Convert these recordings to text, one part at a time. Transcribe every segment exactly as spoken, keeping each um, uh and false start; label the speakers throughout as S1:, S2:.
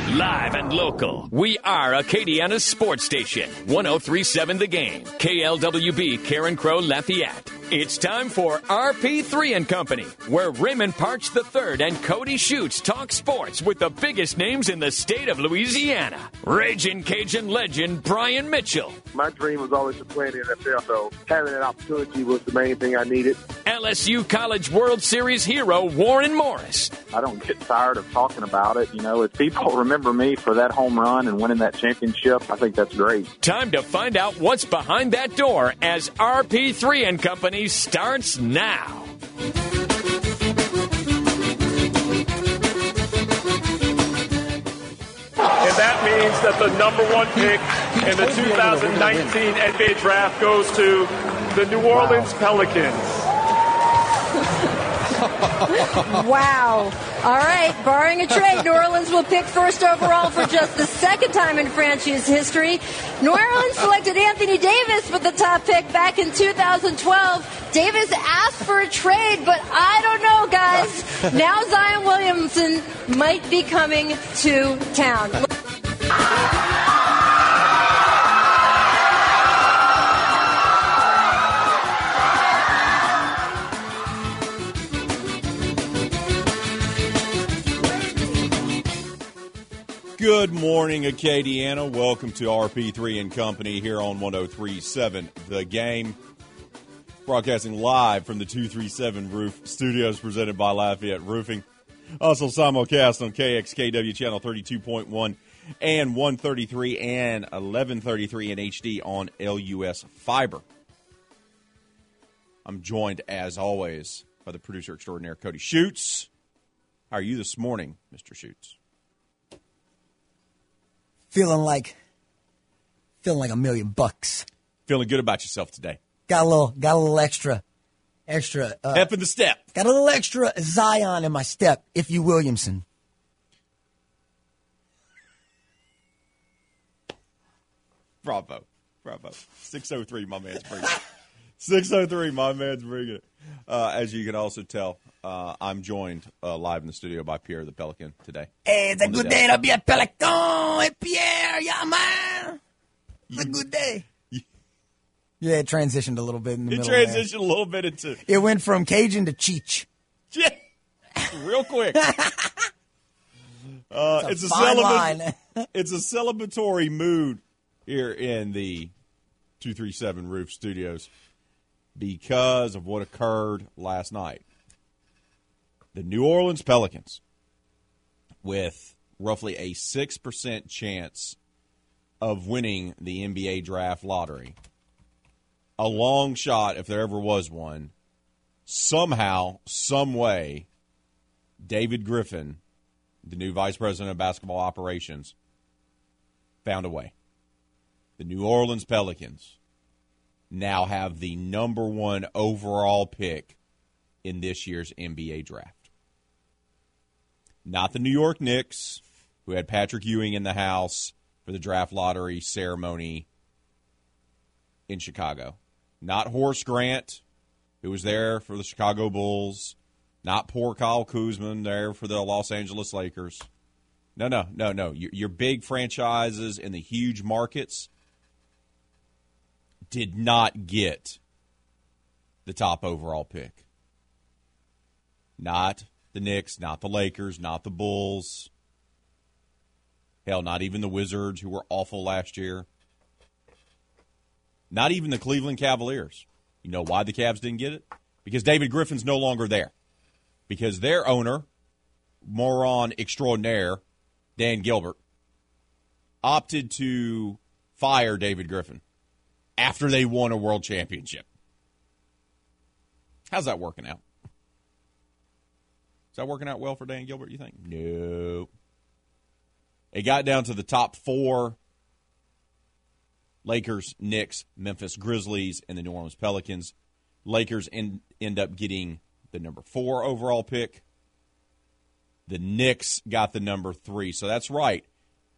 S1: Live and local. We are Acadiana's sports station. one oh three point seven The Game. K L W B, Karen Crow, Lafayette. It's time for R P three and Company, where Raymond Parch the third and Cody Schutz talk sports with the biggest names in the state of Louisiana. Ragin' Cajun legend Brian Mitchell.
S2: My dream was always to play in the N F L, so having that opportunity was the main thing I needed.
S1: L S U College World Series hero Warren Morris.
S3: I don't get tired of talking about it. You know, if people remember me for that home run and winning that championship, I think that's great.
S1: Time to find out what's behind that door as R P three and Company starts now.
S4: And that means that the number one pick in the two thousand nineteen N B A draft goes to the New Orleans Pelicans.
S5: Wow. All right, barring a trade, New Orleans will pick first overall for just the second time in franchise history. New Orleans selected Anthony Davis with the top pick back in two thousand twelve. Davis asked for a trade, but I don't know, guys. Now Zion Williamson might be coming to town.
S6: Good morning, Acadiana. Welcome to R P three and Company here on one oh three point seven The Game. Broadcasting live from the two thirty-seven Roof Studios presented by Lafayette Roofing. Also simulcast on K X K W channel thirty-two point one and one thirty-three and eleven thirty-three in H D on L U S Fiber. I'm joined, as always, by the producer extraordinaire, Cody Schutz. How are you this morning, Mister Schutz?
S7: Feeling like, feeling like a million bucks.
S6: Feeling good about yourself today.
S7: Got a little, got a little extra, extra. Uh,
S6: Step in the step.
S7: Got a little extra Zion in my step, if you Williamson.
S6: Bravo, bravo. six oh three, my man's bringing it. six oh three, my man's bringing it. Uh, as you can also tell, uh, I'm joined uh, live in the studio by Pierre the Pelican today.
S7: Hey, it's a good day to be a Pelican. Hey, Pierre, yeah, man. It's a good day. Yeah, it transitioned a little bit in the
S6: it
S7: middle.
S6: It transitioned there. a little bit into...
S7: It went from Cajun to Cheech.
S6: Yeah, real quick. uh,
S7: it's a,
S6: it's, a
S7: celibate,
S6: it's a celebratory mood here in the two thirty-seven Roof Studios because of what occurred last night. The New Orleans Pelicans, with roughly a six percent chance of winning the N B A draft lottery, a long shot if there ever was one, somehow, some way, David Griffin, the new vice president of basketball operations, found a way. The New Orleans Pelicans now have the number one overall pick in this year's N B A draft. Not the New York Knicks, who had Patrick Ewing in the house for the draft lottery ceremony in Chicago. Not Horace Grant, who was there for the Chicago Bulls. Not poor Kyle Kuzma there for the Los Angeles Lakers. No, no, no, no. Your, your big franchises in the huge markets did not get the top overall pick. Not the Knicks, not the Lakers, not the Bulls. Hell, not even the Wizards, who were awful last year. Not even the Cleveland Cavaliers. You know why the Cavs didn't get it? Because David Griffin's no longer there. Because their owner, moron extraordinaire, Dan Gilbert, opted to fire David Griffin after they won a world championship. How's that working out? Is that working out well for Dan Gilbert, you think? No. It got down to the top four: Lakers, Knicks, Memphis Grizzlies, and the New Orleans Pelicans. Lakers end, end up getting the number four overall pick. The Knicks got the number three. So that's right.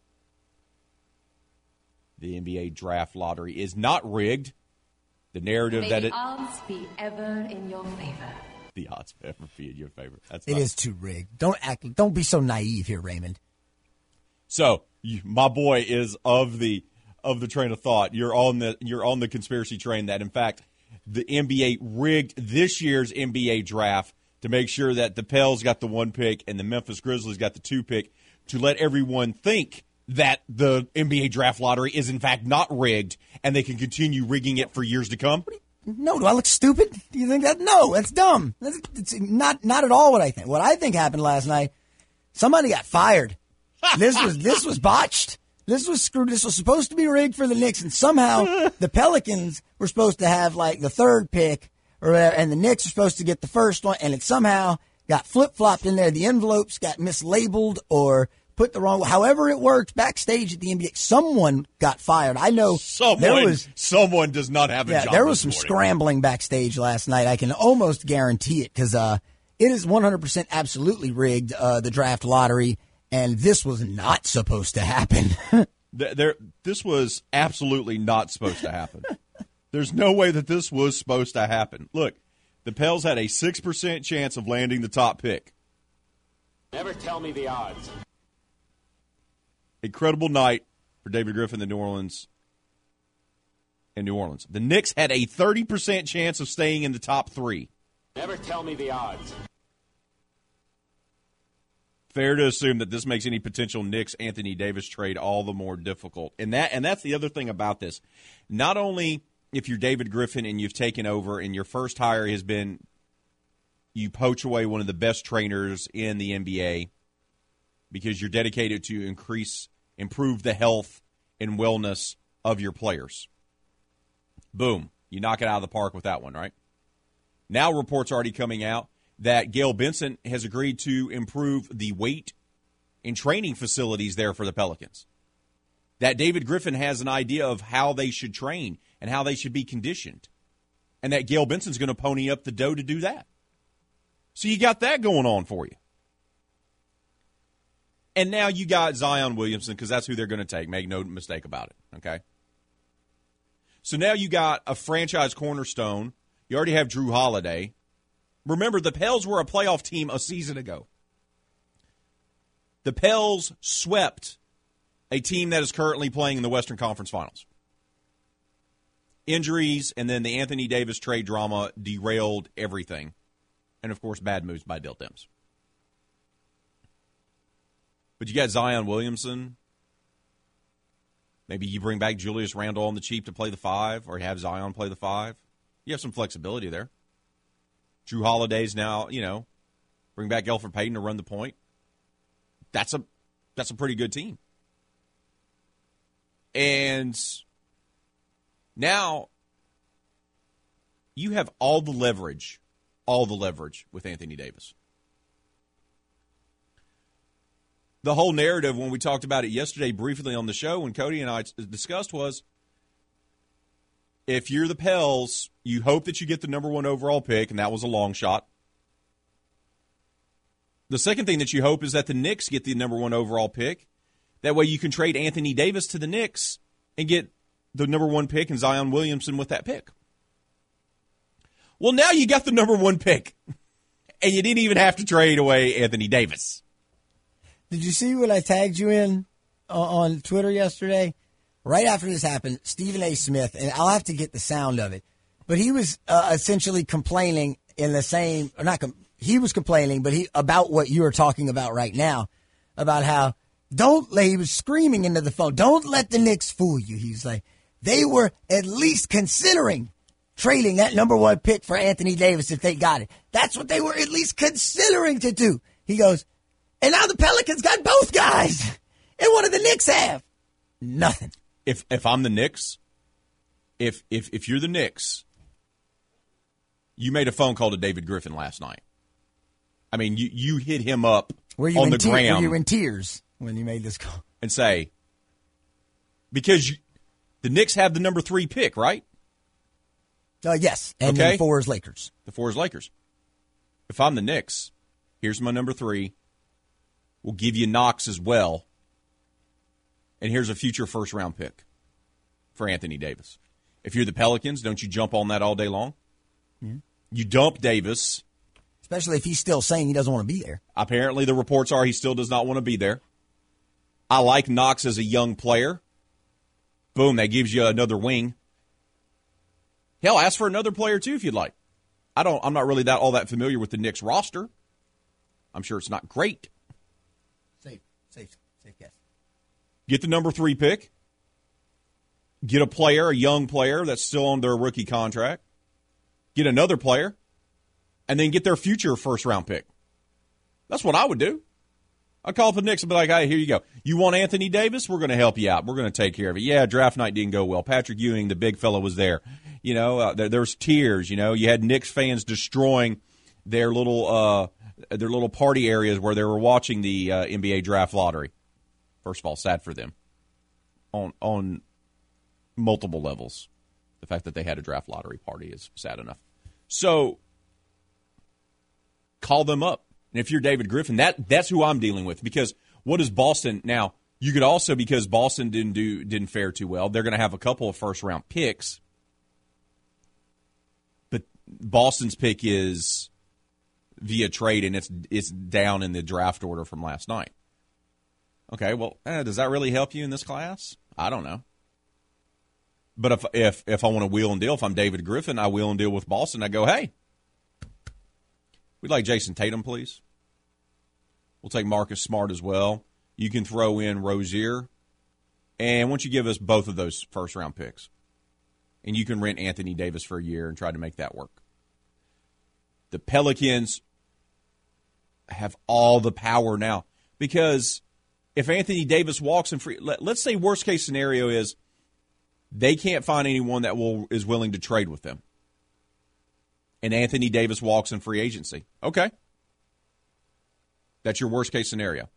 S6: The N B A draft lottery is not rigged. The narrative
S8: May
S6: that
S8: the
S6: it...
S8: odds be ever in your favor.
S6: The odds ever be in your favor. That's
S7: it
S6: not,
S7: is too rigged. Don't act. Don't be so naive here, Raymond.
S6: So you, my boy is of the of the train of thought. You're on the you're on the conspiracy train that, in fact, the N B A rigged this year's N B A draft to make sure that the Pels got the one pick and the Memphis Grizzlies got the two pick, to let everyone think that the N B A draft lottery is, in fact, not rigged, and they can continue rigging it for years to come.
S7: No, do I look stupid? Do you think that? No, that's dumb. That's it's not not at all what I think. What I think happened last night, somebody got fired. This was this was botched. This was screwed. This was supposed to be rigged for the Knicks, and somehow the Pelicans were supposed to have like the third pick, or whatever, and the Knicks were supposed to get the first one, and it somehow got flip-flopped in there. The envelopes got mislabeled or put the wrong. However it worked backstage at the N B A, someone got fired. I know
S6: someone.
S7: There was,
S6: someone does not have a
S7: yeah,
S6: job.
S7: There was some
S6: morning.
S7: scrambling backstage last night. I can almost guarantee it because uh, it is one hundred percent absolutely rigged, uh, the draft lottery, and this was not supposed to happen.
S6: there, this was absolutely not supposed to happen. There's no way that this was supposed to happen. Look, the Pels had a six percent chance of landing the top pick.
S9: Never tell me the odds.
S6: Incredible night for David Griffin, the New Orleans, in New Orleans. The Knicks had a thirty percent chance of staying in the top three.
S9: Never tell me the odds.
S6: Fair to assume that this makes any potential Knicks Anthony Davis trade all the more difficult. And that and that's the other thing about this. Not only if you're David Griffin and you've taken over and your first hire has been you poach away one of the best trainers in the N B A because you're dedicated to increase, improve the health and wellness of your players. Boom. You knock it out of the park with that one, right? Now reports already coming out that Gail Benson has agreed to improve the weight and training facilities there for the Pelicans. That David Griffin has an idea of how they should train and how they should be conditioned. And that Gail Benson's going to pony up the dough to do that. So you got that going on for you. And now you got Zion Williamson, because that's who they're going to take. Make no mistake about it, okay? So now you got a franchise cornerstone. You already have Drew Holiday. Remember, the Pels were a playoff team a season ago. The Pels swept a team that is currently playing in the Western Conference Finals. Injuries and then the Anthony Davis trade drama derailed everything. And, of course, bad moves by Dale Demps. But you got Zion Williamson. Maybe you bring back Julius Randle on the cheap to play the five, or have Zion play the five. You have some flexibility there. Drew Holiday's now, you know, bring back Elfrid Payton to run the point. That's a that's a pretty good team. And now you have all the leverage, all the leverage with Anthony Davis. The whole narrative, when we talked about it yesterday briefly on the show, when Cody and I discussed, was if you're the Pels, you hope that you get the number one overall pick, and that was a long shot. The second thing that you hope is that the Knicks get the number one overall pick. That way you can trade Anthony Davis to the Knicks and get the number one pick and Zion Williamson with that pick. Well, now you got the number one pick, and you didn't even have to trade away Anthony Davis.
S7: Did you see what I tagged you in on Twitter yesterday? Right after this happened, Stephen A. Smith, and I'll have to get the sound of it, but he was uh, essentially complaining in the same, or not, com- he was complaining, but he about what you are talking about right now, about how don't, he was screaming into the phone, don't let the Knicks fool you. He's like, they were at least considering trading that number one pick for Anthony Davis if they got it. That's what they were at least considering to do. He goes, and now the Pelicans got both guys. And what do the Knicks have? Nothing.
S6: If if I'm the Knicks, if if if you're the Knicks, you made a phone call to David Griffin last night. I mean, you, you hit him up
S7: were you
S6: on
S7: in
S6: the
S7: te-
S6: gram.
S7: Were you in tears when you made this call?
S6: And say, because you, the Knicks have the number three pick, right?
S7: Uh, yes. And
S6: okay.
S7: then four is Lakers.
S6: The four is Lakers. If I'm the Knicks, here's my number three. We'll give you Knox as well. And here's a future first-round pick for Anthony Davis. If you're the Pelicans, don't you jump on that all day long?
S7: Yeah.
S6: You dump Davis.
S7: Especially if he's still saying he doesn't want to be there.
S6: Apparently the reports are he still does not want to be there. I like Knox as a young player. Boom, that gives you another wing. Hell, ask for another player too if you'd like. I don't. I'm not really that all that familiar with the Knicks roster. I'm sure it's not great.
S7: Safe, safe, safe guess.
S6: Get the number three pick. Get a player, a young player that's still on their rookie contract. Get another player, and then get their future first round pick. That's what I would do. I'd call up the Knicks and be like, hey, here you go. You want Anthony Davis? We're going to help you out. We're going to take care of it. Yeah, draft night didn't go well. Patrick Ewing, the big fella, was there. You know, uh, there, there was tears. You know, you had Knicks fans destroying their little uh, their little party areas where they were watching the uh, N B A draft lottery. First of all, sad for them on on multiple levels. The fact that they had a draft lottery party is sad enough. So call them up. And if you're David Griffin, that that's who I'm dealing with. Because what is Boston now? You could also, because Boston didn't do didn't fare too well, they're going to have a couple of first round picks. But Boston's pick is via trade, and it's it's down in the draft order from last night. Okay, well, eh, does that really help you in this class? I don't know. But if if if I want to wheel and deal, if I'm David Griffin, I wheel and deal with Boston. I go, hey, we'd like Jason Tatum, please. We'll take Marcus Smart as well. You can throw in Rozier. And once you give us both of those first-round picks, and you can rent Anthony Davis for a year and try to make that work. The Pelicans have all the power now. Because if Anthony Davis walks in free, let, let's say worst-case scenario is they can't find anyone that will is willing to trade with them. And Anthony Davis walks in free agency. Okay. That's your worst-case scenario.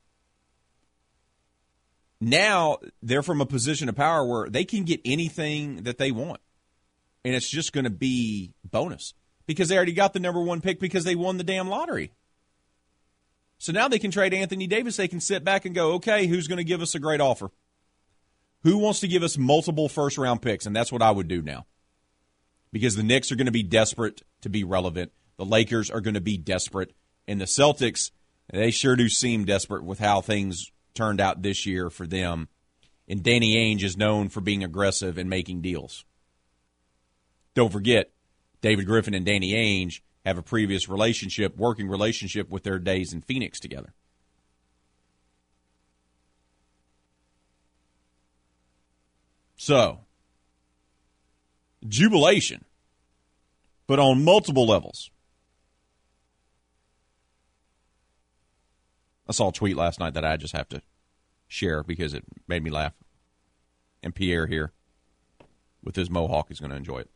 S6: Now, they're from a position of power where they can get anything that they want. And it's just going to be bonus. Because they already got the number one pick because they won the damn lottery. So now they can trade Anthony Davis. They can sit back and go, okay, who's going to give us a great offer? Who wants to give us multiple first-round picks? And that's what I would do now. Because the Knicks are going to be desperate to be relevant. The Lakers are going to be desperate. And the Celtics, they sure do seem desperate with how things turned out this year for them. And Danny Ainge is known for being aggressive and making deals. Don't forget, David Griffin and Danny Ainge have a previous relationship, working relationship with their days in Phoenix together. So, jubilation, but on multiple levels. I saw a tweet last night that I just have to share because it made me laugh. And Pierre here with his mohawk is going to enjoy it.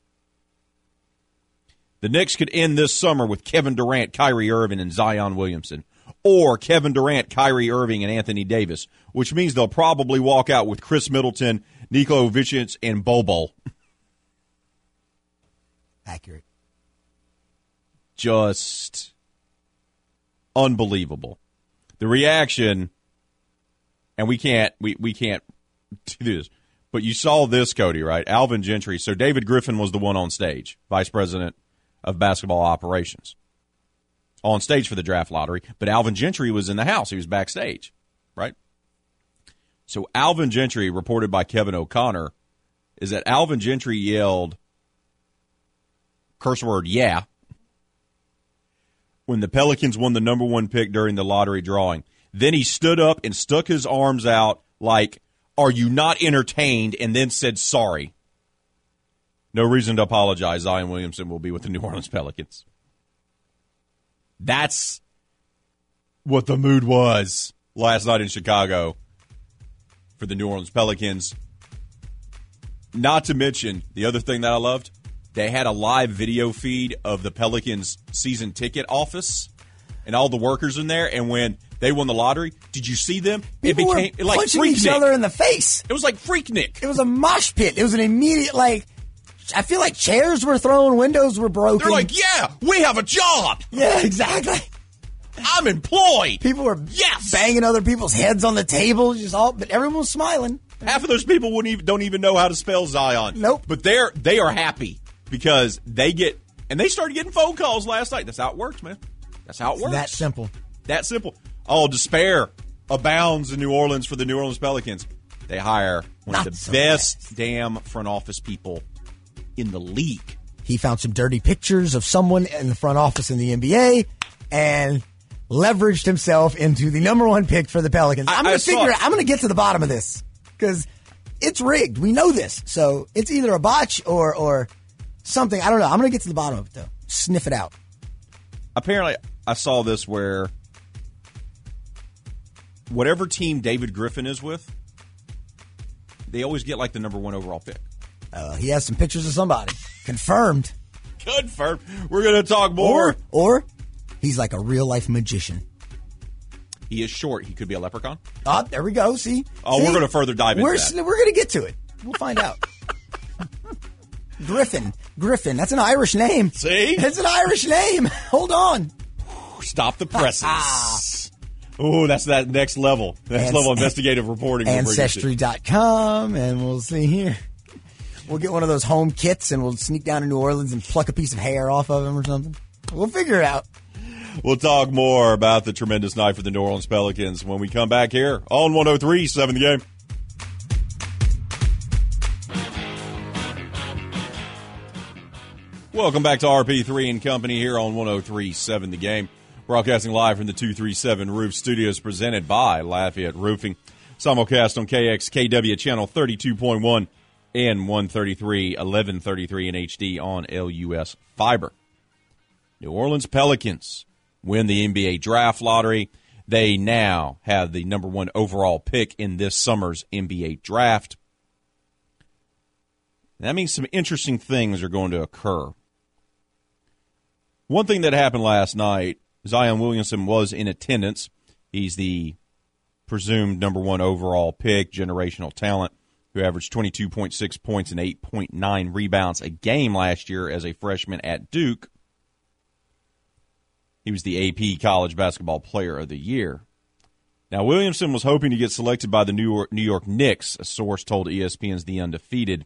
S6: The Knicks could end this summer with Kevin Durant, Kyrie Irving, and Zion Williamson. Or Kevin Durant, Kyrie Irving, and Anthony Davis, which means they'll probably walk out with Chris Middleton, Nikola Vucevic, and Bobo.
S7: Accurate.
S6: Just unbelievable. The reaction, and we can't we, we can't do this, but you saw this, Cody, right? Alvin Gentry. So David Griffin was the one on stage, vice president of basketball operations, on stage for the draft lottery, but Alvin Gentry was in the house. He was backstage, right? So Alvin Gentry, reported by Kevin O'Connor, is that Alvin Gentry yelled, curse word, yeah, when the Pelicans won the number one pick during the lottery drawing. Then he stood up and stuck his arms out like, are you not entertained? And then said, sorry. No reason to apologize. Zion Williamson will be with the New Orleans Pelicans. That's what the mood was last night in Chicago for the New Orleans Pelicans. Not to mention, the other thing that I loved, they had a live video feed of the Pelicans season ticket office and all the workers in there. And when they won the lottery, did you see them?
S7: People
S6: it became
S7: were
S6: like
S7: punching
S6: Freaknik.
S7: each other in the face.
S6: It was like Freaknik.
S7: It was a mosh pit. It was an immediate, like, I feel like chairs were thrown, windows were broken.
S6: They're like, yeah, we have a job.
S7: Yeah, exactly.
S6: I'm employed.
S7: People were
S6: yes.
S7: banging other people's heads on the table, just all, but everyone was smiling.
S6: Half of those people wouldn't even don't even know how to spell Zion.
S7: Nope.
S6: But they're they are happy because they get and they started getting phone calls last night. That's how it works, man. That's how it works.
S7: That simple.
S6: That simple. Oh, despair. abounds in New Orleans for the New Orleans Pelicans. They hire one
S7: Not
S6: of the
S7: so
S6: best
S7: fast.
S6: damn front office people in the league.
S7: He found some dirty pictures of someone in the front office in the N B A and leveraged himself into the number one pick for the Pelicans. I'm
S6: I- I
S7: going to figure.
S6: saw-
S7: I'm going to get to the bottom of this because it's rigged. We know this, so it's either a botch or or something. I don't know. I'm going to get to the bottom of it though. Sniff it out.
S6: Apparently, I saw this where whatever team David Griffin is with, they always get like the number one overall pick.
S7: Uh, he has some pictures of somebody confirmed.
S6: Confirmed. We're going to talk more.
S7: Or or he's like a real life magician.
S6: He is short. He could be a leprechaun.
S7: Oh, there we go. See?
S6: Oh,
S7: See?
S6: we're going to further dive into
S7: We're
S6: that.
S7: we're going to get to it. We'll find out. Griffin. Griffin. That's an Irish name.
S6: See?
S7: It's an Irish name. Hold on.
S6: Stop the presses. Oh, that's that next level. Next
S7: Ans-
S6: level investigative reporting. we'll bring you to.
S7: Ancestry dot com, and we'll see here. We'll get one of those home kits, and we'll sneak down to New Orleans and pluck a piece of hair off of him or something. We'll figure it out.
S6: We'll talk more about the tremendous night for the New Orleans Pelicans when we come back here on one oh three point seven The Game. Welcome back to R P three and Company here on one oh three point seven The Game. Broadcasting live from the two thirty-seven Roof Studios presented by Lafayette Roofing. Simulcast on K X K W channel thirty-two point one and one thirty-three, eleven thirty-three in H D on L U S Fiber. New Orleans Pelicans win the N B A draft lottery. They now have the number one overall pick in this summer's N B A draft. That means some interesting things are going to occur. One thing that happened last night, Zion Williamson was in attendance. He's the presumed number one overall pick, generational talent, who averaged twenty-two point six points and eight point nine rebounds a game last year as a freshman at Duke. He was the A P College Basketball Player of the Year. Now, Williamson was hoping to get selected by the New York, New York Knicks, a source told E S P N's The Undefeated.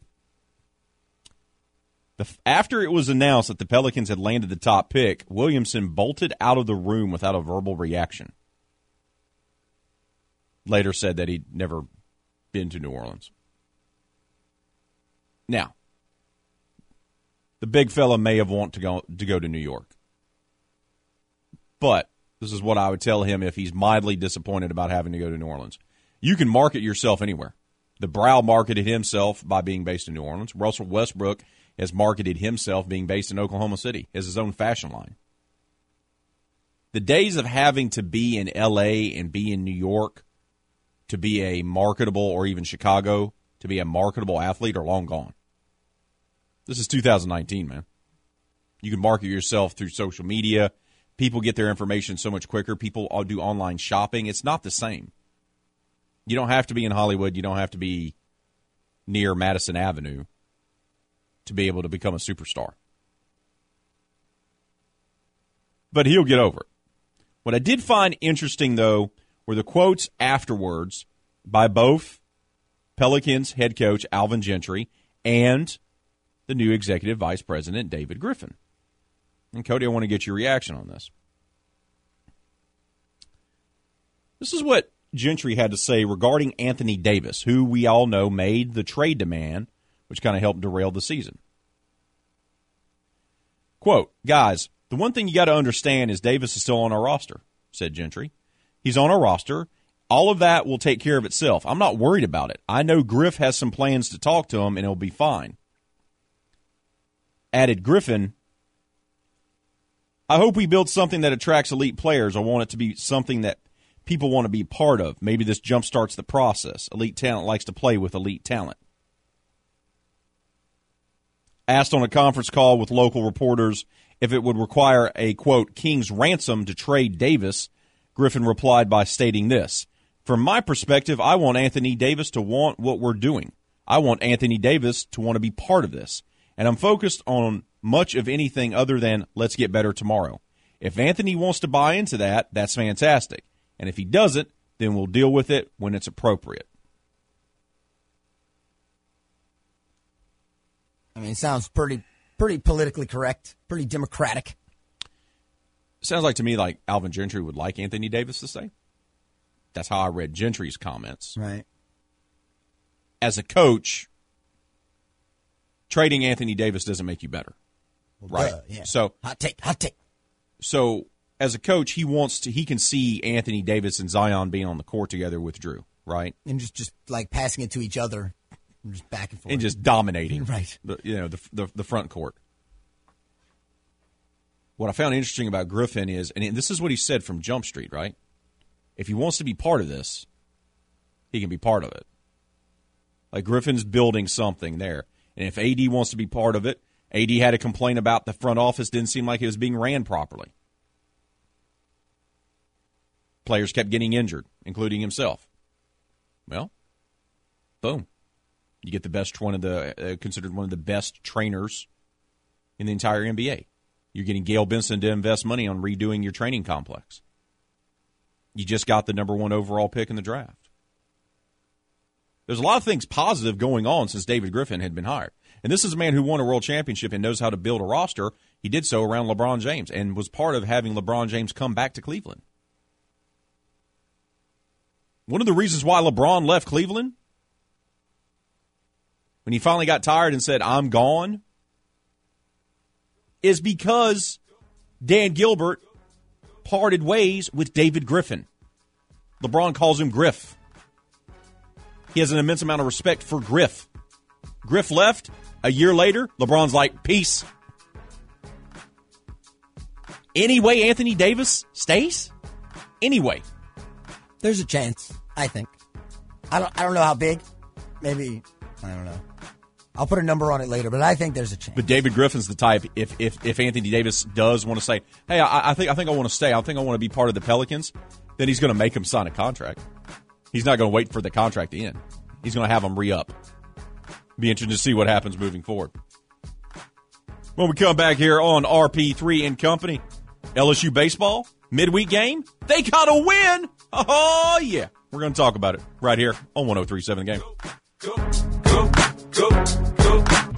S6: The, after it was announced that the Pelicans had landed the top pick, Williamson bolted out of the room without a verbal reaction. Later said that he'd never been to New Orleans. Now, the big fella may have wanted to go to go to New York. But this is what I would tell him if he's mildly disappointed about having to go to New Orleans. You can market yourself anywhere. The Brow marketed himself by being based in New Orleans. Russell Westbrook has marketed himself being based in Oklahoma City as his own fashion line. The days of having to be in L A and be in New York to be a marketable, or even Chicago, to be a marketable athlete are long gone. This is two thousand nineteen, man. You can market yourself through social media. People get their information so much quicker. People all do online shopping. It's not the same. You don't have to be in Hollywood. You don't have to be near Madison Avenue to be able to become a superstar. But he'll get over it. What I did find interesting, though, were the quotes afterwards by both Pelicans head coach Alvin Gentry and the new executive vice president, David Griffin. And, Cody, I want to get your reaction on this. This is what Gentry had to say regarding Anthony Davis, who we all know made the trade demand, which kind of helped derail the season. Quote, guys, the one thing you got to understand is Davis is still on our roster, said Gentry. He's on our roster. All of that will take care of itself. I'm not worried about it. I know Griff has some plans to talk to him, and it'll be fine. Added Griffin, I hope we build something that attracts elite players. I want it to be something that people want to be part of. Maybe this jumpstarts the process. Elite talent likes to play with elite talent. Asked on a conference call with local reporters if it would require a, quote, king's ransom to trade Davis, Griffin replied by stating this. From my perspective, I want Anthony Davis to want what we're doing. I want Anthony Davis to want to be part of this. And I'm focused on much of anything other than let's get better tomorrow. If Anthony wants to buy into that, that's fantastic. And if he doesn't, then we'll deal with it when it's appropriate.
S7: I mean, it sounds pretty pretty politically correct, pretty democratic.
S6: Sounds like to me like Alvin Gentry would like Anthony Davis to stay. That's how I read Gentry's comments.
S7: Right.
S6: As a coach, trading Anthony Davis doesn't make you better.
S7: Well,
S6: right.
S7: duh, yeah.
S6: So
S7: hot take, hot take.
S6: So as a coach, he wants to he can see Anthony Davis and Zion being on the court together with Drew, right?
S7: And just, just like passing it to each other, and just back and forth.
S6: And just dominating.
S7: Right.
S6: The, you know, the, the the front court. What I found interesting about Griffin is, and this is what he said from Jump Street, right? If he wants to be part of this, he can be part of it. Like Griffin's building something there. And if A D wants to be part of it, A D had a complaint about the front office, didn't seem like it was being ran properly. Players kept getting injured, including himself. Well, boom. You get the best one of the, uh, considered one of the best trainers in the entire N B A. You're getting Gail Benson to invest money on redoing your training complex. You just got the number one overall pick in the draft. There's a lot of things positive going on since David Griffin had been hired. And this is a man who won a world championship and knows how to build a roster. He did so around LeBron James and was part of having LeBron James come back to Cleveland. One of the reasons why LeBron left Cleveland, when he finally got tired and said, I'm gone, is because Dan Gilbert parted ways with David Griffin. LeBron calls him Griff. He has an immense amount of respect for Griff. Griff left. A year later, LeBron's like, peace. Anyway, Anthony Davis stays? Anyway.
S7: There's a chance, I think. I don't I don't know how big. Maybe, I don't know. I'll put a number on it later, but I think there's a chance.
S6: But David Griffin's the type, if if, if Anthony Davis does want to say, hey, I, I think I think I want to stay, I think I want to be part of the Pelicans, then he's going to make him sign a contract. He's not going to wait for the contract to end. He's going to have him re-up. Be interesting to see what happens moving forward. When we come back here on R P three and Company, L S U baseball, midweek game, they got a win. Oh, yeah. We're going to talk about it right here on one oh three point seven The Game.
S10: Go, go, go, go.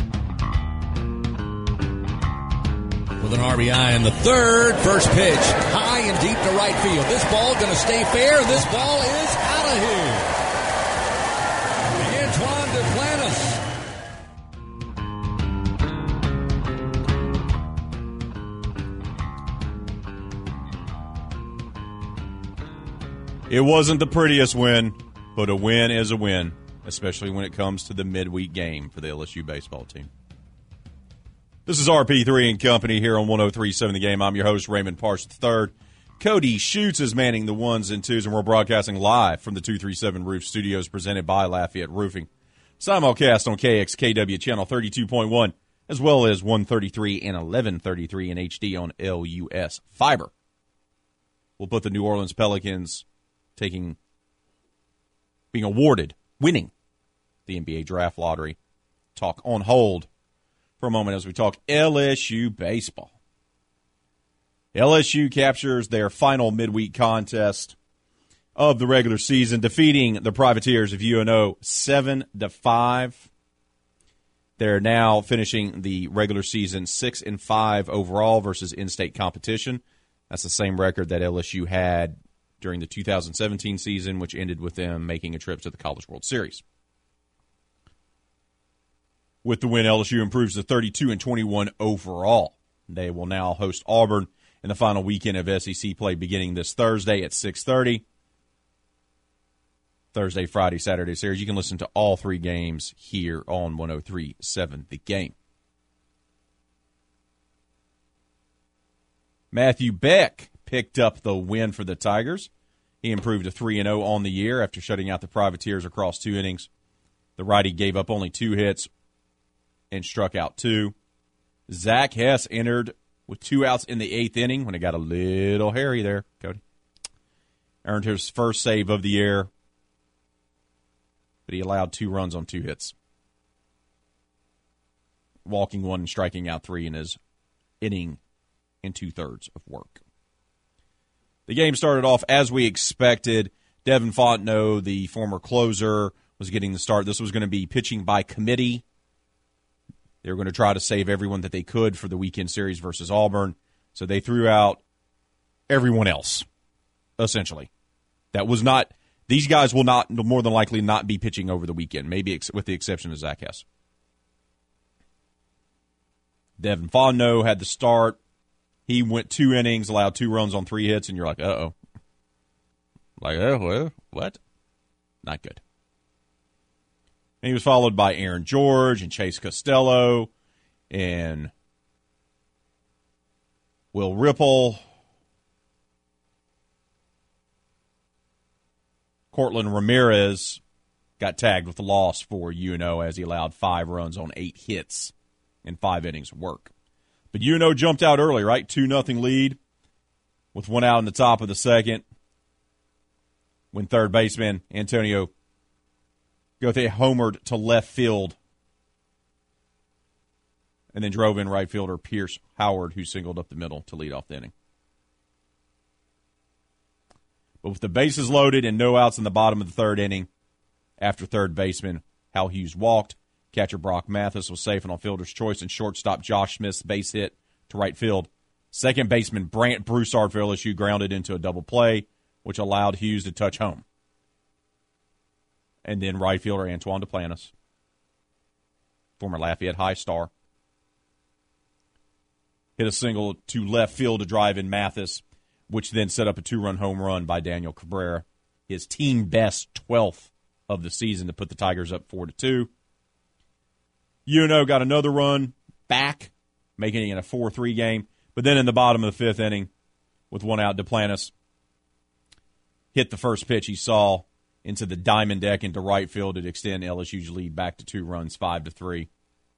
S10: With an R B I in the third, first pitch, high and deep to right field. This ball going to stay fair. This ball is out of here. Antoine Duplantis.
S6: It wasn't the prettiest win, but a win is a win, especially when it comes to the midweek game for the L S U baseball team. This is R P three and Company here on one oh three point seven The Game. I'm your host, Raymond Parsh the third. Cody Schutz is manning the ones and twos, and we're broadcasting live from the two thirty-seven Roof Studios presented by Lafayette Roofing. Simulcast on K X K W Channel thirty-two point one, as well as one thirty-three and eleven thirty-three in H D on L U S Fiber. We'll put the New Orleans Pelicans taking, being awarded, winning the N B A draft lottery talk on hold for a moment as we talk L S U baseball. L S U captures their final midweek contest of the regular season, defeating the Privateers of U N O seven to five. They're now finishing the regular season six and five overall versus in-state competition. That's the same record that L S U had during the two thousand seventeen season, which ended with them making a trip to the College World Series. With the win, L S U improves to thirty-two and twenty-one overall. They will now host Auburn in the final weekend of S E C play beginning this Thursday at six thirty. Thursday, Friday, Saturday series. You can listen to all three games here on one oh three point seven The Game. Matthew Beck picked up the win for the Tigers. He improved to three and oh on the year after shutting out the Privateers across two innings. The righty gave up only two hits and struck out two. Zach Hess entered with two outs in the eighth inning when it got a little hairy there, Cody. Earned his first save of the year, but he allowed two runs on two hits. Walking one and striking out three in his inning and two-thirds of work. The game started off as we expected. Devin Fontenot, the former closer, was getting the start. This was going to be pitching by committee. They were going to try to save everyone that they could for the weekend series versus Auburn. So they threw out everyone else, essentially. That was not These guys will not, more than likely, not be pitching over the weekend, maybe ex- with the exception of Zach Hess. Devin Fontenot had the start. He went two innings, allowed two runs on three hits, and you're like, uh-oh. Like, oh, well, what? Not good. And he was followed by Aaron George and Chase Costello and Will Ripple. Cortland Ramirez got tagged with a loss for U N O as he allowed five runs on eight hits in five innings of work. But U N O jumped out early, right? two nothing lead with one out in the top of the second when third baseman Antonio Gauthier homered to left field and then drove in right fielder Pierce Howard, who singled up the middle to lead off the inning. But with the bases loaded and no outs in the bottom of the third inning, after third baseman Hal Hughes walked, catcher Brock Mathis was safe and on fielder's choice, and shortstop Josh Smith's base hit to right field. Second baseman Brant Broussard for L S U grounded into a double play, which allowed Hughes to touch home. And then right fielder Antoine Duplantis, former Lafayette High star, hit a single to left field to drive in Mathis, which then set up a two-run home run by Daniel Cabrera, his team best twelfth of the season, to put the Tigers up four to two. U N O got another run back, making it a four three game. But then in the bottom of the fifth inning, with one out, Duplantis hit the first pitch he saw into the diamond deck into right field to extend L S U's lead back to two runs, five to three.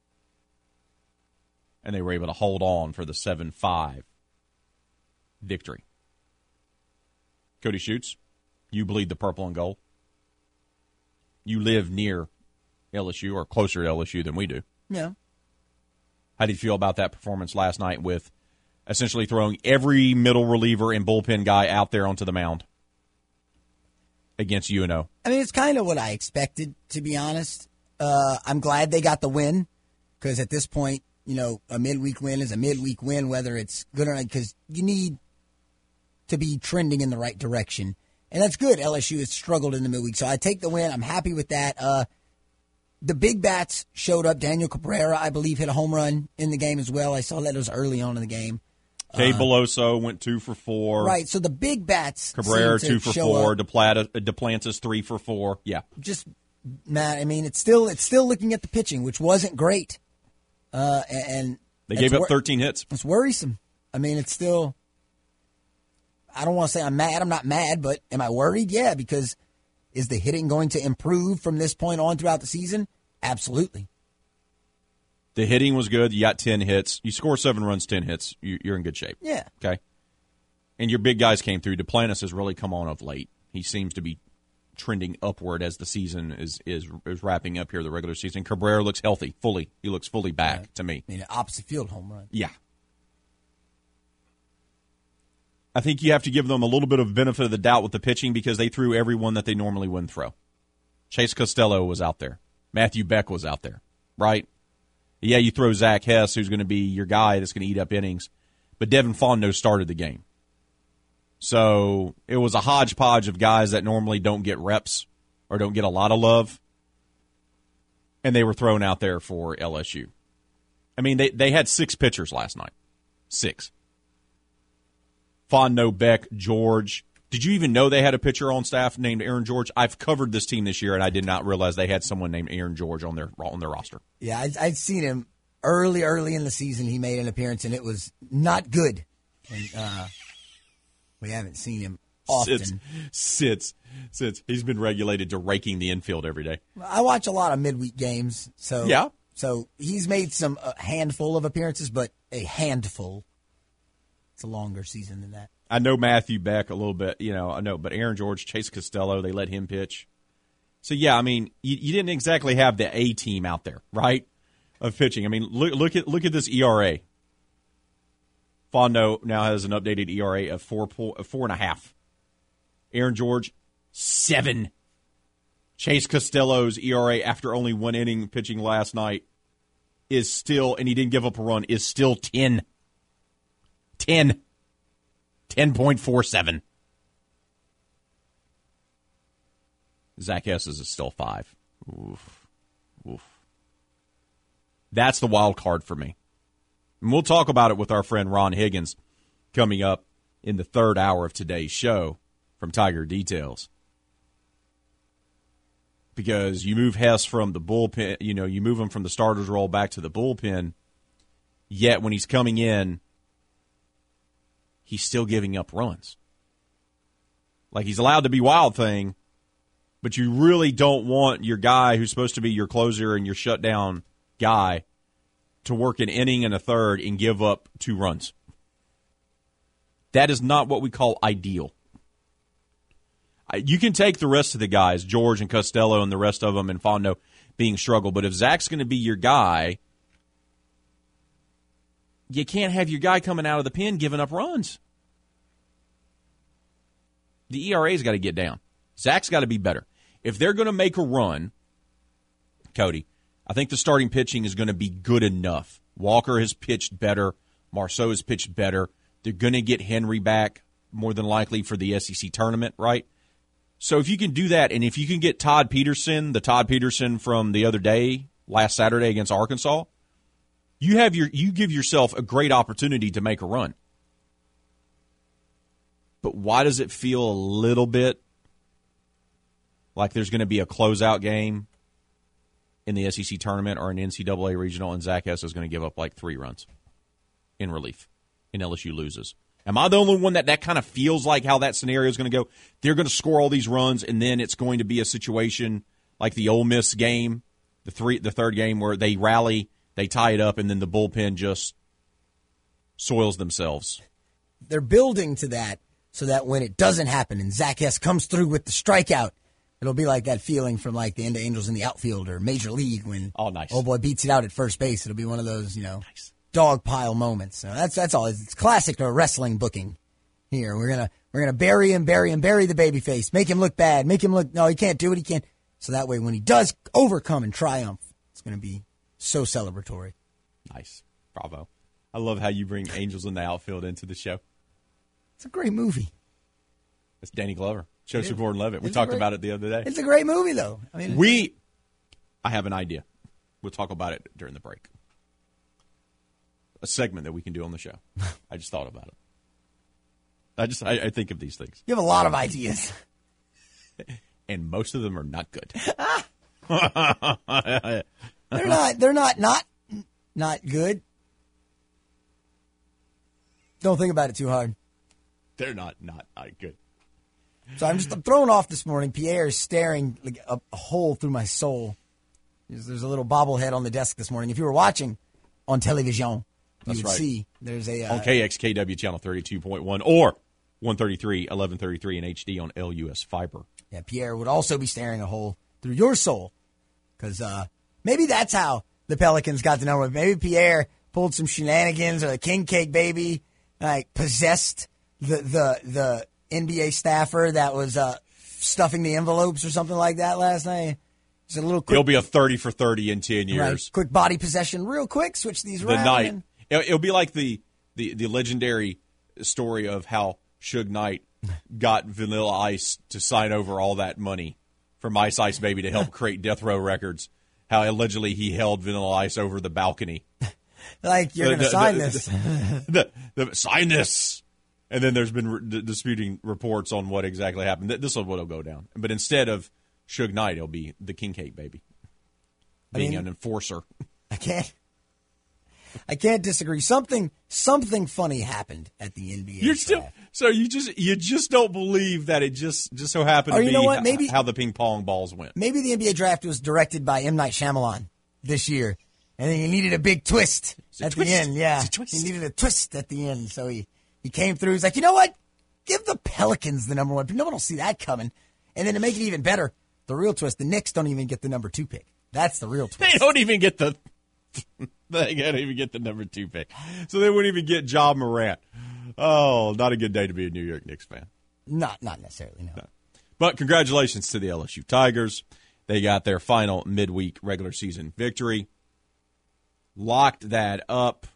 S6: And they were able to hold on for the seven five victory. Cody Schutz, you bleed the purple and gold. You live near L S U, or closer to L S U than we do.
S7: Yeah.
S6: How did you feel about that performance last night with essentially throwing every middle reliever and bullpen guy out there onto the mound against U N O?
S7: I mean, it's kind of what I expected, to be honest. Uh, I'm glad they got the win, because at this point, you know, a midweek win is a midweek win, whether it's good or not, because you need to be trending in the right direction. And that's good. L S U has struggled in the midweek. So I take the win. I'm happy with that. Uh, the big bats showed up. Daniel Cabrera, I believe, hit a home run in the game as well. I saw that it was early on in the game.
S6: Cade
S7: uh,
S6: Beloso went two for four.
S7: Right. So the big bats.
S6: Cabrera two for four.
S7: Up.
S6: Duplata, Duplantis three for four. Yeah.
S7: Just, Matt, I mean, it's still it's still looking at the pitching, which wasn't great. Uh, and
S6: they gave up thirteen hits.
S7: It's worrisome. I mean, it's still. I don't want to say I'm mad. I'm not mad, but am I worried? Yeah, because is the hitting going to improve from this point on throughout the season? Absolutely.
S6: The hitting was good. You got ten hits. You score seven runs, ten hits. You're in good shape.
S7: Yeah.
S6: Okay. And your big guys came through. Duplantis has really come on of late. He seems to be trending upward as the season is is, is wrapping up here, the regular season. Cabrera looks healthy, fully. He looks fully back yeah. to me.
S7: I mean, an opposite field home run.
S6: Yeah. I think you have to give them a little bit of benefit of the doubt with the pitching, because they threw everyone that they normally wouldn't throw. Chase Costello was out there. Matthew Beck was out there, right? Yeah, you throw Zach Hess, who's going to be your guy that's going to eat up innings, but Devin Fontenot started the game. So it was a hodgepodge of guys that normally don't get reps or don't get a lot of love, and they were thrown out there for L S U. I mean, they, they had six pitchers last night. Six. Fontenot, Beck, George. Did you even know they had a pitcher on staff named Aaron George? I've covered this team this year, and I did not realize they had someone named Aaron George on their on their roster.
S7: Yeah, I'd, I'd seen him early, early in the season. He made an appearance, and it was not good. And, uh, we haven't seen him often.
S6: Sits, sits, sits. He's been regulated to raking the infield every day.
S7: I watch a lot of midweek games, so
S6: yeah.
S7: So he's made some a handful of appearances, but a handful. It's a longer season than that.
S6: I know Matthew Beck a little bit, you know, I know, but Aaron George, Chase Costello, they let him pitch. So, yeah, I mean, you, you didn't exactly have the A team out there, right, of pitching. I mean, look, look at look at this E R A. Fontenot now has an updated E R A of four, four and a half. Aaron George, seven. Chase Costello's E R A after only one inning pitching last night is still, and he didn't give up a run, is still ten. ten. ten point four seven. Zach Estes is still five. Oof. Oof. That's the wild card for me. And we'll talk about it with our friend Ron Higgins coming up in the third hour of today's show from Tiger Details. Because you move Hess from the bullpen, you know, you move him from the starter's role back to the bullpen, yet when he's coming in, he's still giving up runs. Like, he's allowed to be Wild Thing, but you really don't want your guy who's supposed to be your closer and your shutdown guy to work an inning and a third and give up two runs. That is not what we call ideal. You can take the rest of the guys, George and Costello and the rest of them, and Fondo being struggle, but if Zach's going to be your guy, you can't have your guy coming out of the pen giving up runs. The E R A's got to get down. Zach's got to be better. If they're going to make a run, Cody, I think the starting pitching is going to be good enough. Walker has pitched better. Marceau has pitched better. They're going to get Henry back more than likely for the S E C tournament, right? So if you can do that, and if you can get Todd Peterson, the Todd Peterson from the other day, last Saturday against Arkansas, you have your you give yourself a great opportunity to make a run. But why does it feel a little bit like there's going to be a closeout game in the S E C tournament or an N C double A regional, and Zach Hess is going to give up like three runs in relief, and L S U loses? Am I the only one that that kind of feels like how that scenario is going to go? They're going to score all these runs, and then it's going to be a situation like the Ole Miss game, the three, the third game, where they rally, they tie it up, and then the bullpen just soils themselves.
S7: They're building to that so that when it doesn't happen and Zach Hess comes through with the strikeout, it'll be like that feeling from like the end of Angels in the Outfield or Major League when
S6: oh, nice.
S7: old boy beats it out at first base. It'll be one of those, you know, nice. dog pile moments. So that's that's all. It's classic to wrestling booking here. We're gonna we're gonna bury him, bury him, bury the baby face, make him look bad, make him look no, he can't do it, he can't. So that way when he does overcome and triumph, it's gonna be so celebratory.
S6: Nice. Bravo. I love how you bring Angels in the Outfield into the show.
S7: It's a great movie.
S6: It's Danny Glover. Joseph Gordon-Levitt. We talked great, about it the other day.
S7: It's a great movie, though. I mean,
S6: we. I have an idea. We'll talk about it during the break. A segment that we can do on the show. I just thought about it. I just I, I think of these things.
S7: You have a lot of ideas,
S6: and most of them are not good.
S7: they're not. They're not. Not. Not good. Don't think about it too hard.
S6: They're not. Not. Not good.
S7: So I'm just I'm thrown off this morning. Pierre is staring like a, a hole through my soul. There's, there's a little bobblehead on the desk this morning. If you were watching on television, you
S6: That's
S7: would
S6: right.
S7: see there's a... Uh,
S6: on K X K W channel thirty-two point one or one thirty-three, eleven thirty-three in H D on L U S Fiber.
S7: Yeah, Pierre would also be staring a hole through your soul. Because uh, maybe that's how the Pelicans got the number. Maybe Pierre pulled some shenanigans or the king cake baby like possessed the the the... N B A staffer that was uh, stuffing the envelopes or something like that last night. Just a little quick.
S6: He'll be a thirty for thirty in ten years.
S7: Right. Quick body possession, real quick. Switch these
S6: the
S7: around.
S6: night.
S7: And...
S6: It'll, it'll be like the, the, the legendary story of how Suge Knight got Vanilla Ice to sign over all that money from Ice Ice Baby to help create Death Row Records. How allegedly he held Vanilla Ice over the balcony.
S7: Like, you're going to sign the, this.
S6: The, the, the, sign this. And then there's been re- disputing reports on what exactly happened. This is what will go down. But instead of Suge Knight, it'll be the King Cake Baby being I mean, an enforcer.
S7: I can't. I can't disagree. Something something funny happened at the N B A.
S6: You're still so you just you just don't believe that it just just so happened
S7: or
S6: to
S7: you
S6: be
S7: know what? Maybe,
S6: how the ping pong balls went.
S7: Maybe the N B A draft was directed by M. Night Shyamalan this year, and then he needed a big twist at
S6: twist.
S7: the end. Yeah, he needed a twist at the end, so he. He came through. He's like, you know what? Give the Pelicans the number one. No one will see that coming. And then to make it even better, the real twist, the Knicks don't even get the number two pick. That's the real twist.
S6: They don't even get the they don't even get the number two pick. So they wouldn't even get Ja Morant. Oh, not a good day to be a New York Knicks fan.
S7: Not not necessarily, no. no.
S6: But congratulations to the L S U Tigers. They got their final midweek regular season victory. Locked that up.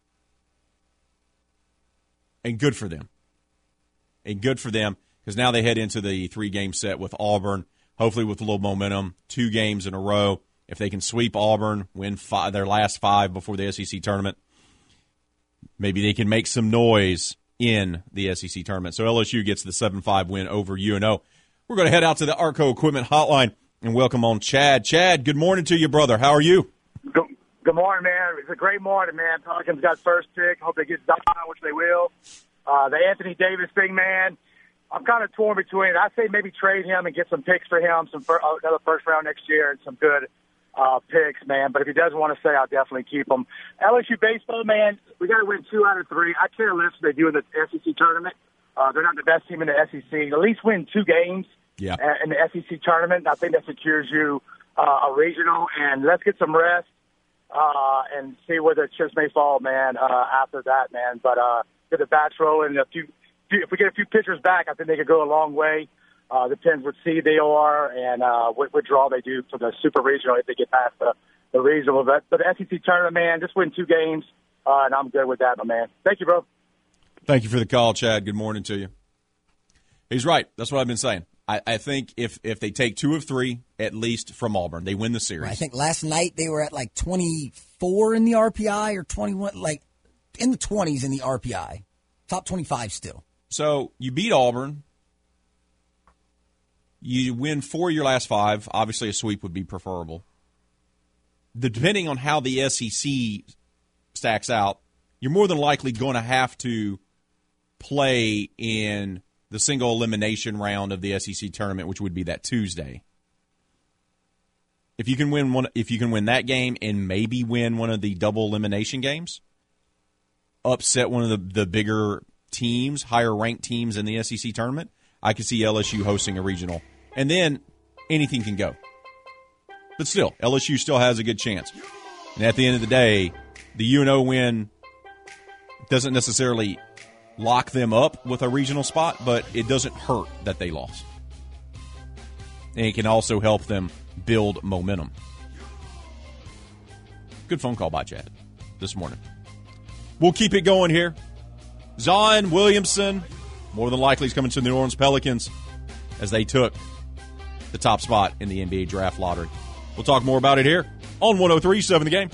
S6: And good for them. And good for them because now they head into the three-game set with Auburn. hopefully with a little momentum, two games in a row. If they can sweep Auburn, win five, their last five before the S E C tournament, maybe they can make some noise in the S E C tournament. So L S U gets the seven five win over U N O. We're going to head out to the Arco Equipment Hotline and welcome on Chad. Chad, good morning to you, brother. How are you?
S2: Good, good morning, man. It's a great morning, man. Pelicans got first pick. Hope they get Zion, which they will. Uh, the Anthony Davis thing, man, I'm kind of torn between. I say maybe trade him and get some picks for him, some fir- another first round next year, and some good uh, picks, man. But if he doesn't want to stay, I'll definitely keep him. L S U baseball, man, we got to win two out of three. I care less what they do in the S E C tournament. Uh, they're not the best team in the S E C. At least win two games
S6: yeah.
S2: in the S E C tournament. I think that secures you uh, a regional. And let's get some rest uh, and see where the chips may fall, man, uh, after that, man. But uh, get the bats rolling. A few, if we get a few pitchers back, I think they could go a long way. Uh, depends what seed they are and uh, what, what draw they do for the super regional if they get past the, the regional. But, but the S E C tournament, man, just win two games, uh, and I'm good with that, my man. Thank you, bro.
S6: Thank you for the call, Chad. Good morning to you. He's right. That's what I've been saying. I, I think if, if they take two of three, at least from Auburn, they win the series.
S7: I think last night they were at like twenty-four in the R P I or twenty-one, like in the twenties in the R P I. Top twenty-five still.
S6: So you beat Auburn. You win four of your last five. Obviously, a sweep would be preferable. The, depending on how the S E C stacks out, you're more than likely going to have to play in the single elimination round of the S E C tournament, which would be that Tuesday. If you can win one, if you can win that game and maybe win one of the double elimination games, upset one of the, the bigger teams, higher ranked teams in the S E C tournament, I could see L S U hosting a regional. And then anything can go. But still, L S U still has a good chance. And at the end of the day, the U N O win doesn't necessarily lock them up with a regional spot, but it doesn't hurt that they lost. And it can also help them build momentum. Good phone call by Chad this morning. We'll keep it going here. Zion Williamson, more than likely, is coming to the New Orleans Pelicans as they took the top spot in the N B A draft lottery. We'll talk more about it here on one oh three point seven The Game.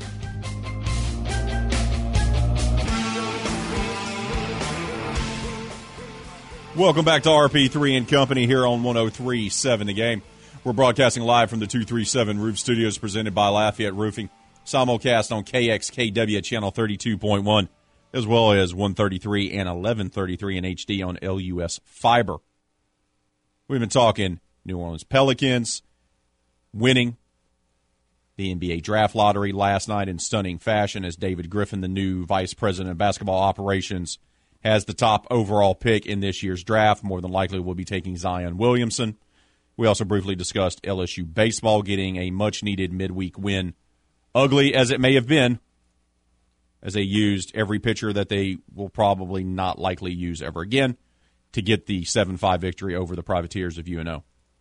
S6: Welcome back to R P three and Company here on one oh three point seven The Game. We're broadcasting live from the two thirty-seven Roof Studios presented by Lafayette Roofing. Simulcast on K X K W channel thirty-two point one, as well as one thirty-three and eleven thirty-three in H D on L U S Fiber. We've been talking New Orleans Pelicans winning the N B A draft lottery last night in stunning fashion as David Griffin, the new vice president of basketball operations, has the top overall pick in this year's draft. More than likely will be taking Zion Williamson. We also briefly discussed L S U baseball getting a much-needed midweek win, ugly as it may have been, as they used every pitcher that they will probably not likely use ever again to get the seven five victory over the Privateers of U N O.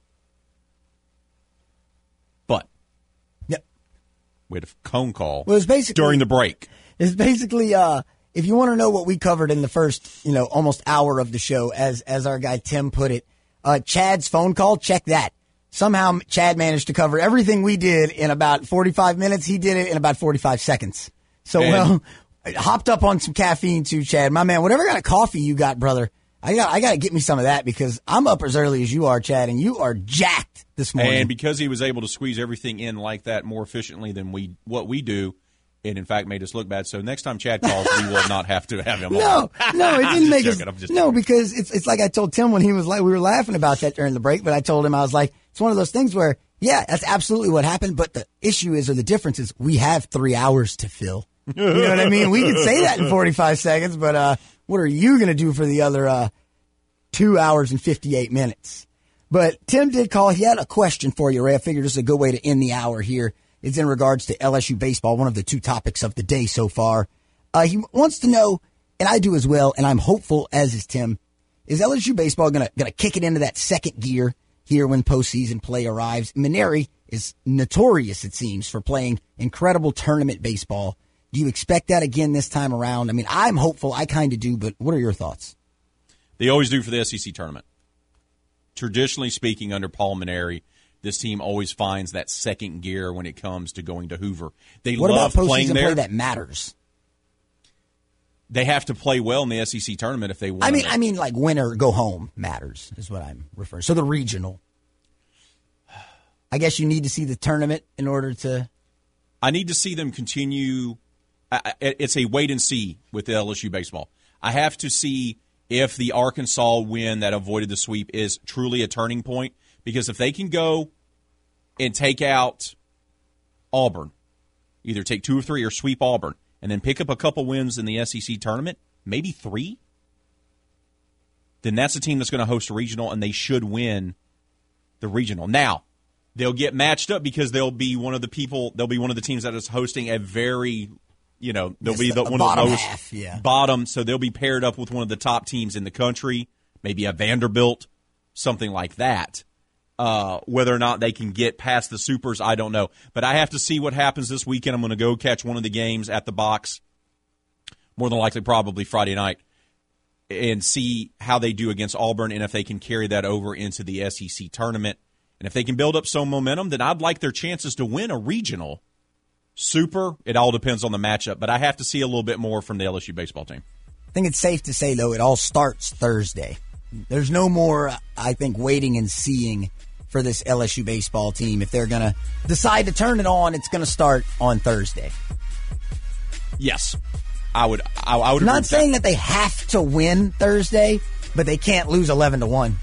S6: But
S7: yep.
S6: we had a phone call
S7: well, it's basically,
S6: during the break.
S7: It's basically, uh, if you want to know what we covered in the first, you know, almost hour of the show, as as our guy Tim put it, uh, Chad's phone call, check that. Somehow Chad managed to cover everything we did in about forty-five minutes. He did it in about forty-five seconds. So, and, well, hopped up on some caffeine too, Chad. My man, whatever kind of coffee you got, brother, I got I got to get me some of that because I'm up as early as you are, Chad, and you are jacked this morning.
S6: And because he was able to squeeze everything in like that more efficiently than we what we do, it in fact made us look bad. So next time Chad calls, we will not have to have him
S7: no,
S6: on.
S7: No, no, it didn't make us.
S6: Joking,
S7: no,
S6: joking.
S7: Because it's it's like I told Tim when he was like we were laughing about that during the break, but I told him I was like it's one of those things where yeah, that's absolutely what happened. But the issue is or the difference is we have three hours to fill. You know what I mean? We could say that in forty-five seconds, but uh, what are you going to do for the other uh, two hours and fifty-eight minutes? But Tim did call. He had a question for you, Ray. I figured this is a good way to end the hour here. It's in regards to L S U baseball, one of the two topics of the day so far. Uh, he wants to know, and I do as well, and I'm hopeful, as is Tim, is L S U baseball going to going to kick it into that second gear here when postseason play arrives? Maneri is notorious, it seems, for playing incredible tournament baseball. Do you expect that again this time around? I mean, I'm hopeful. I kind of do, but what are your thoughts?
S6: They always do for the S E C tournament. traditionally speaking, under Paul Mainieri, this team always finds that second gear when it comes to going to Hoover. They
S7: what
S6: love
S7: about
S6: playing
S7: postseason
S6: there.
S7: play that matters?
S6: They have to play well in the S E C tournament if they want.
S7: I mean, I mean, like win or go home matters is what I'm referring. So the regional. I guess you need to see the tournament in order to.
S6: I need to see them continue. It's a wait and see with the L S U baseball. I have to see if the Arkansas win that avoided the sweep is truly a turning point. Because if they can go and take out Auburn, either take two or three or sweep Auburn, and then pick up a couple wins in the S E C tournament, maybe three, then that's a team that's going to host a regional, and they should win the regional. Now, they'll get matched up because they'll be one of the people, they'll be one of the teams that is hosting a very, you know, they'll
S7: yes,
S6: be the,
S7: the
S6: one
S7: bottom
S6: of the lowest
S7: half, yeah.
S6: bottom, so they'll be paired up with one of the top teams in the country, maybe a Vanderbilt, something like that. Uh, whether or not they can get past the Supers, I don't know. But I have to see what happens this weekend. I'm going to go catch one of the games at the box, more than likely probably Friday night, and see how they do against Auburn and if they can carry that over into the S E C tournament. And if they can build up some momentum, then I'd like their chances to win a regional. Super, it all depends on the matchup. But I have to see a little bit more from the L S U baseball team.
S7: I think it's safe to say, though, it all starts Thursday. There's no more, I think, waiting and seeing for this L S U baseball team. If they're going to decide to turn it on, it's going to start on Thursday.
S6: Yes. I would I, I would
S7: I'm
S6: agree
S7: not
S6: with
S7: saying
S6: that.
S7: that they have to win Thursday, but they can't lose eleven to one.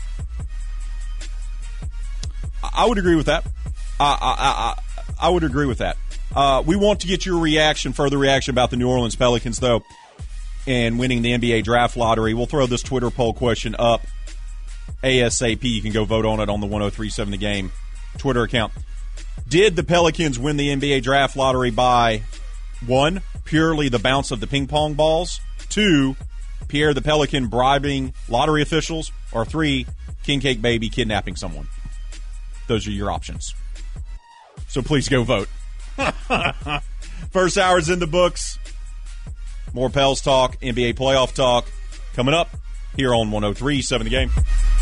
S6: I would agree with that. I I, I, I would agree with that. Uh, we want to get your reaction, further reaction about the New Orleans Pelicans, though, and winning the N B A draft lottery. We'll throw this Twitter poll question up ASAP. You can go vote on it on the one oh three seven The Game Twitter account. Did the Pelicans win the N B A draft lottery by, one, purely the bounce of the ping pong balls, two, Pierre the Pelican bribing lottery officials, or three, King Cake Baby kidnapping someone? Those are your options. So please go vote. First hour's in the books. More Pels talk, N B A playoff talk coming up here on one oh three seven The Game.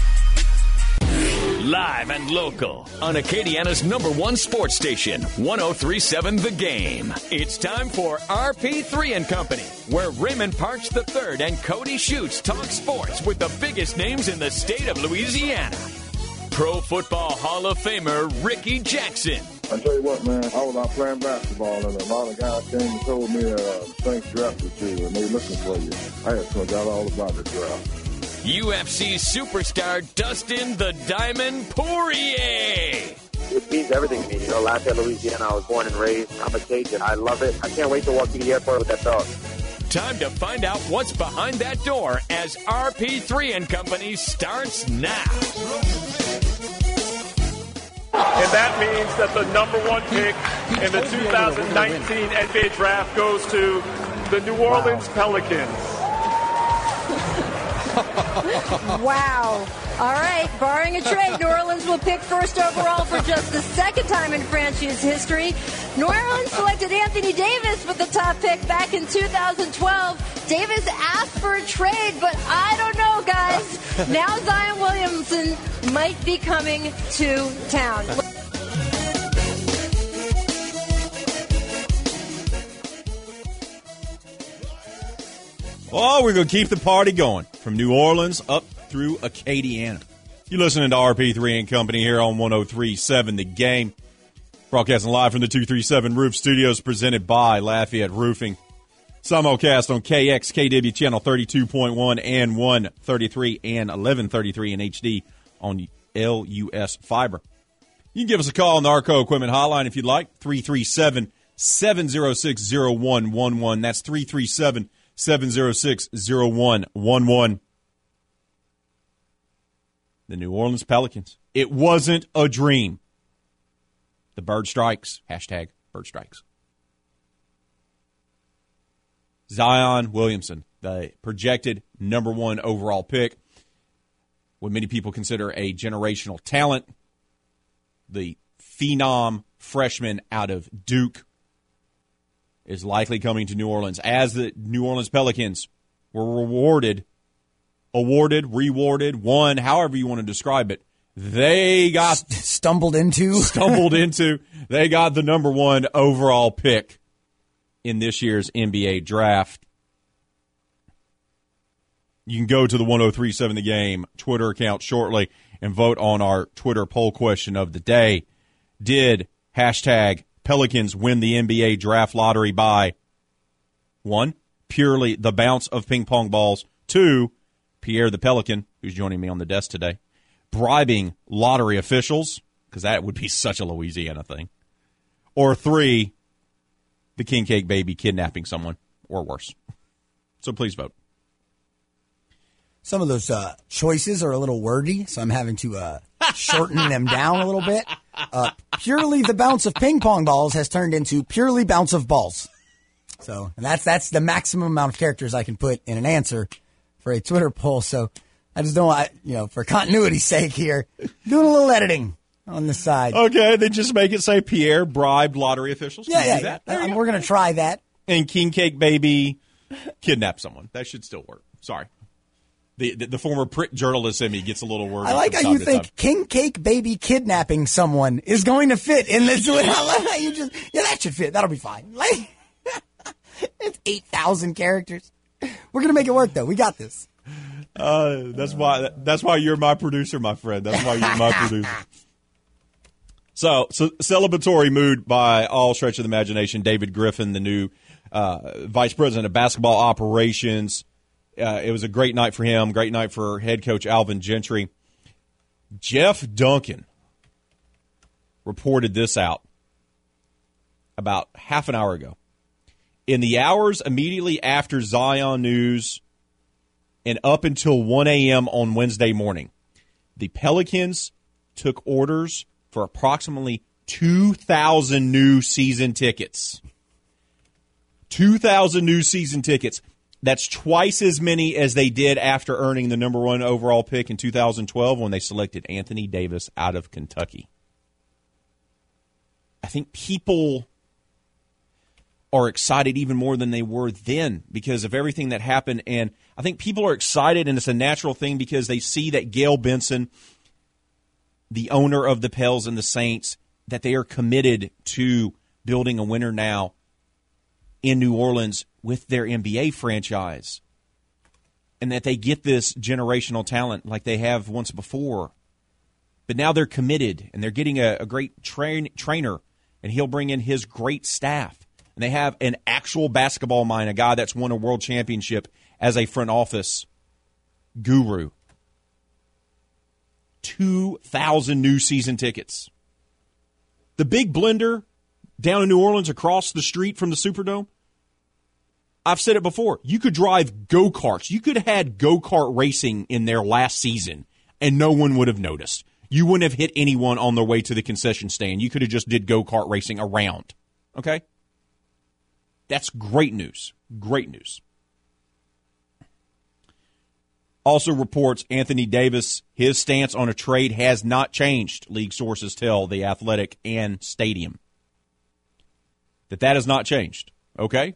S1: Live and local on Acadiana's number one sports station, one oh three seven The Game. It's time for R P three and Company, where Raymond Parks the third and Cody Schutz talk sports with the biggest names in the state of Louisiana. Pro Football Hall of Famer Ricky Jackson.
S11: I tell you what, man, I was out playing basketball, and a lot of guys came and told me uh, Saints drafted you, and they looking for you. I had to out all about the draft.
S1: U F C superstar Dustin the Diamond Poirier.
S12: It means everything to me. You know, Lafayette, Louisiana, I was born and raised. I'm a Cajun. I love it. I can't wait to walk through the airport with that dog.
S1: Time to find out what's behind that door as R P three and Company starts now.
S4: And that means that the number one pick in the two thousand nineteen N B A draft goes to the New Orleans Pelicans.
S5: Wow. All right. Barring a trade, New Orleans will pick first overall for just the second time in franchise history. New Orleans selected Anthony Davis with the top pick back in two thousand twelve. Davis asked for a trade, but I don't know, guys. Now Zion Williamson might be coming to town.
S6: Oh, we're going to keep the party going from New Orleans up through Acadiana. You're listening to R P three and Company here on one oh three seven The Game. Broadcasting live from the two thirty-seven Roof Studios, presented by Lafayette Roofing. Simulcast on K X K W channel thirty-two point one and one thirty-three and eleven thirty-three in H D on L U S Fiber. You can give us a call on the Arco Equipment Hotline if you'd like, three three seven, seven oh six, oh one one one. That's three three seven, seven oh six, oh one one one. The New Orleans Pelicans. It wasn't a dream. The bird strikes. Hashtag bird strikes. Zion Williamson, the projected number one overall pick, what many people consider a generational talent, the phenom freshman out of Duke, is likely coming to New Orleans, as the New Orleans Pelicans were rewarded awarded, rewarded, won, however you want to describe it. They got
S7: stumbled into,
S6: stumbled into. They got the number one overall pick in this year's N B A draft. You can go to the one oh three seven The Game Twitter account shortly and vote on our Twitter poll question of the day. Did hashtag Pelicans win the N B A draft lottery by one, purely the bounce of ping pong balls, two, Pierre the Pelican, who's joining me on the desk today, bribing lottery officials, because that would be such a Louisiana thing, or three, the king cake baby kidnapping someone, or worse. So please vote.
S7: Some of those uh, choices are a little wordy, so I'm having to uh, shorten them down a little bit. Uh, purely the bounce of ping pong balls has turned into purely bounce of balls. So and that's that's the maximum amount of characters I can put in an answer for a Twitter poll. So I just don't want, you know, for continuity's sake here, doing a little editing on the side.
S6: Okay, then just make it say Pierre bribed lottery officials.
S7: Yeah,
S6: Can
S7: yeah,
S6: do that?
S7: yeah. We're going to try that.
S6: And king cake baby kidnap someone. That should still work. Sorry. The, the the former print journalist in me gets a little worried.
S7: I like how you think
S6: time.
S7: king cake baby kidnapping someone is going to fit in this. I love how you just, yeah, that should fit. That'll be fine. Like, it's eight thousand characters. We're going to make it work, though. We got this.
S6: Uh, that's why That's why you're my producer, my friend. That's why you're my producer. So, so, celebratory mood by all stretch of the imagination. David Griffin, the new uh, vice president of basketball operations. Uh, it was a great night for him, great night for head coach Alvin Gentry. Jeff Duncan reported this out about half an hour ago. In the hours immediately after Zion news and up until one a.m. on Wednesday morning, the Pelicans took orders for approximately two thousand new season tickets. two thousand new season tickets. That's twice as many as they did after earning the number one overall pick in two thousand twelve when they selected Anthony Davis out of Kentucky. I think people are excited even more than they were then because of everything that happened. And I think people are excited, and it's a natural thing because they see that Gail Benson, the owner of the Pels and the Saints, that they are committed to building a winner now in New Orleans with their N B A franchise, and that they get this generational talent like they have once before. But now they're committed, and they're getting a, a great train, trainer, and he'll bring in his great staff. And they have an actual basketball mind, a guy that's won a world championship as a front office guru. two thousand new season tickets. The Big Blender down in New Orleans across the street from the Superdome, I've said it before. You could drive go-karts. You could have had go-kart racing in there last season, and no one would have noticed. You wouldn't have hit anyone on their way to the concession stand. You could have just did go-kart racing around. Okay? That's great news. Great news. Also reports Anthony Davis, his stance on a trade has not changed, league sources tell The Athletic and Stadium. That that has not changed. Okay?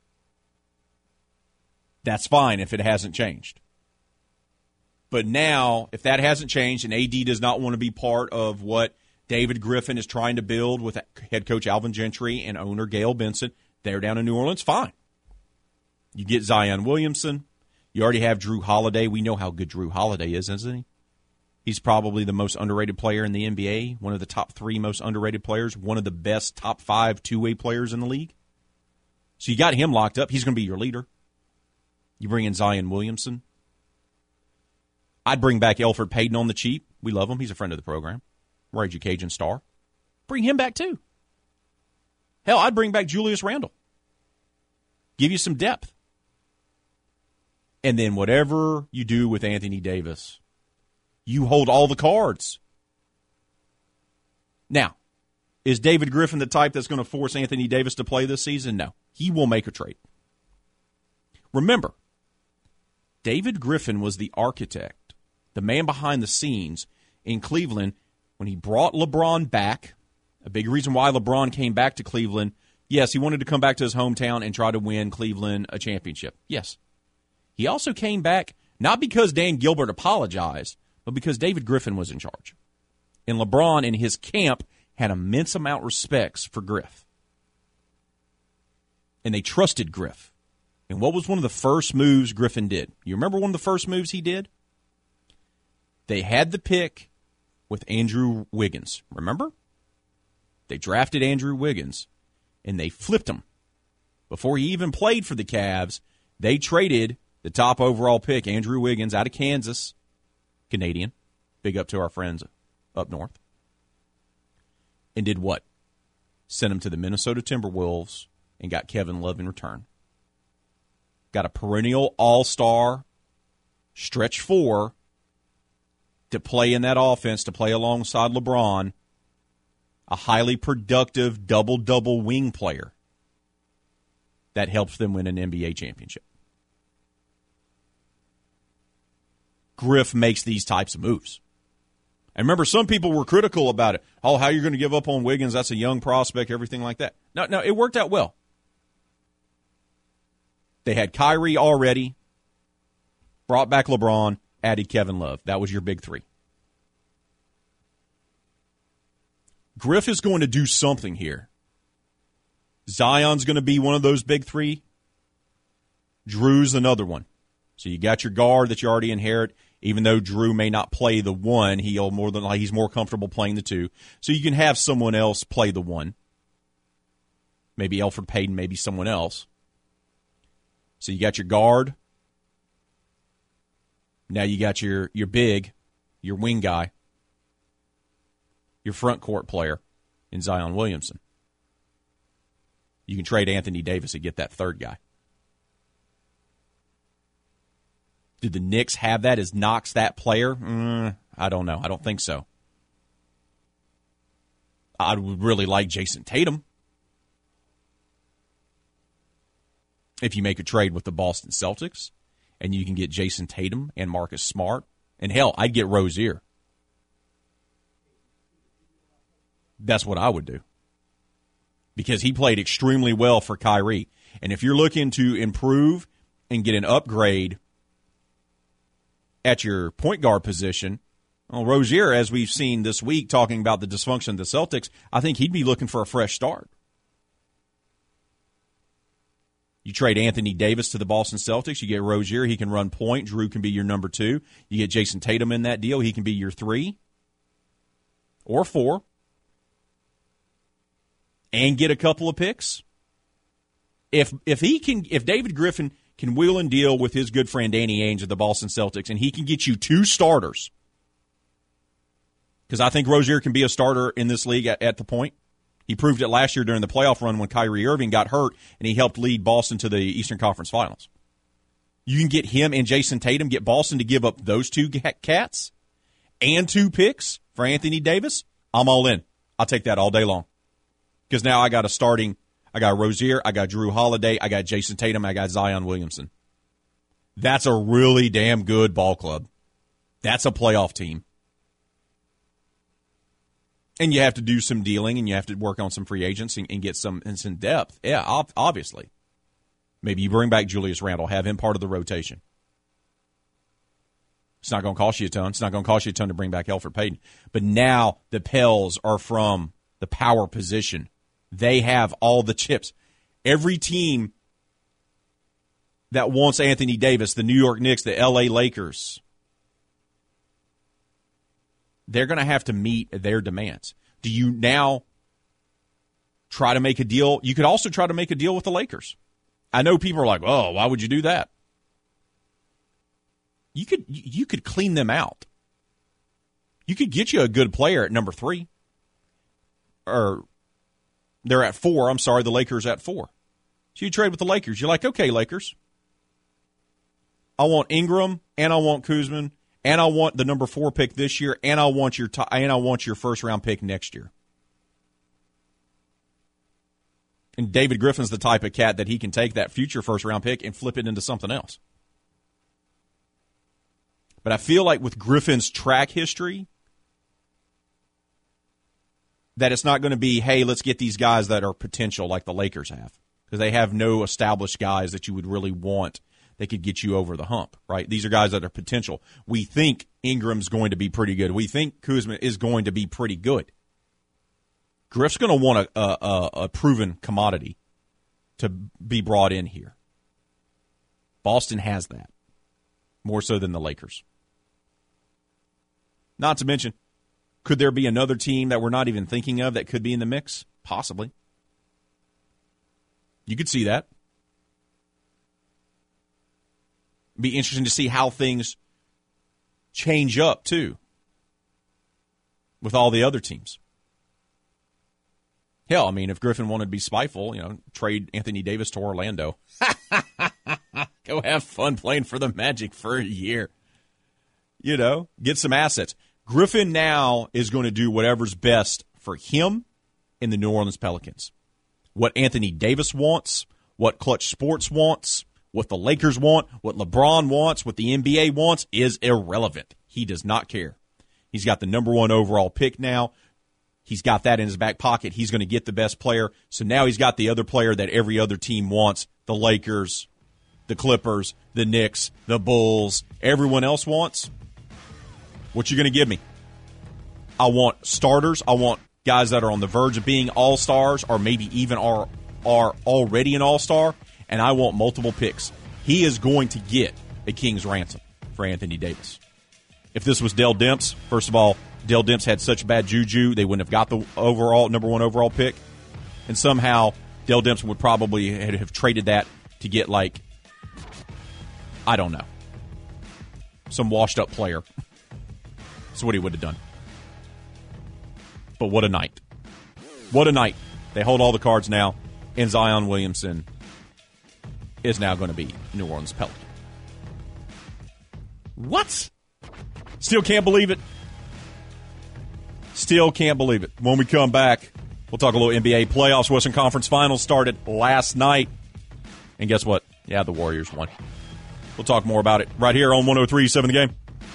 S6: That's fine if it hasn't changed. But now, if that hasn't changed and A D does not want to be part of what David Griffin is trying to build with head coach Alvin Gentry and owner Gail Benson, they're down in New Orleans, fine. You get Zion Williamson. You already have Drew Holiday. We know how good Drew Holiday is, isn't he? He's probably the most underrated player in the N B A, one of the top three most underrated players, one of the best top five two-way players in the league. So you got him locked up. He's going to be your leader. You bring in Zion Williamson. I'd bring back Elfrid Payton on the cheap. We love him. He's a friend of the program. Rage a Cajun star. Bring him back too. Hell, I'd bring back Julius Randle. Give you some depth. And then whatever you do with Anthony Davis, you hold all the cards. Now, is David Griffin the type that's going to force Anthony Davis to play this season? No. He will make a trade. Remember, David Griffin was the architect, the man behind the scenes in Cleveland when he brought LeBron back. A big reason why LeBron came back to Cleveland, yes, he wanted to come back to his hometown and try to win Cleveland a championship. Yes. He also came back Not because Dan Gilbert apologized, but because David Griffin was in charge. And LeBron and his camp had immense amount of respects for Griff. And they trusted Griff. And what was one of the first moves Griffin did? You remember one of the first moves he did? They had the pick with Andrew Wiggins. Remember? They drafted Andrew Wiggins, and they flipped him. Before he even played for the Cavs, they traded the top overall pick, Andrew Wiggins, out of Kansas, Canadian. Big up to our friends up north. And did what? Sent him to the Minnesota Timberwolves and got Kevin Love in return. Got a perennial all-star, stretch four, to play in that offense, to play alongside LeBron, a highly productive double-double wing player that helps them win an N B A championship. Griff makes these types of moves. And remember, some people were critical about it. Oh, how you're going to give up on Wiggins? That's a young prospect, everything like that. No, no, it worked out well. They had Kyrie already, brought back LeBron, added Kevin Love. That was your big three. Griff is going to do something here. Zion's going to be one of those big three. Drew's another one. So you got your guard that you already inherit. Even though Drew may not play the one, he'll more than like he's more comfortable playing the two. So you can have someone else play the one. Maybe Elfrid Payton, maybe someone else. So you got your guard. Now you got your your big, your wing guy, your front court player in Zion Williamson. You can trade Anthony Davis and get that third guy. Did the Knicks have that as Knox that player? Mm, I don't know. I don't think so. I would really like Jason Tatum. If you make a trade with the Boston Celtics and you can get Jason Tatum and Marcus Smart, and hell, I'd get Rozier. That's what I would do. Because he played extremely well for Kyrie. And if you're looking to improve and get an upgrade at your point guard position, well, Rozier, as we've seen this week talking about the dysfunction of the Celtics, I think he'd be looking for a fresh start. You trade Anthony Davis to the Boston Celtics, you get Rozier, he can run point, Drew can be your number two. You get Jason Tatum in that deal, he can be your three or four. And get a couple of picks. If if he can, if David Griffin can wheel and deal with his good friend Danny Ainge of the Boston Celtics, and he can get you two starters, because I think Rozier can be a starter in this league at, at the point. He proved it last year during the playoff run when Kyrie Irving got hurt, and he helped lead Boston to the Eastern Conference Finals. You can get him and Jason Tatum, get Boston to give up those two cats and two picks for Anthony Davis. I'm all in. I'll take that all day long. Because now I got a starting, I got Rozier, I got Drew Holiday, I got Jason Tatum, I got Zion Williamson. That's a really damn good ball club. That's a playoff team. And you have to do some dealing, and you have to work on some free agents and, and get some, and some depth. Yeah, obviously. Maybe you bring back Julius Randle, have him part of the rotation. It's not going to cost you a ton. It's not going to cost you a ton to bring back Elfrid Payton. But now the Pels are from the power position. They have all the chips. Every team that wants Anthony Davis, the New York Knicks, the L A Lakers, they're going to have to meet their demands. Do you now try to make a deal? You could also try to make a deal with the Lakers. I know people are like, oh, why would you do that? You could you could clean them out. You could get you a good player at number three. Or they're at four. I'm sorry, the Lakers at four. So you trade with the Lakers. You're like, okay, Lakers, I want Ingram and I want Kuzma and I want the number four pick this year and I want your t- and I want your first round pick next year. And David Griffin's the type of cat that he can take that future first round pick and flip it into something else. But I feel like with Griffin's track history, that it's not going to be, hey, let's get these guys that are potential like the Lakers have. Because they have no established guys that you would really want that could get you over the hump, right? These are guys that are potential. We think Ingram's going to be pretty good. We think Kuzma is going to be pretty good. Griff's going to want a, a, a proven commodity to be brought in here. Boston has that, more so than the Lakers. Not to mention, could there be another team that we're not even thinking of that could be in the mix? Possibly. You could see that. Be interesting to see how things change up, too, with all the other teams. Hell, I mean, if Griffin wanted to be spiteful, you know, trade Anthony Davis to Orlando. Go have fun playing for the Magic for a year. You know, get some assets. Griffin now is going to do whatever's best for him and the New Orleans Pelicans. What Anthony Davis wants, what Clutch Sports wants, what the Lakers want, what LeBron wants, what the N B A wants is irrelevant. He does not care. He's got the number one overall pick now. He's got that in his back pocket. He's going to get the best player. So now he's got the other player that every other team wants, the Lakers, the Clippers, the Knicks, the Bulls, everyone else wants. What you going to give me? I want starters. I want guys that are on the verge of being all-stars or maybe even are, are already an all-star. And I want multiple picks. He is going to get a king's ransom for Anthony Davis. If this was Dell Demps, first of all, Dell Demps had such bad juju, they wouldn't have got the overall number one overall pick. And somehow, Dell Demps would probably have traded that to get, like, I don't know, some washed-up player. That's what he would have done. But what a night. What a night. They hold all the cards now, and Zion Williamson is now going to be New Orleans Pelican. What? Still can't believe it. Still can't believe it. When we come back, we'll talk a little N B A playoffs. Western Conference Finals started last night. And guess what? Yeah, the Warriors won. We'll talk more about it right here on one oh three point seven The Game.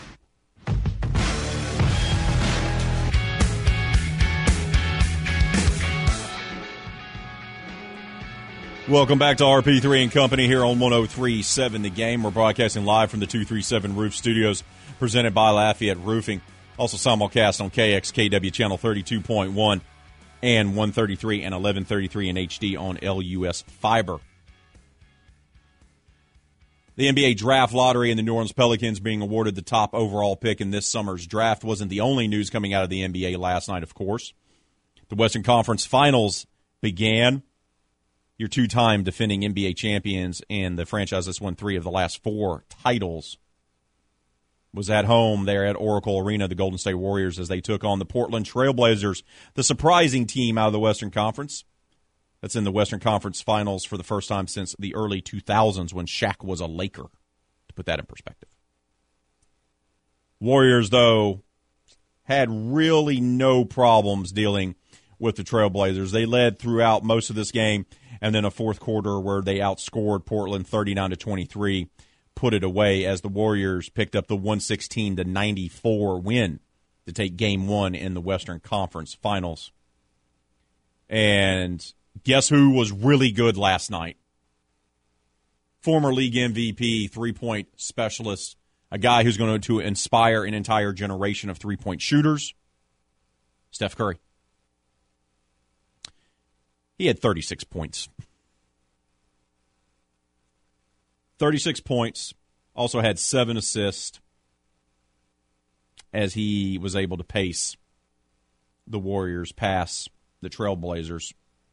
S6: Welcome back to R P three and Company here on one oh three point seven The Game. We're broadcasting live from the two thirty-seven Roof Studios, presented by Lafayette Roofing. Also simulcast on K X K W channel thirty-two point one and one thirty-three and eleven thirty-three in H D on L U S Fiber. The N B A Draft Lottery and the New Orleans Pelicans being awarded the top overall pick in this summer's draft wasn't the only news coming out of the N B A last night, of course. The Western Conference Finals began. Your two-time defending N B A champions and the franchise that's won three of the last four titles was at home there at Oracle Arena, the Golden State Warriors, as they took on the Portland Trailblazers, the surprising team out of the Western Conference. That's in the Western Conference Finals for the first time since the early two thousands when Shaq was a Laker, to put that in perspective. Warriors, though, had really no problems dealing with the Trailblazers. They led throughout most of this game, and then a fourth quarter where they outscored Portland thirty-nine to twenty-three, put it away as the Warriors picked up the one sixteen to ninety-four win to take game one in the Western Conference Finals. And guess who was really good last night? Former league M V P, three-point specialist, a guy who's going to inspire an entire generation of three-point shooters, Steph Curry. He had thirty-six points. thirty-six points. Also had seven assists as he was able to pace the Warriors past the Trailblazers.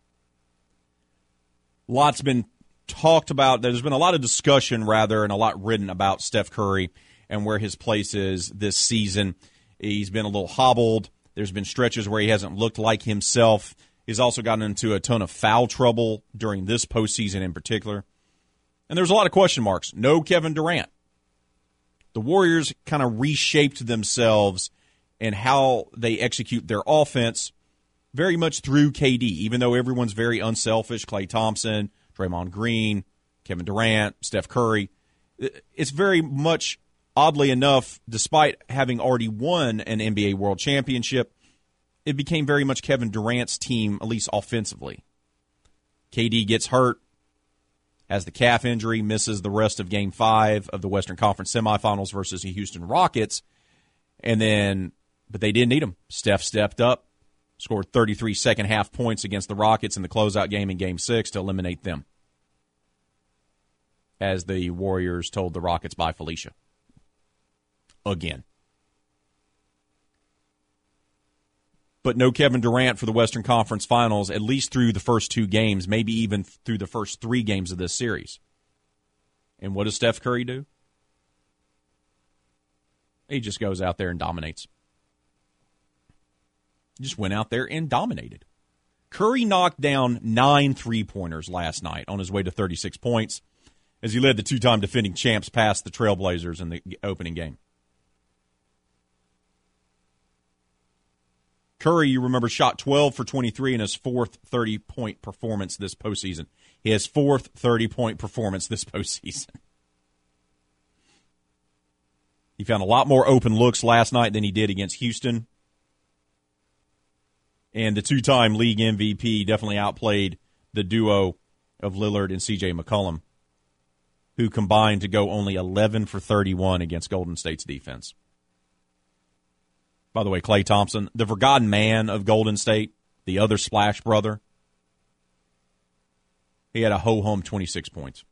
S6: Lots been talked about. There's been a lot of discussion, rather, and a lot written about Steph Curry and where his place is this season. He's been a little hobbled. There's been stretches where he hasn't looked like himself. He's also gotten into a ton of foul trouble during this postseason in particular. And there's a lot of question marks. No Kevin Durant. The Warriors kind of reshaped themselves and how they execute their offense very much through K D, even though everyone's very unselfish. Klay Thompson, Draymond Green, Kevin Durant, Steph Curry. It's very much, oddly enough, despite having already won an N B A World Championship, it became very much Kevin Durant's team, at least offensively. K D gets hurt, has the calf injury, misses the rest of Game five of the Western Conference semifinals versus the Houston Rockets. And then, but they didn't need him. Steph stepped up, scored thirty-three second-half points against the Rockets in the closeout game in Game six to eliminate them, as the Warriors told the Rockets by Felicia. Again. But no Kevin Durant for the Western Conference Finals, at least through the first two games, maybe even through the first three games of this series. And what does Steph Curry do? He just goes out there and dominates. He just went out there and dominated. Curry knocked down nine three-pointers last night on his way to thirty-six points as he led the two-time defending champs past the Trailblazers in the opening game. Curry, you remember, shot twelve for twenty-three in his fourth thirty-point performance this postseason. His fourth thirty-point performance this postseason. He found a lot more open looks last night than he did against Houston. And the two-time league M V P definitely outplayed the duo of Lillard and C J McCollum, who combined to go only eleven for thirty-one against Golden State's defense. By the way, Klay Thompson, the forgotten man of Golden State, the other Splash brother, he had a ho-hum twenty-six points.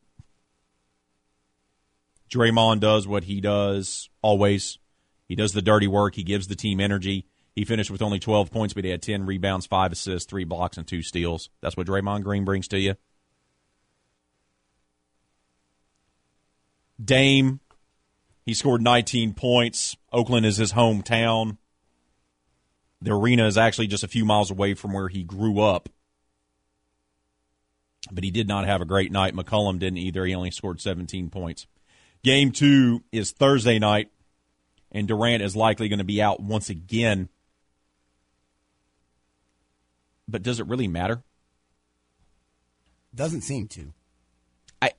S6: Draymond does what he does always. He does the dirty work. He gives the team energy. He finished with only twelve points, but he had ten rebounds, five assists, three blocks, and two steals. That's what Draymond Green brings to you. Dame, he scored nineteen points. Oakland is his hometown. The arena is actually just a few miles away from where he grew up. But he did not have a great night. McCollum didn't either. He only scored seventeen points. Game two is Thursday night, and Durant is likely going to be out once again. But does it really matter?
S7: Doesn't seem to.
S6: I.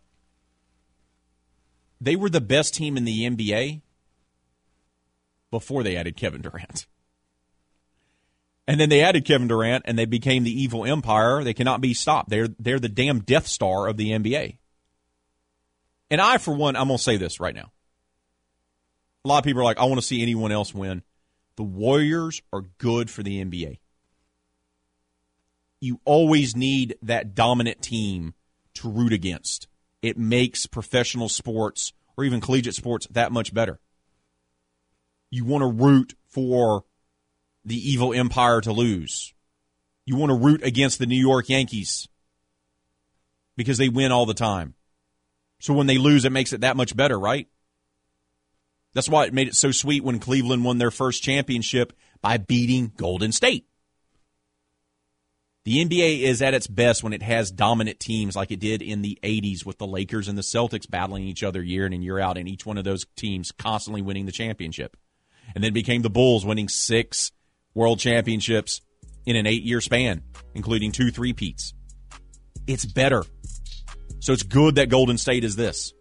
S6: They were the best team in the N B A before they added Kevin Durant. And then they added Kevin Durant, and they became the evil empire. They cannot be stopped. They're they're the damn Death Star of the N B A. And I, for one, I'm going to say this right now. A lot of people are like, I want to see anyone else win. The Warriors are good for the N B A. You always need that dominant team to root against. It makes professional sports, or even collegiate sports, that much better. You want to root for the evil empire to lose. You want to root against the New York Yankees because they win all the time. So when they lose, it makes it that much better, right? That's why it made it so sweet when Cleveland won their first championship by beating Golden State. The N B A is at its best when it has dominant teams like it did in the eighties with the Lakers and the Celtics battling each other year in and year out, and each one of those teams constantly winning the championship. And then became the Bulls winning six world championships in an eight-year span, including two three-peats. It's better. So it's good that Golden State is this.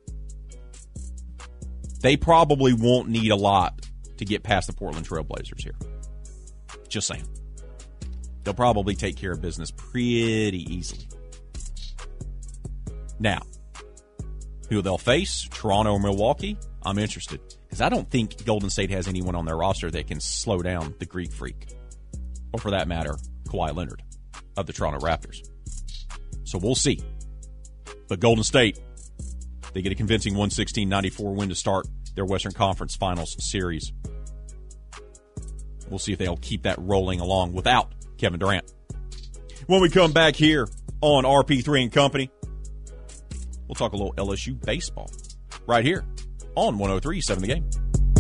S6: They probably won't need a lot to get past the Portland Trailblazers here. Just saying. They'll probably take care of business pretty easily. Now, who they'll face, Toronto or Milwaukee, I'm interested. Because I don't think Golden State has anyone on their roster that can slow down the Greek Freak. Or for that matter, Kawhi Leonard of the Toronto Raptors. So we'll see. But Golden State, they get a convincing one sixteen ninety-four win to start their Western Conference Finals series. We'll see if they'll keep that rolling along without Kevin Durant. When we come back here on R P three and Company, we'll talk a little L S U baseball right here on one oh three point seven The Game.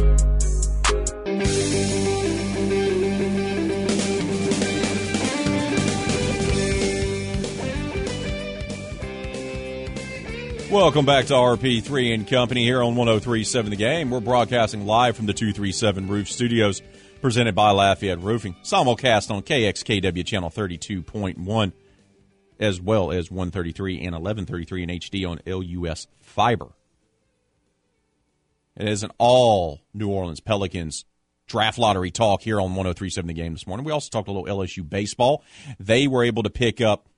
S6: Welcome back to R P three and Company here on one oh three point seven The Game. We're broadcasting live from the two thirty-seven Roof Studios, presented by Lafayette Roofing. Simulcast on K X K W Channel thirty-two point one, as well as one thirty-three and eleven thirty-three in H D on L U S Fiber. It is an all New Orleans Pelicans draft lottery talk here on one oh three point seven The Game this morning. We also talked a little L S U baseball. They were able to pick up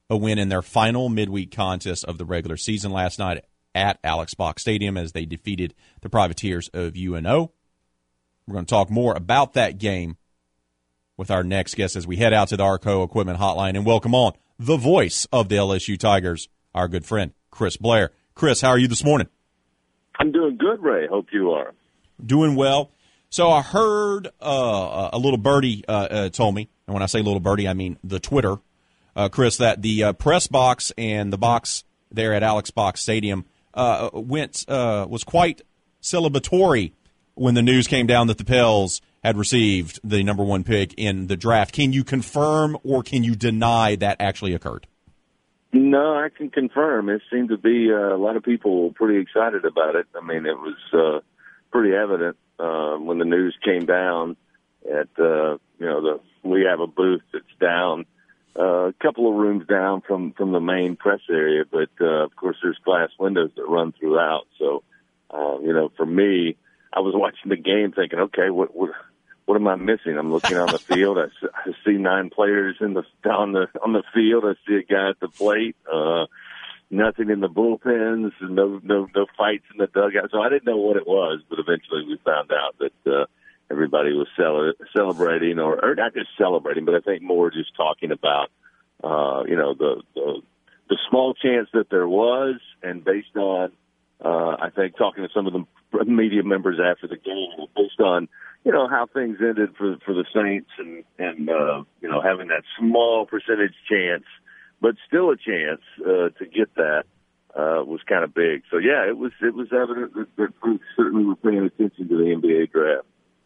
S6: a win in their final midweek contest of the regular season last night at Alex Box Stadium as they defeated the Privateers of U N O. We're going to talk more about that game with our next guest as we head out to the Arco Equipment Hotline and welcome on the voice of the L S U Tigers, our good friend, Chris Blair. Chris, how are you this morning?
S13: I'm doing good, Ray. Hope you are.
S6: Doing well. So I heard uh, a little birdie uh, uh, told me, and when I say little birdie, I mean the Twitter, uh, Chris, that the uh, press box and the box there at Alex Box Stadium uh, went uh, was quite celebratory when the news came down that the Pels had received the number one pick in the draft. Can you confirm or can you deny that actually occurred?
S13: No, I can confirm. It seemed to be uh, a lot of people pretty excited about it. I mean, it was uh, pretty evident uh, when the news came down at, uh, you know, the we have a booth that's down uh, a couple of rooms down from, from the main press area, but, uh, of course, there's glass windows that run throughout. So, uh, you know, for me, I was watching the game thinking, okay, what what, what am I missing? I'm looking on the field. I, I see nine players in the on the on the field. I see a guy at the plate. Uh, nothing in the bullpens. No no no fights in the dugout. So I didn't know what it was, but eventually we found out that uh, everybody was cel- celebrating, or or not just celebrating, but I think more just talking about uh, you know the, the the small chance that there was, and based on uh, I think talking to some of the media members after the game, based on, you know, how things ended for for the Saints and, and uh, you know, having that small percentage chance, but still a chance uh, to get that uh, was kind of big. So, yeah, it was it was evident that, that folks certainly were paying attention to the N B A draft.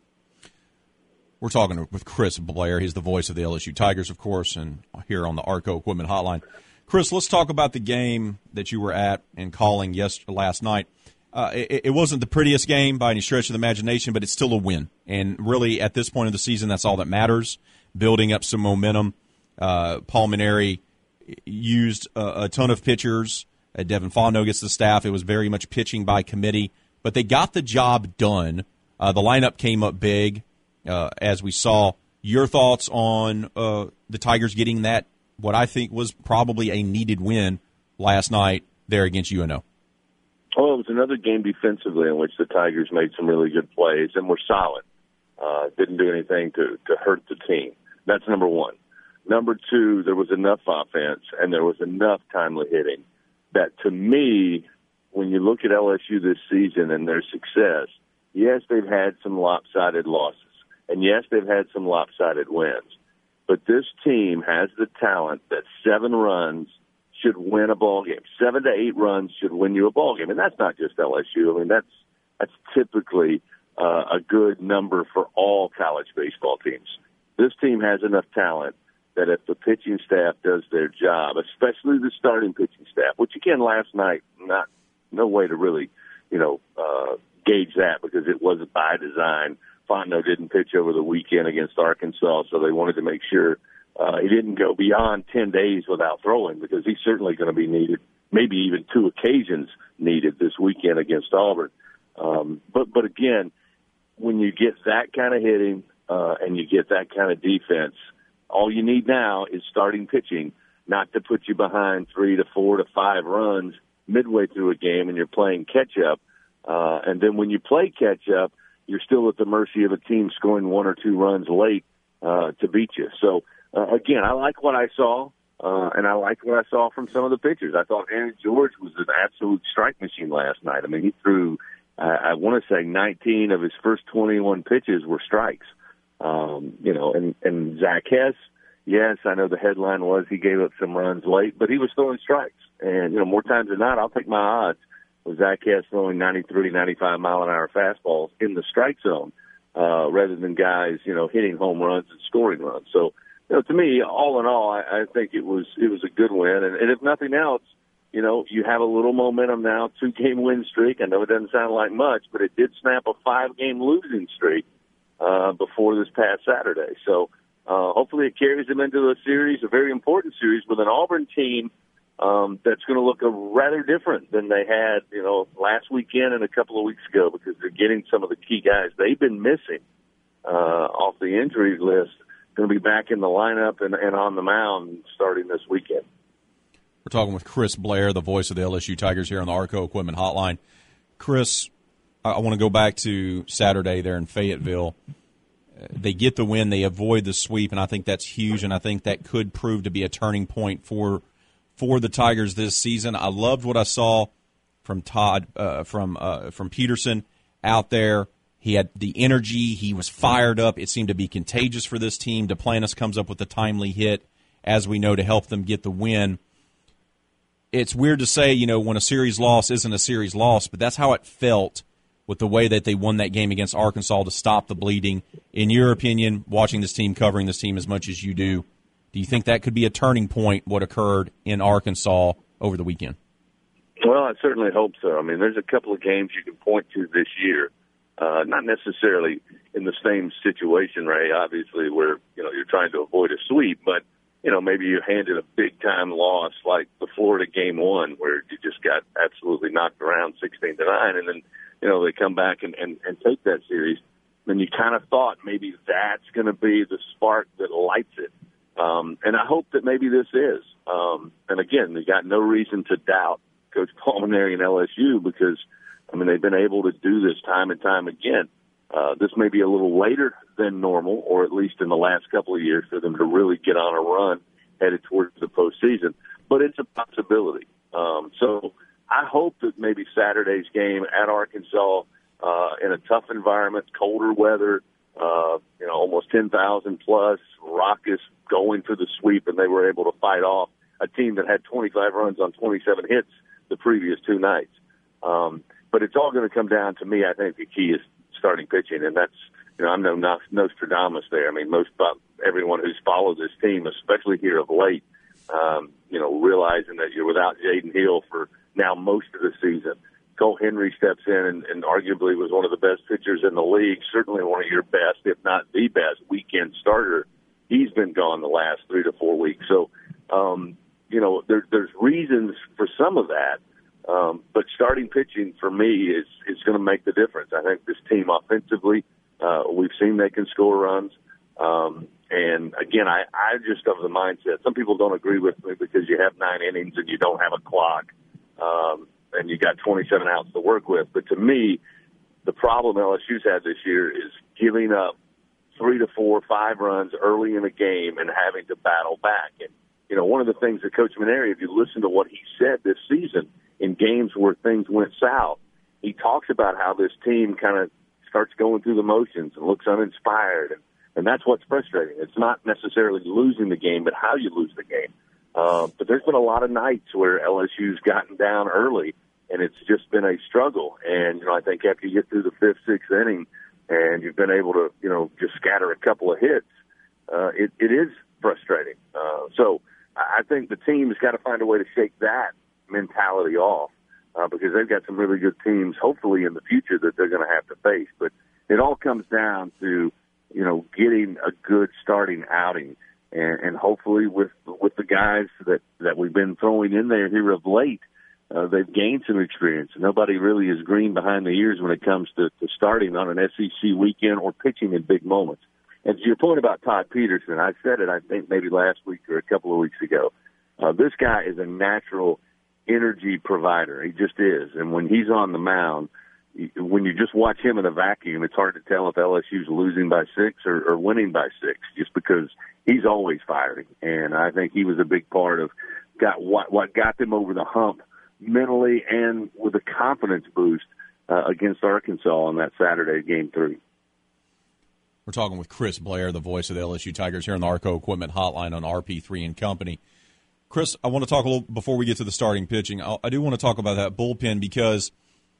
S6: We're talking with Chris Blair. He's the voice of the L S U Tigers, of course, and here on the Arco Equipment Hotline. Chris, let's talk about the game that you were at and calling yesterday, last night. Uh, it, it wasn't the prettiest game by any stretch of the imagination, but it's still a win. And really, at this point of the season, that's all that matters, building up some momentum. Uh, Paul Mainieri used a, a ton of pitchers. Uh, Devin Fauno gets the staff. It was very much pitching by committee. But they got the job done. Uh, the lineup came up big, uh, as we saw. Your thoughts on uh, the Tigers getting that, what I think was probably a needed win last night there against U N O?
S13: Oh, it was another game defensively in which the Tigers made some really good plays and were solid. Uh, didn't do anything to, to hurt the team. That's number one. Number two, there was enough offense and there was enough timely hitting that, to me, when you look at L S U this season and their success, yes, they've had some lopsided losses, and yes, they've had some lopsided wins. But this team has the talent that seven runs should win a ball game. Seven to eight runs should win you a ball game, and that's not just L S U. I mean, that's that's typically uh, a good number for all college baseball teams. This team has enough talent that if the pitching staff does their job, especially the starting pitching staff, which again last night, not no way to really, you know, uh, gauge that because it wasn't by design. Fontenot didn't pitch over the weekend against Arkansas, so they wanted to make sure Uh, he didn't go beyond ten days without throwing because he's certainly going to be needed, maybe even two occasions needed this weekend against Auburn. Um, but, but again, when you get that kind of hitting uh, and you get that kind of defense, all you need now is starting pitching, not to put you behind three to four to five runs midway through a game and you're playing catch-up. Uh, and then when you play catch-up, you're still at the mercy of a team scoring one or two runs late uh, to beat you. So, Uh, again, I like what I saw, uh, and I liked what I saw from some of the pitchers. I thought Aaron George was an absolute strike machine last night. I mean, he threw, uh, I want to say nineteen of his first twenty-one pitches were strikes. Um, you know, and, and Zach Hess, yes, I know the headline was he gave up some runs late, but he was throwing strikes. And, you know, more times than not, I'll take my odds with Zach Hess throwing ninety-three, ninety-five mile an hour fastballs in the strike zone, uh, rather than guys, you know, hitting home runs and scoring runs. So, you know, to me, all in all, I, I think it was it was a good win. And, and if nothing else, you know, you have a little momentum now, two-game win streak. I know it doesn't sound like much, but it did snap a five-game losing streak uh, before this past Saturday. So uh, hopefully it carries them into a series, a very important series, with an Auburn team um, that's going to look a rather different than they had, you know, last weekend and a couple of weeks ago because they're getting some of the key guys they've been missing uh, off the injury list. Going to be back in the lineup and, and on the mound starting this weekend.
S6: We're talking with Chris Blair, the voice of the L S U Tigers here on the Arco Equipment Hotline. Chris, I want to go back to Saturday there in Fayetteville. They get the win. They avoid the sweep, and I think that's huge, and I think that could prove to be a turning point for for the Tigers this season. I loved what I saw from Todd, uh, from uh, from Peterson out there. He had the energy. He was fired up. It seemed to be contagious for this team. Duplantis comes up with a timely hit, as we know, to help them get the win. It's weird to say, you know, when a series loss isn't a series loss, but that's how it felt with the way that they won that game against Arkansas to stop the bleeding. In your opinion, watching this team, covering this team as much as you do, do you think that could be a turning point, what occurred in Arkansas over the weekend?
S13: Well, I certainly hope so. I mean, there's a couple of games you can point to this year, uh, not necessarily in the same situation, Ray, obviously, where, you know, you're trying to avoid a sweep, but you know, maybe you handed a big-time loss like the Florida game one where you just got absolutely knocked around sixteen to nine, and then, you know, they come back and, and, and take that series. Then you kind of thought maybe that's going to be the spark that lights it. Um, and I hope that maybe this is. Um, and, again, they got no reason to doubt Coach Palmineri and L S U because, I mean, they've been able to do this time and time again. Uh, this may be a little later than normal, or at least in the last couple of years, for them to really get on a run headed towards the postseason. But it's a possibility. Um, so I hope that maybe Saturday's game at Arkansas, uh, in a tough environment, colder weather, uh, you know, almost ten thousand plus, raucous, going for the sweep, and they were able to fight off a team that had twenty-five runs on twenty-seven hits the previous two nights. Um, but it's all going to come down to me. I think the key is starting pitching, and that's, you know, I'm no Nostradamus there. I mean, most everyone who's followed this team, especially here of late, um, you know, realizing that you're without Jaden Hill for now most of the season. Cole Henry steps in and, and arguably was one of the best pitchers in the league, certainly one of your best, if not the best, weekend starter. He's been gone the last three to four weeks. So, um, you know, there, there's reasons for some of that. Um, but starting pitching for me is, is going to make the difference. I think this team offensively, uh, we've seen they can score runs. Um, and again, I, I just have the mindset. Some people don't agree with me because you have nine innings and you don't have a clock, um, and you got twenty-seven outs to work with. But to me, the problem L S U's had this year is giving up three to four, five runs early in a game and having to battle back. And, you know, one of the things that Coach Maneri, if you listen to what he said this season, in games where things went south, he talks about how this team kind of starts going through the motions and looks uninspired. And, and that's what's frustrating. It's not necessarily losing the game, but how you lose the game. Uh, but there's been a lot of nights where L S U's gotten down early, and it's just been a struggle. And, you know, I think after you get through the fifth, sixth inning and you've been able to, you know, just scatter a couple of hits, uh, it, it is frustrating. Uh, so I think the team's got to find a way to shake that mentality off, uh, because they've got some really good teams, hopefully in the future, that they're going to have to face. But it all comes down to, you know, getting a good starting outing, and, and hopefully with with the guys that that we've been throwing in there here of late, uh, they've gained some experience. Nobody really is green behind the ears when it comes to, to starting on an S E C weekend or pitching in big moments. And to your point about Todd Peterson, I said it, I think maybe last week or a couple of weeks ago. Uh, this guy is a natural energy provider. He just is. And when he's on the mound, when you just watch him in a vacuum, it's hard to tell if L S U's losing by six or, or winning by six, just because he's always firing. And I think he was a big part of got what, what got them over the hump mentally and with a confidence boost uh, against Arkansas on that Saturday, game three.
S6: We're talking with Chris Blair, the voice of the L S U Tigers, here on the Arco Equipment Hotline on R P three and Company. Chris, I want to talk a little before we get to the starting pitching. I do want to talk about that bullpen because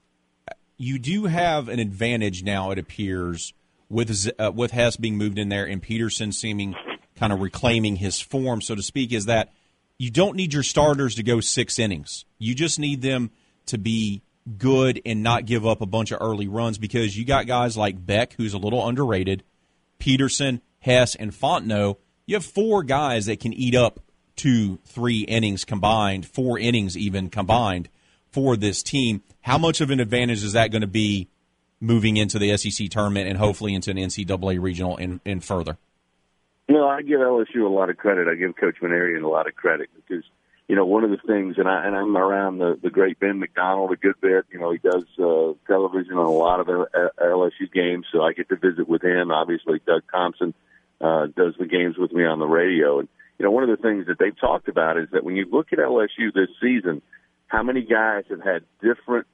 S6: you do have an advantage now, it appears, with uh, with Hess being moved in there and Peterson seeming kind of reclaiming his form, so to speak, is that you don't need your starters to go six innings. You just need them to be good and not give up a bunch of early runs, because you got guys like Beck, who's a little underrated, Peterson, Hess, and Fontenot. You have four guys that can eat up two, three innings combined, four innings even combined for this team. How much of an advantage is that going to be moving into the S E C tournament and hopefully into an N C double A regional and, and further?
S13: You know, I give L S U a lot of credit. I give Coach Maneri a lot of credit because you know, one of the things, and, I, and I'm around the, the great Ben McDonald a good bit. You know, he does uh, television on a lot of L S U games, so I get to visit with him. Obviously, Doug Thompson uh, does the games with me on the radio. And, you know, one of the things that they've talked about is that when you look at L S U this season, how many guys have had different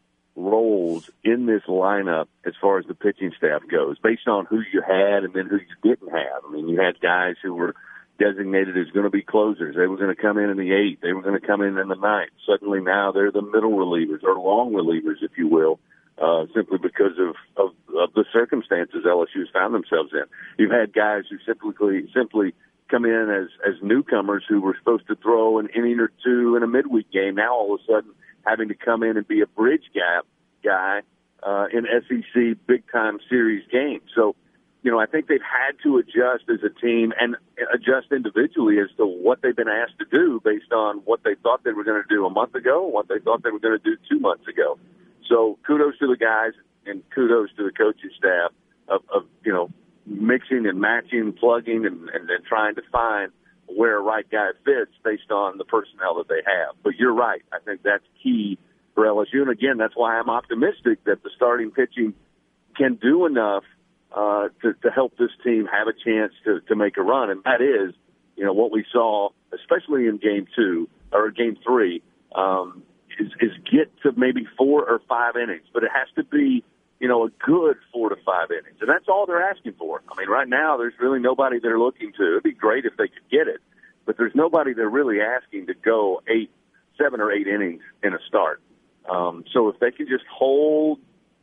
S13: roles in this lineup as far as the pitching staff goes, based on who you had and then who you didn't have. I mean, you had guys who were designated as going to be closers. They were going to come in in the eighth. They were going to come in in the ninth. Suddenly now they're the middle relievers or long relievers, if you will, uh, simply because of, of, of the circumstances L S U's found themselves in. You've had guys who simply simply come in as, as newcomers who were supposed to throw an inning or two in a midweek game, now all of a sudden having to come in and be a bridge gap guy uh, in S E C big-time series games. So, you know, I think they've had to adjust as a team and adjust individually as to what they've been asked to do based on what they thought they were going to do a month ago and what they thought they were going to do two months ago. So kudos to the guys and kudos to the coaching staff of, of you know, mixing and matching, plugging, and, and, and trying to find where a right guy fits based on the personnel that they have. But you're right. I think that's key for L S U. And, again, that's why I'm optimistic that the starting pitching can do enough uh, to, to help this team have a chance to, to make a run. And that is, you know, what we saw, especially in game two or game three, um, is, is get to maybe four or five innings. But it has to be, you know, a good four to five innings. And that's all they're asking for. I mean, right now there's really nobody they're looking to. It'd be great if they could get it, but there's nobody they're really asking to go eight, seven or eight innings in a start. Um, so if they can just hold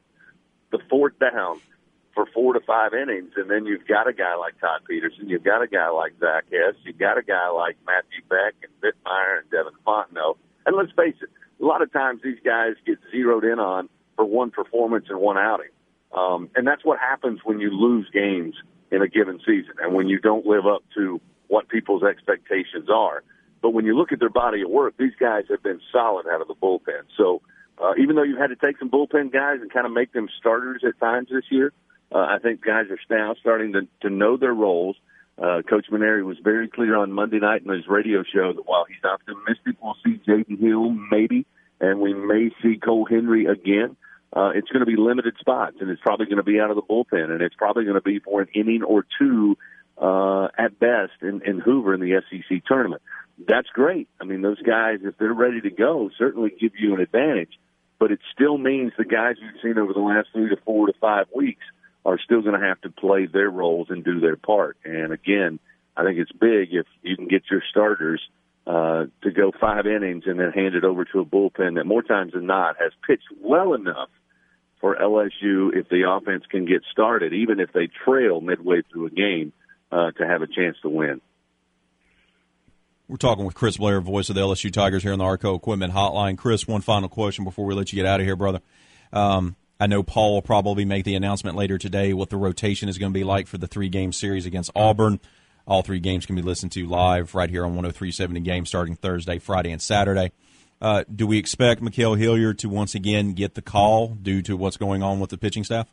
S13: the fort down for four to five innings, and then you've got a guy like Todd Peterson, you've got a guy like Zach Hess, you've got a guy like Matthew Beck and Bittmeyer and Devin Fontenot. And let's face it, a lot of times these guys get zeroed in on for one performance and one outing. Um, and that's what happens when you lose games in a given season and when you don't live up to what people's expectations are. But when you look at their body of work, these guys have been solid out of the bullpen. So uh, even though you've had to take some bullpen guys and kind of make them starters at times this year, uh, I think guys are now starting to, to know their roles. Uh, Coach Maneri was very clear on Monday night in his radio show that while he's optimistic we'll see Jaden Hill maybe, and we may see Cole Henry again, uh, it's going to be limited spots, and it's probably going to be out of the bullpen, and it's probably going to be for an inning or two uh, at best in, in Hoover in the S E C tournament. That's great. I mean, those guys, if they're ready to go, certainly give you an advantage, but it still means the guys you've seen over the last three to four to five weeks are still going to have to play their roles and do their part. And, again, I think it's big if you can get your starters uh, to go five innings and then hand it over to a bullpen that more times than not has pitched well enough for L S U, if the offense can get started, even if they trail midway through a game, uh, to have a chance to win.
S6: We're talking with Chris Blair, voice of the L S U Tigers here on the Arco Equipment Hotline. Chris, one final question before we let you get out of here, brother. Um, I know Paul will probably make the announcement later today what the rotation is going to be like for the three-game series against Auburn. All three games can be listened to live right here on one oh three point seven The Game starting Thursday, Friday, and Saturday. Uh, do we expect Ma'Khale Hilliard to once again get the call due to what's going on with the pitching staff?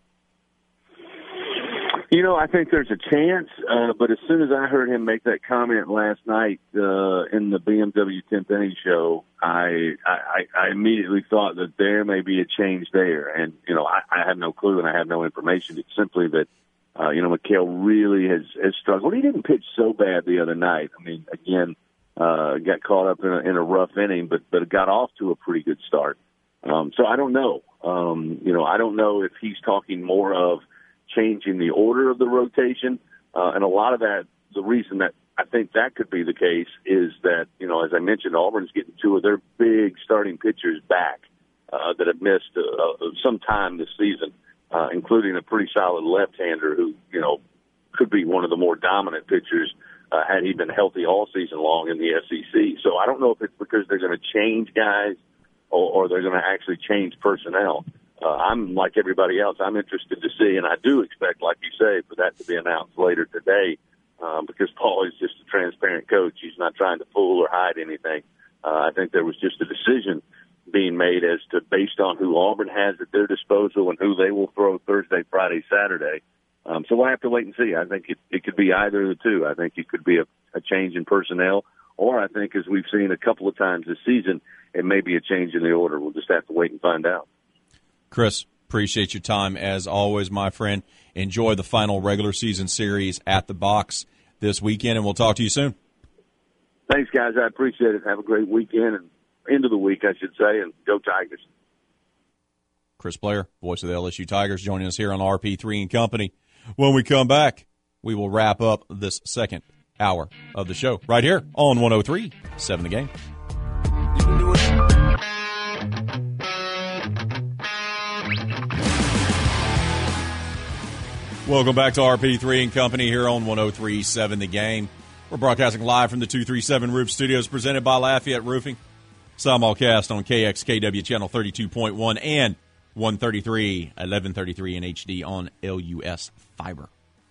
S13: You know, I think there's a chance, uh, but as soon as I heard him make that comment last night uh, in the B M W tenth Inning Show, I, I I immediately thought that there may be a change there. And, you know, I, I have no clue and I have no information. It's simply that, uh, you know, Ma'Khale really has, has struggled. He didn't pitch so bad the other night. I mean, again, uh, got caught up in a, in a rough inning, but, but got off to a pretty good start. Um, so I don't know. Um, you know, I don't know if he's talking more of changing the order of the rotation. Uh, and a lot of that, the reason that I think that could be the case is that, you know, as I mentioned, Auburn's getting two of their big starting pitchers back uh, that have missed uh, some time this season, uh, including a pretty solid left-hander who, you know, could be one of the more dominant pitchers uh, had he been healthy all season long in the S E C. So I don't know if it's because they're going to change guys or, or they're going to actually change personnel. Uh, I'm like everybody else. I'm interested to see, and I do expect, like you say, for that to be announced later today, um, because Paul is just a transparent coach. He's not trying to fool or hide anything. Uh, I think there was just a decision being made as to based on who Auburn has at their disposal and who they will throw Thursday, Friday, Saturday. Um, so we'll have to wait and see. I think it, it could be either of the two. I think it could be a, a change in personnel, Or I think, as we've seen a couple of times this season, it may be a change in the order. We'll just have to wait and find out.
S6: Chris, appreciate your time as always, my friend. Enjoy the final regular season series at the box this weekend, and we'll talk to you soon.
S13: Thanks, guys. I appreciate it. Have a great weekend and end of the week, I should say, and go Tigers.
S6: Chris Blair, voice of the L S U Tigers, joining us here on R P three and Company. When we come back, we will wrap up this second hour of the show right here on one oh three point seven The Game. Welcome back to R P three and Company here on one oh three point seven The Game. We're broadcasting live from the two thirty-seven Roof Studios, presented by Lafayette Roofing. Simulcast on K X K W Channel thirty-two point one and one thirty-three, eleven thirty-three in H D on L U S Fiber.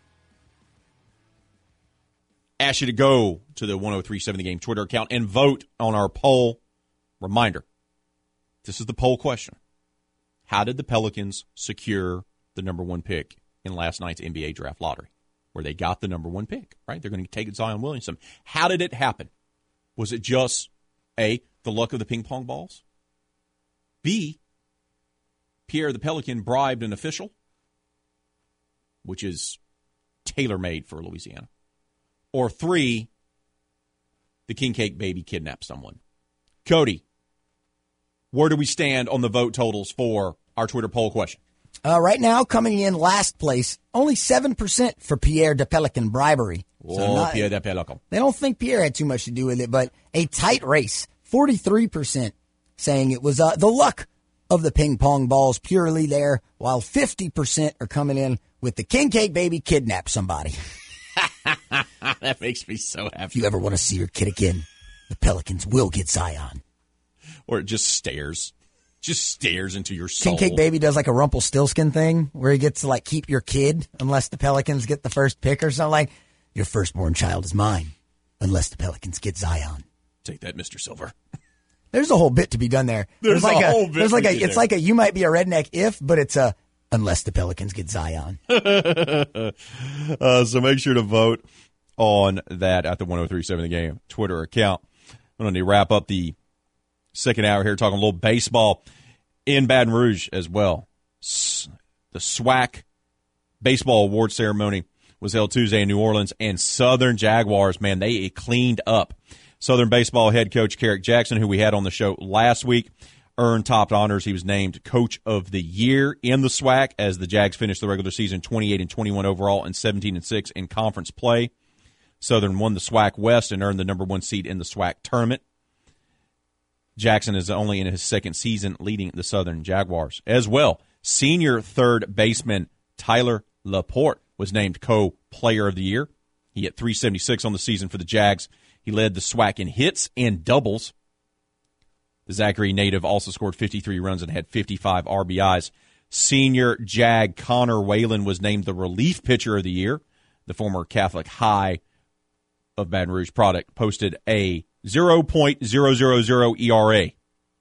S6: Ask you to go to the one oh three point seven The Game Twitter account and vote on our poll. Reminder, this is the poll question. How did the Pelicans secure the number one pick in last night's N B A draft lottery, where they got the number one pick, right? They're going to take Zion Williamson. How did it happen? Was it just, A, the luck of the ping pong balls? B, Pierre the Pelican bribed an official, which is tailor-made for Louisiana? Or three, the king cake baby kidnapped someone? Cody, where do we stand on the vote totals for our Twitter poll question?
S7: Uh, right now, coming in last place, only seven percent for Pierre the Pelican bribery.
S6: Oh,
S7: So not-
S6: Pierre the Pelican.
S7: They don't think Pierre had too much to do with it, but a tight race. forty-three percent saying it was uh, the luck of the ping pong balls purely there, while fifty percent are coming in with the king cake baby kidnapped somebody.
S6: That makes me so happy.
S7: If you ever want to see your kid again, the Pelicans will get Zion.
S6: Or it just stares. Just stares into your soul.
S7: King Cake Baby does like a Rumpelstiltskin thing where he gets to like keep your kid unless the Pelicans get the first pick or something. Like, your firstborn child is mine unless the Pelicans get Zion.
S6: Take that, Mister Silver.
S7: There's a whole bit to be done there.
S6: There's
S7: like
S6: a whole bit
S7: There's like
S6: to
S7: a.
S6: do
S7: It's
S6: there.
S7: like a. You might be a redneck if, but it's a unless the Pelicans get Zion.
S6: uh, so make sure to vote on that at the one oh three point seven The Game Twitter account. I'm going to wrap up the second hour here talking a little baseball in Baton Rouge as well. S- the SWAC baseball award ceremony was held Tuesday in New Orleans, and Southern Jaguars, man, they cleaned up. Southern baseball head coach Carrick Jackson, who we had on the show last week, earned top honors. He was named Coach of the Year in the SWAC as the Jags finished the regular season twenty-eight and twenty-one overall and seventeen and six in conference play. Southern won the SWAC West and earned the number one seed in the SWAC tournament. Jackson is only in his second season leading the Southern Jaguars. As well, senior third baseman Tyler Laporte was named Co-Player of the Year. He hit three seventy-six on the season for the Jags. He led the SWAC in hits and doubles. The Zachary native also scored fifty-three runs and had fifty-five R B Is. Senior Jag Connor Whalen was named the Relief Pitcher of the Year. The former Catholic High of Baton Rouge product posted a zero point zero zero zero E R A.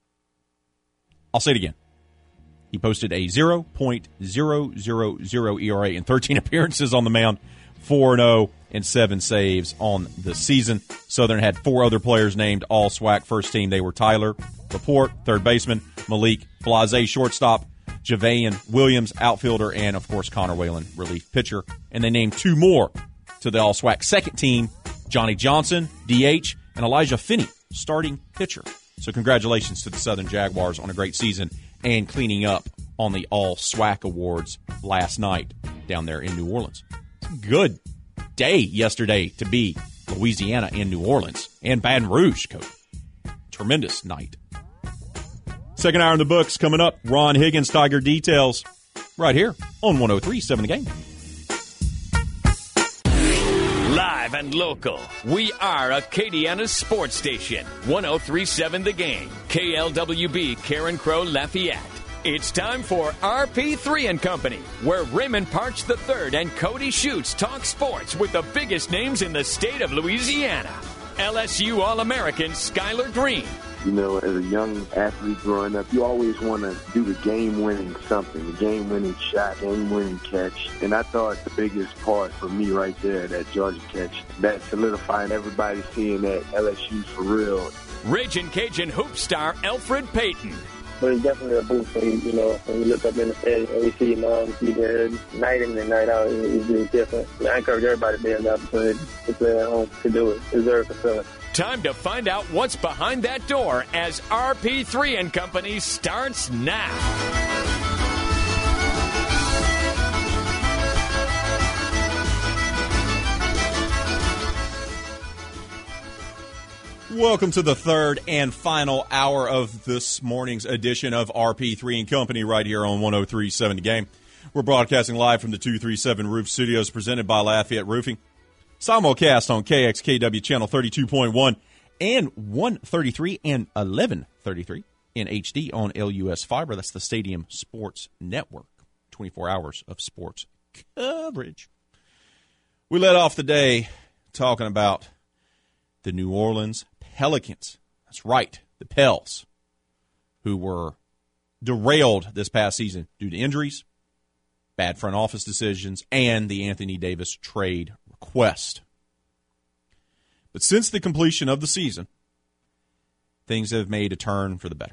S6: I'll say it again. He posted a zero point zero zero zero E R A in thirteen appearances on the mound, four and oh and seven saves on the season. Southern had four other players named all SWAC first team. They were Tyler Laporte, third baseman, Malik Blase, shortstop, Javayan Williams, outfielder, and, of course, Connor Whalen, relief pitcher. And they named two more to the all SWAC second team, Johnny Johnson, D H, and Elijah Finney, starting pitcher. So congratulations to the Southern Jaguars on a great season and cleaning up on the all SWAC awards last night down there in New Orleans. Good day yesterday to be Louisiana and New Orleans and Baton Rouge, Cody. Tremendous night. Second hour in the books coming up. Ron Higgins, Tiger Details, right here on one oh three point seven The Game.
S1: Live and local, we are Acadiana's sports station. one oh three point seven The Game. K L W B, Karen Crow, Lafayette. It's time for R P three and Company, where Raymond Parch the third and Cody Schutz talk sports with the biggest names in the state of Louisiana. L S U All-American Skylar Green,
S14: You know, as a young athlete growing up, you always want to do the game-winning something, the game-winning shot, game-winning catch. And I thought the biggest part for me right there, that Georgia catch, that solidifying everybody seeing that L S U for real.
S1: Ragin' Cajun hoop star Elfrid Payton.
S15: But it's definitely a boost when you, you know, when you look up in the stadium and you see your mom, see dad, night in and night out, it's really different. And I encourage everybody to be in the opportunity to play at home, to do it. Deserve the feeling.
S1: Time to find out what's behind that door as R P three and Company starts now.
S6: Welcome to the third and final hour of this morning's edition of R P three and Company right here on one oh three point seven The Game. We're broadcasting live from the two thirty-seven Roof Studios presented by Lafayette Roofing. Simulcast on K X K W channel thirty-two point one and one thirty-three and eleven thirty-three in H D on L U S Fiber. That's the Stadium Sports Network. twenty-four hours of sports coverage. We led off the day talking about the New Orleans Pelicans. That's right, the Pels, who were derailed this past season due to injuries, bad front office decisions, and the Anthony Davis trade request. But since the completion of the season, things have made a turn for the better.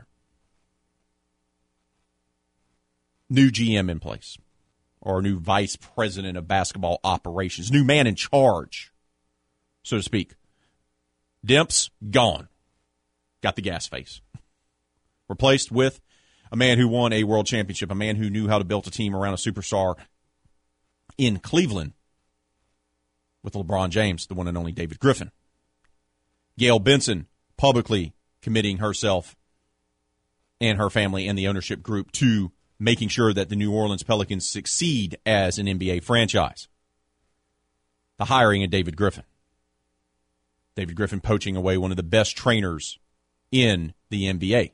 S6: New G M in place, or new vice president of basketball operations, new man in charge, so to speak. Demps, gone. Got the gas face. Replaced with a man who won a world championship, a man who knew how to build a team around a superstar in Cleveland with LeBron James, the one and only David Griffin. Gail Benson publicly committing herself and her family and the ownership group to making sure that the New Orleans Pelicans succeed as an N B A franchise. The hiring of David Griffin. David Griffin poaching away one of the best trainers in the N B A.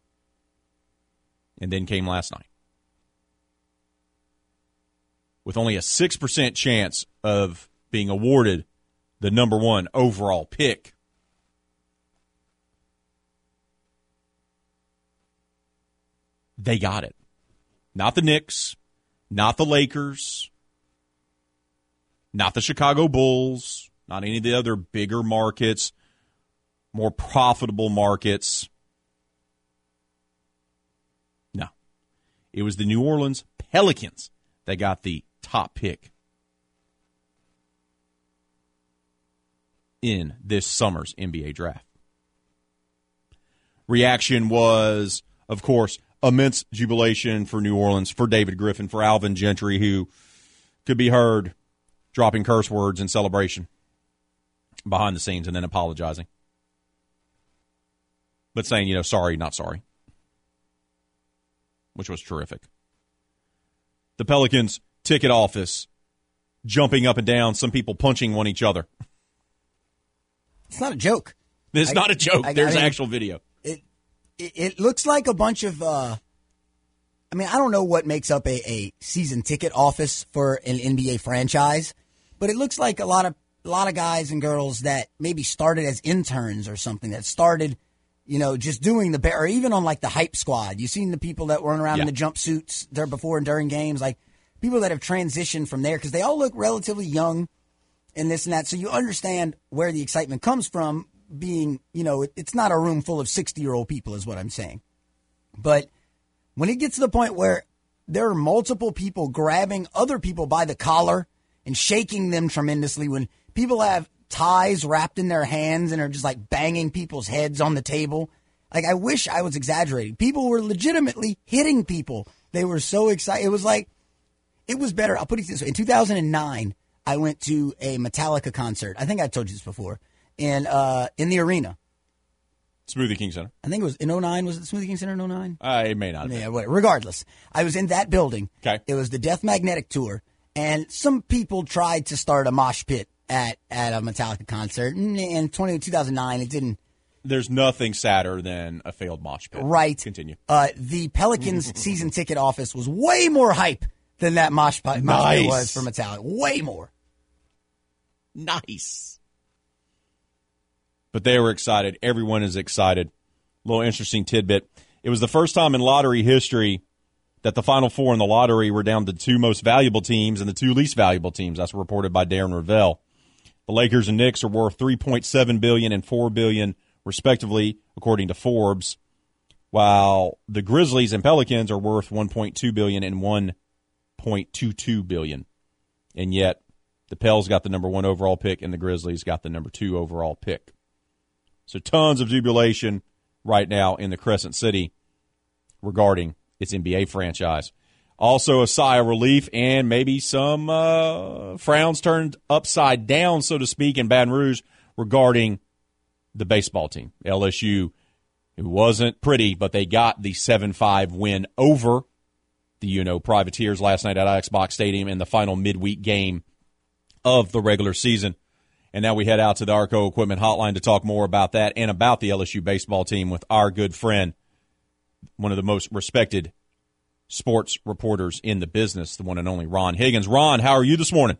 S6: And then came last night. With only a six percent chance of being awarded the number one overall pick. They got it. Not the Knicks, not the Lakers, not the Chicago Bulls, not any of the other bigger markets, more profitable markets. No. It was the New Orleans Pelicans that got the top pick in this summer's N B A draft. Reaction was, of course, immense jubilation for New Orleans, for David Griffin, for Alvin Gentry, who could be heard dropping curse words in celebration behind the scenes and then apologizing. But saying, you know, sorry, not sorry. Which was terrific. The Pelicans ticket office jumping up and down, some people punching one each other.
S7: It's not a joke.
S6: It's
S7: I,
S6: not a joke.
S7: I, I,
S6: There's
S7: I mean,
S6: actual video.
S7: It, it it looks like a bunch of, uh, I mean, I don't know what makes up a, a season ticket office for an N B A franchise, but it looks like a lot of a lot of guys and girls that maybe started as interns or something, that started, you know, just doing the, or even on like the hype squad. You've seen the people that run around
S6: yeah.
S7: in the jumpsuits there before and during games, like people that have transitioned from there because they all look relatively young and this and that. So you understand where the excitement comes from being, you know, it, it's not a room full of sixty-year-old people is what I'm saying. But when it gets to the point where there are multiple people grabbing other people by the collar and shaking them tremendously, when people have ties wrapped in their hands and are just like banging people's heads on the table. Like, I wish I was exaggerating. People were legitimately hitting people. They were so excited. It was like, it was better. I'll put it this way. In two thousand nine, I went to a Metallica concert. I think I told you this before. In, uh, in the arena.
S6: Smoothie King Center.
S7: I think it was in oh nine. Was it the Smoothie King Center in oh nine?
S6: Uh, it may not have
S7: yeah,
S6: been.
S7: Regardless, I was in that building.
S6: Okay.
S7: It was the Death Magnetic Tour. And some people tried to start a mosh pit at, at a Metallica concert. And in two thousand nine, it didn't.
S6: There's nothing sadder than a failed mosh pit.
S7: Right.
S6: Continue.
S7: Uh, the Pelicans season ticket office was way more hype than that mosh pit, mosh
S6: nice.
S7: pit was for Metallica. Way more.
S6: Nice. But they were excited. Everyone is excited. little interesting tidbit. It was the first time in lottery history that the Final Four in the lottery were down to the two most valuable teams and the two least valuable teams. That's reported by Darren Ravel. The Lakers and Knicks are worth three point seven billion dollars and four billion dollars, respectively, according to Forbes, while the Grizzlies and Pelicans are worth one point two billion dollars and one point two two billion dollars. And yet, the Pels got the number one overall pick and the Grizzlies got the number two overall pick. So tons of jubilation right now in the Crescent City regarding its N B A franchise. Also a sigh of relief and maybe some uh, frowns turned upside down, so to speak, in Baton Rouge regarding the baseball team. L S U, it wasn't pretty, but they got the seven five win over the, you know, Privateers last night at Xbox Stadium in the final midweek game of the regular season. And now we head out to the Arco Equipment Hotline to talk more about that and about the L S U baseball team with our good friend, one of the most respected sports reporters in the business, the one and only Ron Higgins. Ron, how are you this morning?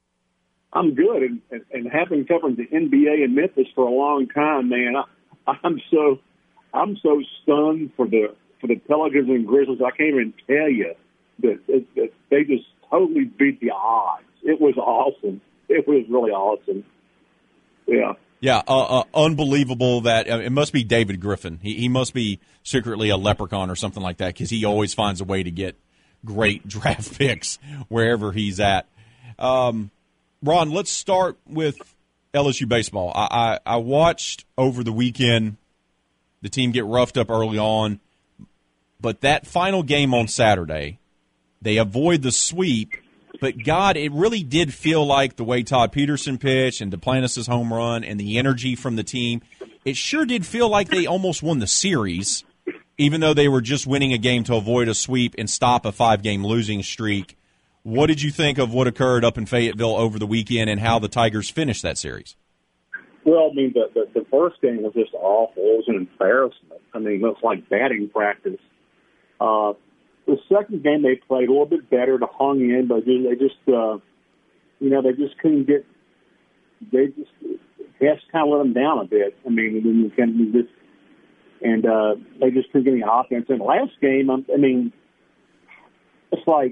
S16: I'm good, and, and, and having covered the N B A in Memphis for a long time, man, I, I'm so I'm so stunned for the for the Pelicans and Grizzlies. I can't even tell you that, that, that they just totally beat the odds. It was awesome. It was really awesome. Yeah.
S6: Yeah, uh, uh, unbelievable that uh, it must be David Griffin. He, he must be secretly a leprechaun or something like that because he always finds a way to get great draft picks wherever he's at. Um, Ron, let's start with L S U baseball. I, I, I watched over the weekend the team get roughed up early on, but that final game on Saturday, they avoid the sweep. But, God, it really did feel like the way Todd Peterson pitched and Duplantis' home run and the energy from the team, it sure did feel like they almost won the series, even though they were just winning a game to avoid a sweep and stop a five-game losing streak. What did you think of what occurred up in Fayetteville over the weekend and how the Tigers finished that series?
S16: Well, I mean, the, the, the first game was just awful. It was an embarrassment. I mean, it was like batting practice. Uh The second game they played a little bit better, to hung in, but they just, uh, you know, they just couldn't get. They just Hess kind of let them down a bit. I mean, when you can just, and uh, they just couldn't get any offense. And the last game, I mean, it's like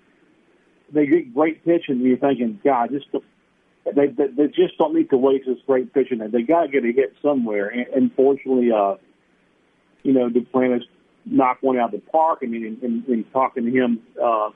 S16: they get great pitching, and you're thinking, God, just they they, they just don't need to waste this great pitching. They got to get a hit somewhere. And unfortunately, uh, you know, Duplantis knock one out of the park. I mean, in, in, in talking to him uh,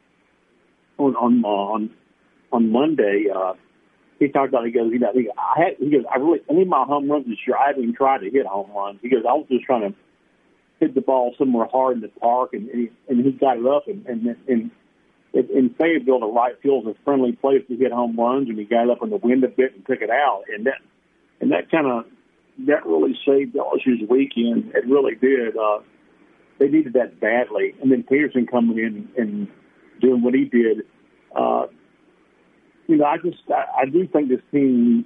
S16: on on on on Monday, uh, he talked about. He goes, he, he, I had, he goes, I really, any of my home runs this year, I haven't even tried to hit home runs. He goes, I was just trying to hit the ball somewhere hard in the park, and and he, and he got it up. And and, and in Fayetteville, the right field is a friendly place to hit home runs, and he got it up in the wind a bit and took it out. And that and that kind of that really saved L S U's weekend. It really did. Uh, They needed that badly. And then Peterson coming in and doing what he did. Uh, you know, I just, I, I do think this team,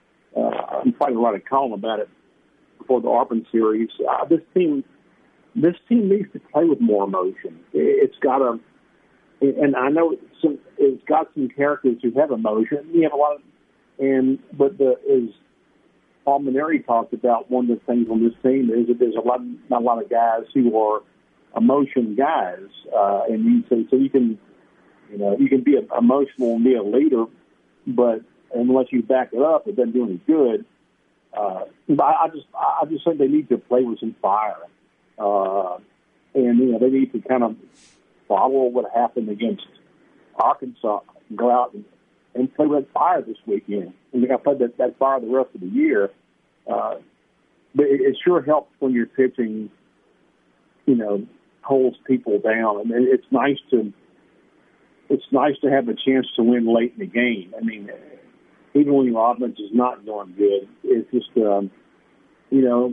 S16: uh, I'm probably going to call about it before the Auburn series. Uh, this team, this team needs to play with more emotion. It's got a, and I know it's, it's got some characters who have emotion. You have a lot of, and, but the, is, Paul Maneri talked about one of the things on this team is that there's a lot, not a lot of guys who are emotion guys, uh, and you so, so you can, you know, you can be emotional and be a leader, but unless you back it up, it doesn't do any good. Uh, but I, I just, I just think they need to play with some fire, uh, and you know, they need to kind of follow what happened against Arkansas, and go out and, and play with fire this weekend. And they got to play that, that fire the rest of the year. Uh, but it, it sure helps when you're pitching, you know, holds people down. I mean, it's nice to it's nice to have a chance to win late in the game. I mean, even when your offense is not going good, it's just, um, you know,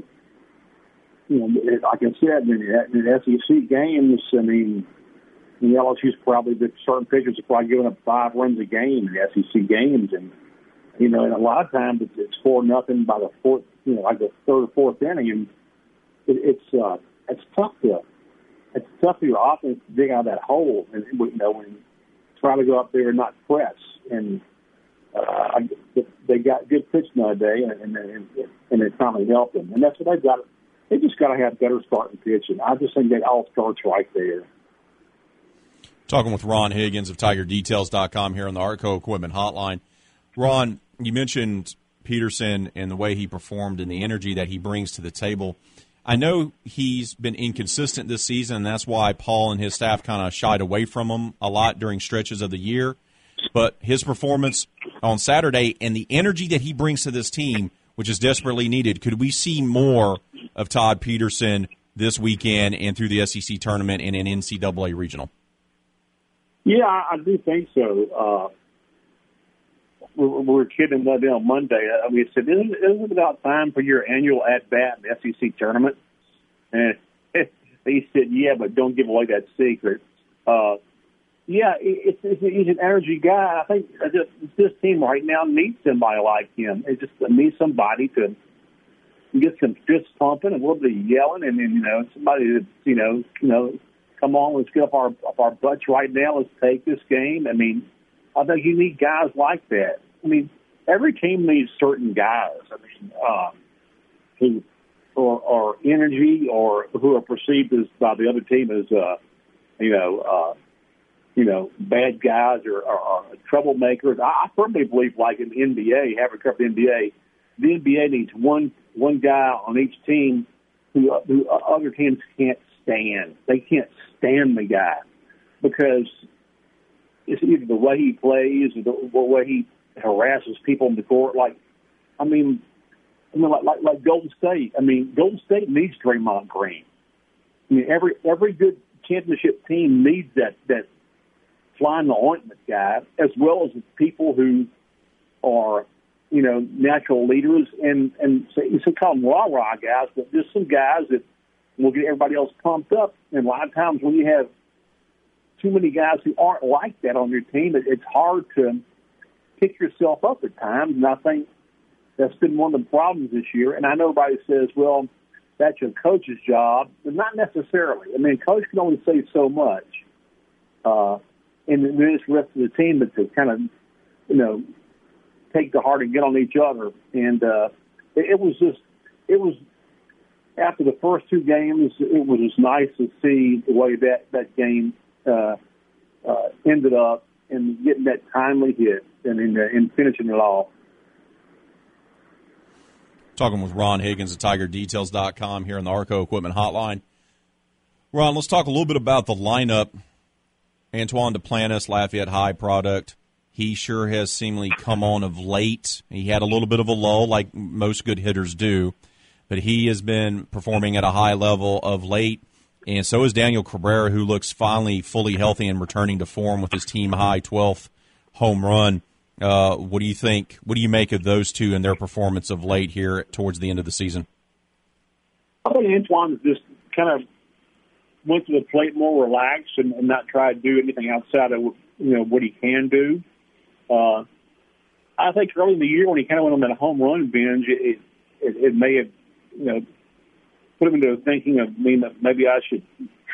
S16: you know, like I said, in the, in the S E C games, I mean, the L S U's probably, the certain pitchers are probably giving up five runs a game in the S E C games, and you know, and a lot of times it's, it's four nothing by the fourth, you know, like the third or fourth inning, and it, it's uh, it's tough to it's tough for your offense to dig out of that hole, and you know, when try to go up there and not press, and uh, they got good pitch nowadays, and and, and and it finally helped them, and that's what they've got. they just got to have better starting pitching. I just think that all starts right there.
S6: Talking with Ron Higgins of Tiger Details dot com here on the Arco Equipment Hotline. Ron, you mentioned Peterson and the way he performed and the energy that he brings to the table. I know he's been inconsistent this season, and that's why Paul and his staff kind of shied away from him a lot during stretches of the year. But his performance on Saturday and the energy that he brings to this team, which is desperately needed, could we see more of Todd Peterson this weekend and through the S E C tournament and in N C double A regional?
S16: Yeah, I do think so. Uh, we, we were kidding that day on Monday. I mean, said, isn't, isn't it about time for your annual at-bat in the S E C tournament? And he said, yeah, but don't give away that secret. Uh, yeah, it, it's, he's an energy guy. I think this, this team right now needs somebody like him. It just needs somebody to get some fists pumping and a little bit of yelling, and then, you know, somebody to, you know, you know, come on, let's get up our up our butts right now. Let's take this game. I mean, I think you need guys like that. I mean, every team needs certain guys. I mean, uh, who are, are energy or who are perceived as by the other team as, uh, you know, uh, you know, bad guys or, or, or troublemakers. I, I firmly believe, like in the N B A, having covered the N B A, the N B A needs one one guy on each team who, who other teams can't stand. They can't stand the guy because it's either the way he plays or the, the way he harasses people in the court. Like, I mean, I mean, like, like like Golden State. I mean, Golden State needs Draymond Green. I mean, every every good championship team needs that that flying the ointment guy, as well as the people who are, you know, natural leaders and and so you should call them rah rah guys, but just some guys that will get everybody else pumped up. And a lot of times when you have too many guys who aren't like that on your team, it, it's hard to pick yourself up at times. And I think that's been one of the problems this year. And I know everybody says, well, that's your coach's job, but not necessarily. I mean, a coach can only say so much. Uh, and then it's the rest of the team that to kind of, you know, take to heart and get on each other. And uh, it, it was just, it was, after the first two games, it was just nice to see the way that, that game uh, uh, ended up and getting that timely hit and in, uh, in finishing it off.
S6: Talking with Ron Higgins of Tiger Details dot com here on the Arco Equipment Hotline. Ron, let's talk a little bit about the lineup. Antoine Duplantis, Lafayette High product. He sure has seemingly come on of late. He had a little bit of a lull like most good hitters do, but he has been performing at a high level of late, and so is Daniel Cabrera, who looks finally fully healthy and returning to form with his team-high twelfth home run. Uh, what do you think? What do you make of those two and their performance of late here towards the end of the season?
S16: I think Antoine just kind of went to the plate more relaxed and, and not try to do anything outside of, you know, what he can do. Uh, I think early in the year when he kind of went on that home run binge, it, it, it may have, you know, put him into thinking of me that maybe I should,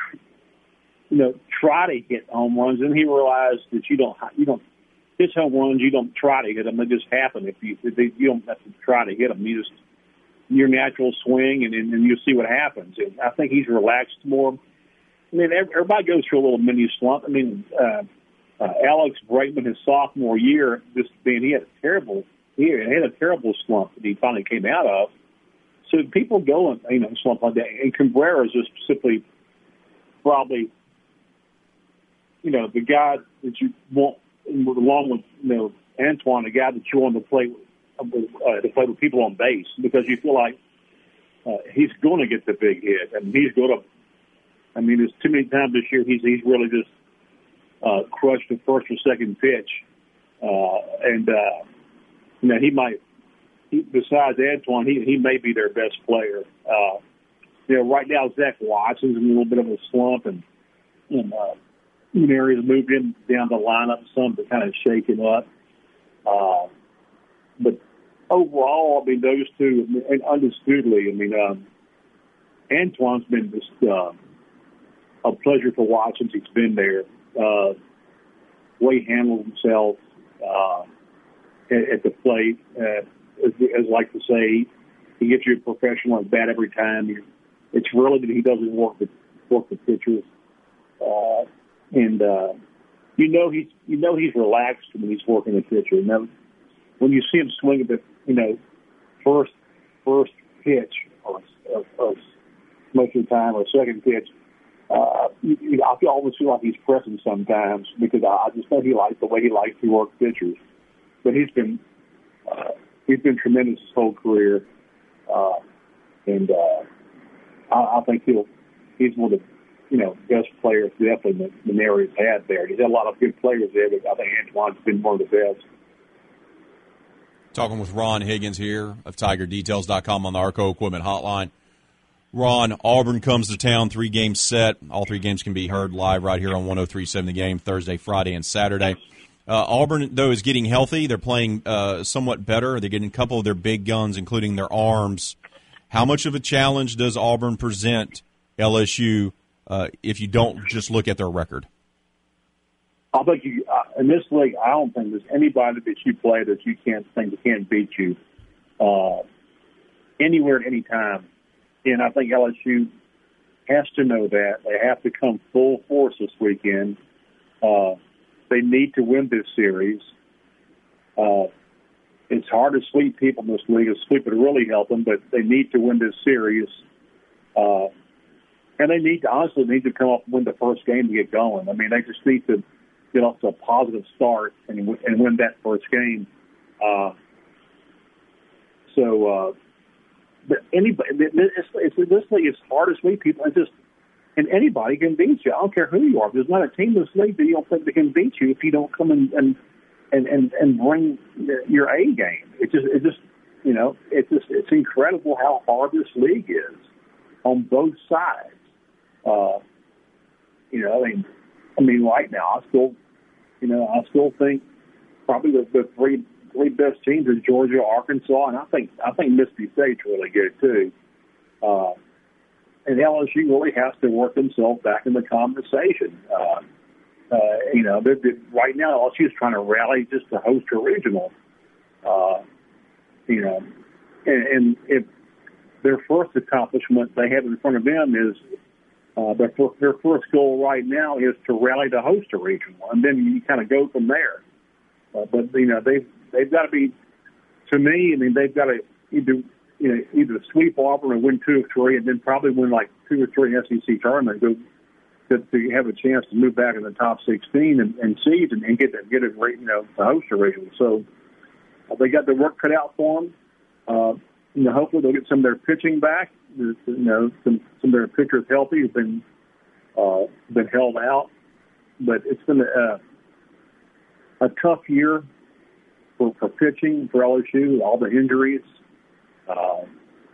S16: you know, try to hit home runs. And he realized that you don't, you don't hit home runs. You don't try to hit them; they just happen. If you, if they, you don't have to try to hit them, you just your natural swing, and and, and you see what happens. And I think he's relaxed more. I mean, everybody goes through a little mini slump. I mean, uh, uh, Alex Brakeman, his sophomore year, just being he had a terrible, he had a terrible slump that he finally came out of. So people go in, you know, slump like that. And Cabrera is just simply probably, you know, the guy that you want, along with, you know, Antoine, the guy that you want to play with, uh, to play with people on base, because you feel like uh, he's going to get the big hit, and he's going to. I mean, there's too many times this year he's he's really just uh, crushed the first or second pitch, uh, and uh, you know he might. He, besides Antoine, he he may be their best player. Uh, you know, right now Zach Watson's in a little bit of a slump, and and uh, Mary's moved him down the lineup some to kind of shake him up. Uh, but overall, I mean, those two, and undisputedly, I mean, um, Antoine's been just uh, a pleasure to watch since he's been there. Uh, way he handles himself uh, at, at the plate. Uh, As, as I like to say, he gets you a professional at bat every time. You're, it's really that he doesn't work the work the pitchers, uh, and uh, you know he's you know he's relaxed when he's working the pitcher. Now, when you see him swing at the you know first first pitch or of, of most of the time or second pitch, uh, you, you, I feel almost feel like he's pressing sometimes because I, I just know he likes the way he likes to work pitchers. But he's been uh, he's been tremendous his whole career, uh, and uh, I, I think he'll he's one of the you know best players definitely the, the Mariners had there. He's had a lot of good players there, but I think Antoine's been one of the best.
S6: Talking with Ron Higgins here of Tiger Details dot com on the Arco Equipment Hotline. Ron, Auburn comes to town, three-game set. All three games can be heard live right here on one oh three point seven The Game, Thursday, Friday, and Saturday. Uh, Auburn, though, is getting healthy. They're playing uh, somewhat better. They're getting a couple of their big guns, including their arms. How much of a challenge does Auburn present L S U uh, if you don't just look at their record?
S16: I think you, uh, in this league, I don't think there's anybody that you play that you can't think that can't beat you uh, anywhere at any time. And I think L S U has to know that. They have to come full force this weekend. Uh, they need to win this series. Uh, it's hard to sweep people in this league. A sweep would really help them, but they need to win this series. Uh, and they need to, honestly, need to come up and win the first game to get going. I mean, they just need to get off to a positive start and, and win that first game. Uh, so, uh, but anybody, it's, it's, this league is hard to sweep people. It's just, and anybody can beat you. I don't care who you are. There's not a team in this league that you don't think that can beat you if you don't come in and and, and, and bring your A game. It just, it just, you know, it's just, it's incredible how hard this league is on both sides. Uh, you know, I mean, I mean, right now, I still, you know, I still think probably the, the three three best teams are Georgia, Arkansas, and I think I think Mississippi State's really good too. Uh, and L S U really has to work themselves back in the conversation. Uh, uh, you know, they're, they're, right now L S U is trying to rally just to host a regional. Uh, you know, and, and if their first accomplishment they have in front of them is uh, their their first goal right now is to rally to host a regional, and then you kind of go from there. Uh, but you know they've they've got to be, to me, I mean they've got to either you know either sweep Auburn or win two or three, and then probably win like two or three S E C tournaments to, to, to have a chance to move back in the top sixteen and, and seed and, and get it, get it you know to host a regional. So uh, they got their work cut out for them. Uh, you know, hopefully they'll get some of their pitching back. You know, some some of their pitchers healthy have been uh, been held out, but it's been a a tough year for, for pitching for L S U, all the injuries. Uh,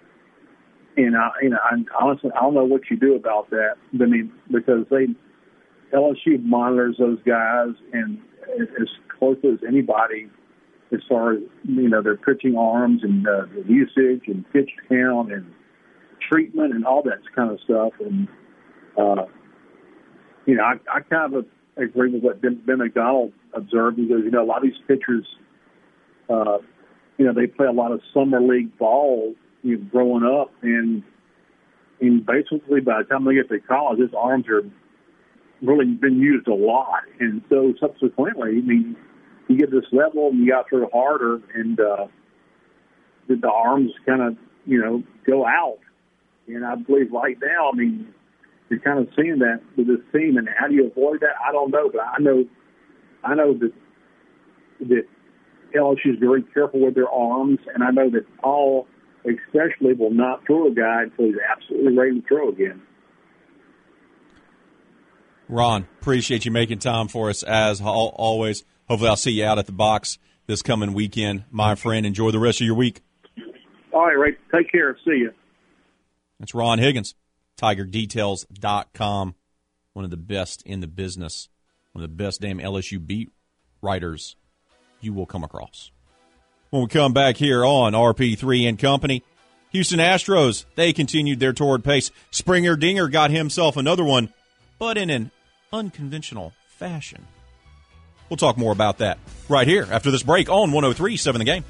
S16: and I, you know, I, honestly, I don't know what you do about that. I mean, because they, L S U monitors those guys and as closely as anybody as far as, you know, their pitching arms and uh, the usage and pitch count and treatment and all that kind of stuff. And, uh, you know, I, I kind of agree with what Ben, Ben McDonald observed because, you know, a lot of these pitchers, uh, you know, they play a lot of summer league ball, you know, growing up, and, and basically by the time they get to college, his arms are really been used a lot. And so subsequently, I mean, you get this level and you got to throw harder, and uh, the, the arms kind of, you know, go out. And I believe right now, I mean, you're kind of seeing that with this team, and how do you avoid that? I don't know, but I know, I know that that L S U is very careful with their arms, and I know that Paul, especially, will not throw a guy until he's absolutely ready to throw again.
S6: Ron, appreciate you making time for us as always. Hopefully, I'll see you out at the box this coming weekend, my friend. Enjoy the rest of your week.
S16: All right, Ray. Take care. See you.
S6: That's Ron Higgins. Tiger Details dot com, one of the best in the business, one of the best damn L S U beat writers you will come across. When we come back here on R P three and Company, Houston Astros, they continued their torrid pace. Springer Dinger got himself another one, but in an unconventional fashion. We'll talk more about that right here after this break on one oh three point seven The Game.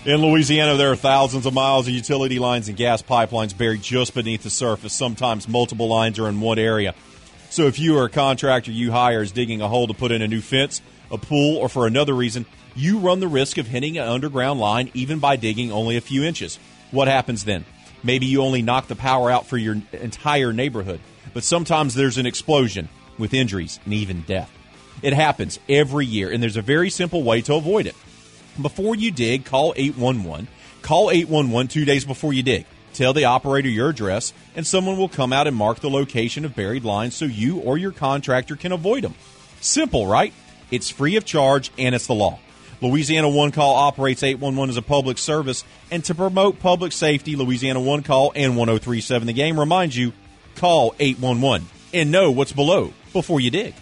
S6: In Louisiana, there are thousands of miles of utility lines and gas pipelines buried just beneath the surface. Sometimes multiple lines are in one area. So if you or a contractor you hire is digging a hole to put in a new fence, a pool, or for another reason, you run the risk of hitting an underground line even by digging only a few inches. What happens then? Maybe you only knock the power out for your entire neighborhood. But sometimes there's an explosion with injuries and even death. It happens every year, and there's a very simple way to avoid it. Before you dig, call eight one one. Call eight one one two days before you dig. Tell the operator your address, and someone will come out and mark the location of buried lines so you or your contractor can avoid them. Simple, right? It's free of charge, and it's the law. Louisiana One Call operates eight one one as a public service, and to promote public safety, Louisiana One Call and one oh three point seven The Game reminds you, call eight one one and know what's below before you dig.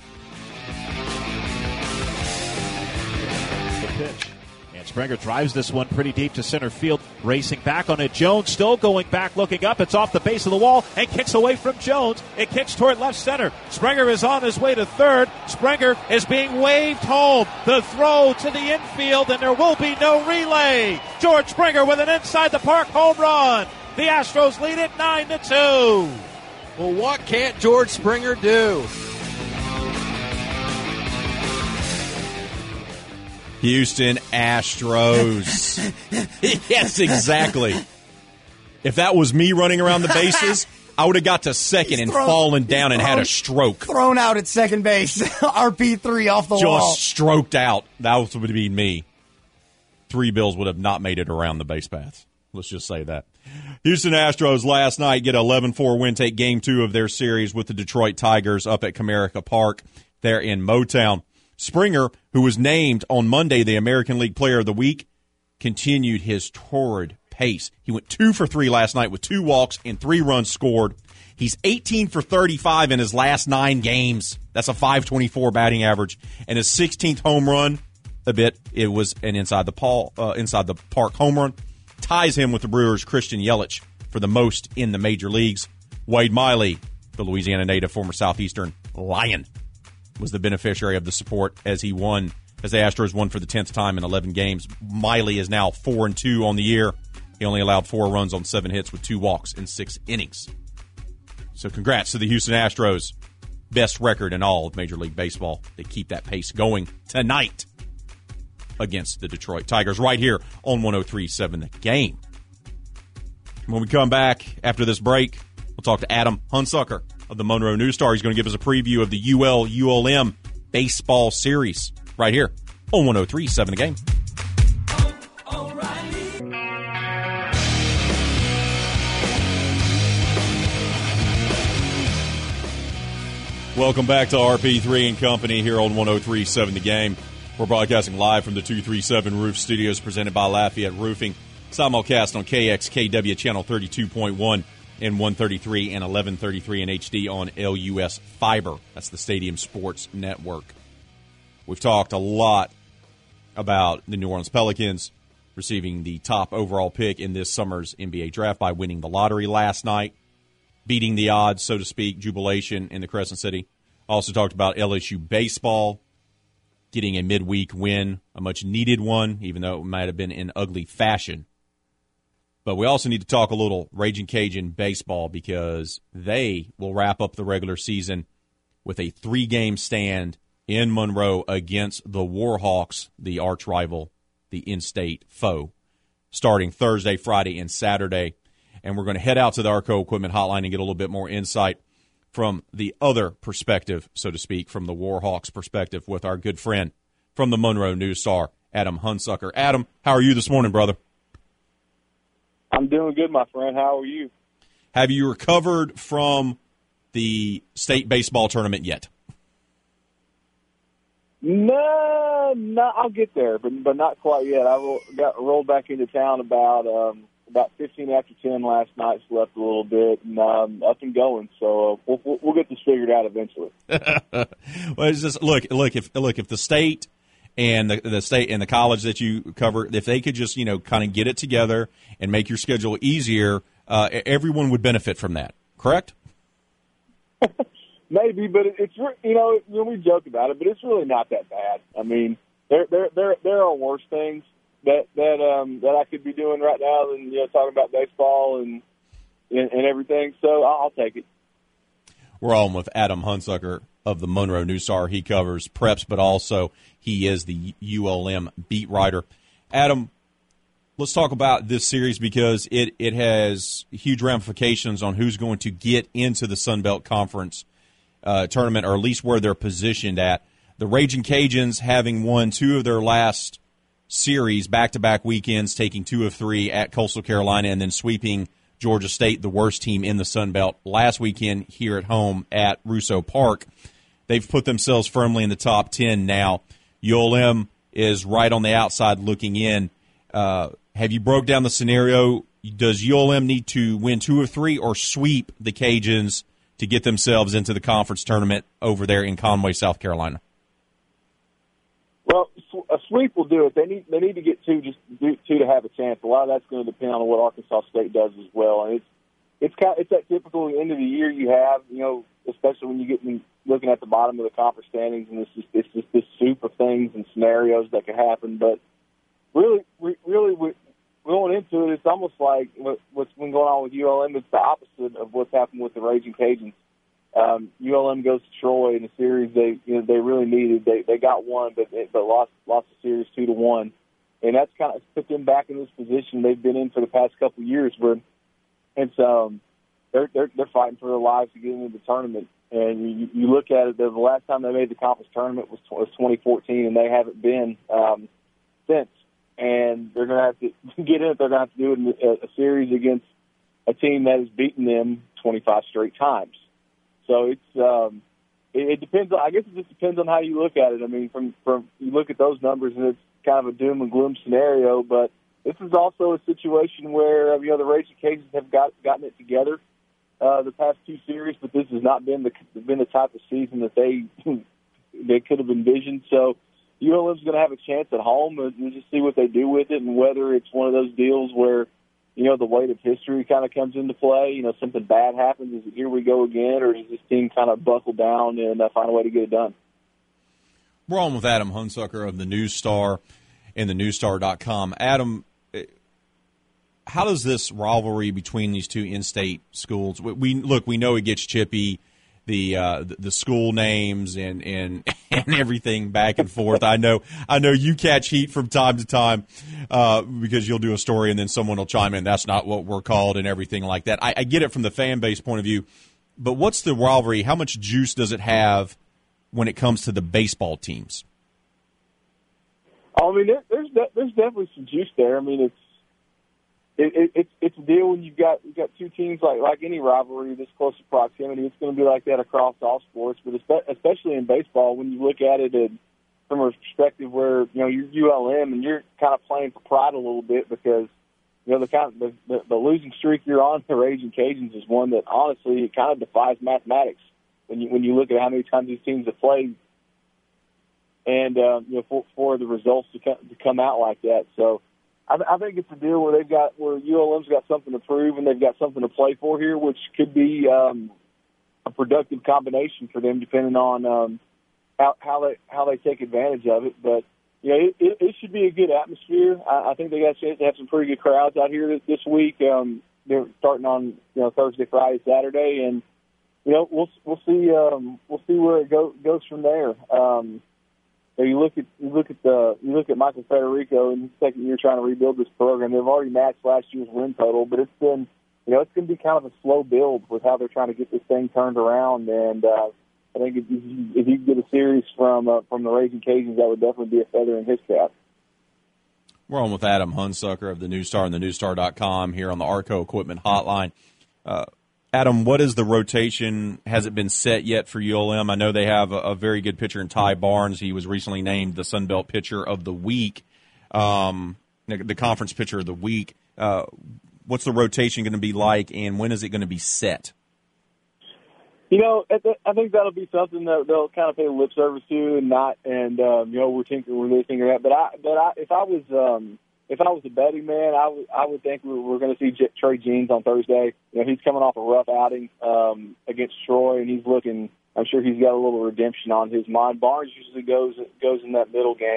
S17: The pitch. And Springer drives this one pretty deep to center field. Racing back on it. Jones still going back, looking up. It's off the base of the wall and kicks away from Jones. It kicks toward left center. Springer is on his way to third. Springer is being waved home. The throw to the infield, and there will be no relay. George Springer with an inside the park home run. The Astros lead it nine to two.
S18: Well, what can't George Springer do?
S6: Houston Astros. Yes, exactly. If that was me running around the bases, I would have got to second and thrown, fallen down and thrown, had a stroke.
S7: Thrown out at second base. R P three off the
S6: Just
S7: wall.
S6: Just stroked out. That would be me. Three Bills would have not made it around the base paths. Let's just say that. Houston Astros last night get an eleven four win, take game two of their series with the Detroit Tigers up at Comerica Park there in Motown. Springer, who was named on Monday the American League Player of the Week, continued his torrid pace. He went two for three last night with two walks and three runs scored. He's eighteen for thirty-five in his last nine games. That's a five twenty-four batting average. And his sixteenth home run, a bit, it was an inside the, Paul, uh, inside the park home run, ties him with the Brewers' Christian Yelich for the most in the major leagues. Wade Miley, the Louisiana native, former Southeastern Lion, was the beneficiary of the support as he won, as the Astros won for the tenth time in eleven games. Miley is now four and two on the year. He only allowed four runs on seven hits with two walks in six innings. So congrats to the Houston Astros. Best record in all of Major League Baseball. They keep that pace going tonight against the Detroit Tigers right here on one oh three point seven The Game. When we come back after this break, we'll talk to Adam Hunsucker of the Monroe News Star. He's going to give us a preview of the U L U L M baseball series right here on one oh three point seven The Game. Welcome back to R P three and Company here on one oh three point seven The Game. We're broadcasting live from the two thirty-seven Roof Studios presented by Lafayette Roofing. Simulcast on K X K W channel thirty-two point one and one thirty-three and eleven thirty-three in H D on L U S Fiber. That's the Stadium Sports Network. We've talked a lot about the New Orleans Pelicans receiving the top overall pick in this summer's N B A draft by winning the lottery last night, beating the odds, so to speak, jubilation in the Crescent City. Also talked about L S U baseball getting a midweek win, a much-needed one, even though it might have been in ugly fashion. But we also need to talk a little Ragin' Cajun baseball because they will wrap up the regular season with a three-game stand in Monroe against the Warhawks, the arch-rival, the in-state foe, starting Thursday, Friday, and Saturday. And we're going to head out to the Arco Equipment Hotline and get a little bit more insight from the other perspective, so to speak, from the Warhawks perspective with our good friend from the Monroe News Star, Adam Hunsucker. Adam, how are you this morning, brother?
S19: I'm doing good, my friend. How are you?
S6: Have you recovered from the state baseball tournament yet?
S19: No, no, I'll get there, but but not quite yet. I ro- got rolled back into town about um, about fifteen after ten last night. Slept a little bit, and um, up and going. So uh, we'll, we'll get this figured out eventually.
S6: Well, it's just look, look if look if the state and the, the state and the college that you cover, if they could just you know kind of get it together and make your schedule easier, uh, everyone would benefit from that. Correct?
S19: Maybe, but it's you know when we joke about it, but it's really not that bad. I mean, there there there there are worse things. that that um, that I could be doing right now than you know talking about baseball and and, and everything. So I'll, I'll take it.
S6: We're on with Adam Hunsucker of the Monroe News Star. He covers preps, but also he is the U L M beat writer. Adam, let's talk about this series because it, it has huge ramifications on who's going to get into the Sun Belt Conference uh, tournament, or at least where they're positioned at. The Raging Cajuns, having won two of their last series, back-to-back weekends, taking two of three at Coastal Carolina and then sweeping Georgia State, the worst team in the Sun Belt, last weekend here at home at Russo Park. They've put themselves firmly in the top ten now. U L M is right on the outside looking in. Uh, have you broke down the scenario? Does U L M need to win two or three or sweep the Cajuns to get themselves into the conference tournament over there in Conway, South Carolina?
S19: Well, a sweep will do it. They need they need to get two just do, two to have a chance. A lot of that's going to depend on what Arkansas State does as well. And it's it's kind of, it's that typical end of the year you have, you know, especially when you get in, looking at the bottom of the conference standings, and it's just it's just this soup of things and scenarios that could happen. But really, we, really, we, going into it, it's almost like what, what's been going on with U L M. It's the opposite of what's happened with the Raging Cajuns. Um, U L M goes to Troy in a series they you know, they really needed. They they got one, but they, but lost lost the series two to one, and that's kind of put them back in this position they've been in for the past couple of years, where it's um they're they're they're fighting for their lives to get into the tournament. And you, you look at it, the last time they made the conference tournament was, was twenty fourteen, and they haven't been um, since. And they're going to have to get in it. They're going to have to do it in a, a series against a team that has beaten them twenty-five straight times. So it's um, it, it depends. On, I guess it just depends on how you look at it. I mean, from from you look at those numbers, and it's kind of a doom and gloom scenario. But this is also a situation where you know the Raging Cajuns have got gotten it together uh, the past two series, but this has not been the been the type of season that they they could have envisioned. So U L M's going to have a chance at home, and we'll just see what they do with it, and whether it's one of those deals where, you know, the weight of history kind of comes into play. You know, something bad happens. Is it here we go again, or does this team kind of buckle down and uh, find a way to get it done?
S6: We're on with Adam Hunsucker of the News Star and the news star dot com. Adam, how does this rivalry between these two in-state schools? We, we look, we know it gets chippy. The, uh, the the school names and, and and everything back and forth. I know I know you catch heat from time to time uh, because you'll do a story and then someone will chime in. That's not what we're called and everything like that. I, I get it from the fan base point of view, but what's the rivalry? How much juice does it have when it comes to the baseball teams?
S19: I mean, there, there's de- there's definitely some juice there. I mean, it's. It, it, it's it's a deal when you've got you've got two teams like like any rivalry this close to proximity. It's going to be like that across all sports, but especially in baseball, when you look at it in, from a perspective where you know you're U L M and you're kind of playing for pride a little bit because you know the kind of the, the, the losing streak you're on, the Raging Cajuns, is one that honestly it kind of defies mathematics when you when you look at how many times these teams have played, and uh, you know for, for the results to come, to come out like that. So. I think it's a deal where they've got where U L M's got something to prove and they've got something to play for here, which could be um, a productive combination for them, depending on um, how, how they how they take advantage of it. But you know, it, it, it should be a good atmosphere. I, I think they got a chance to have some pretty good crowds out here this, this week. Um, they're starting on you know Thursday, Friday, Saturday, and you know we'll we'll see um, we'll see where it go, goes from there. Um, So you look at you look at the you look at Michael Federico in his second year trying to rebuild this program. They've already matched last year's win total, but it's been you know it's going to be kind of a slow build with how they're trying to get this thing turned around. And uh, I think if you, if you get a series from uh, from the Raging Cajuns, that would definitely be a feather in his cap.
S6: We're on with Adam Hunsucker of the News Star and the news star dot com here on the Arco Equipment Hotline. Uh, Adam, what is the rotation? Has it been set yet for U L M? I know they have a, a very good pitcher in Ty Barnes. He was recently named the Sun Belt Pitcher of the Week, um, the Conference Pitcher of the Week. Uh, what's the rotation going to be like, and when is it going to be set?
S19: You know, I think that'll be something that they'll kind of pay lip service to, and not, and um, you know, we're thinking we're really thinking that. But I, but I, if I was. Um, If I was a betting man, I would I would think we we're going to see J- Trey Jeans on Thursday. You know, he's coming off a rough outing um, against Troy, and he's looking. I'm sure he's got a little redemption on his mind. Barnes usually goes goes in that middle game,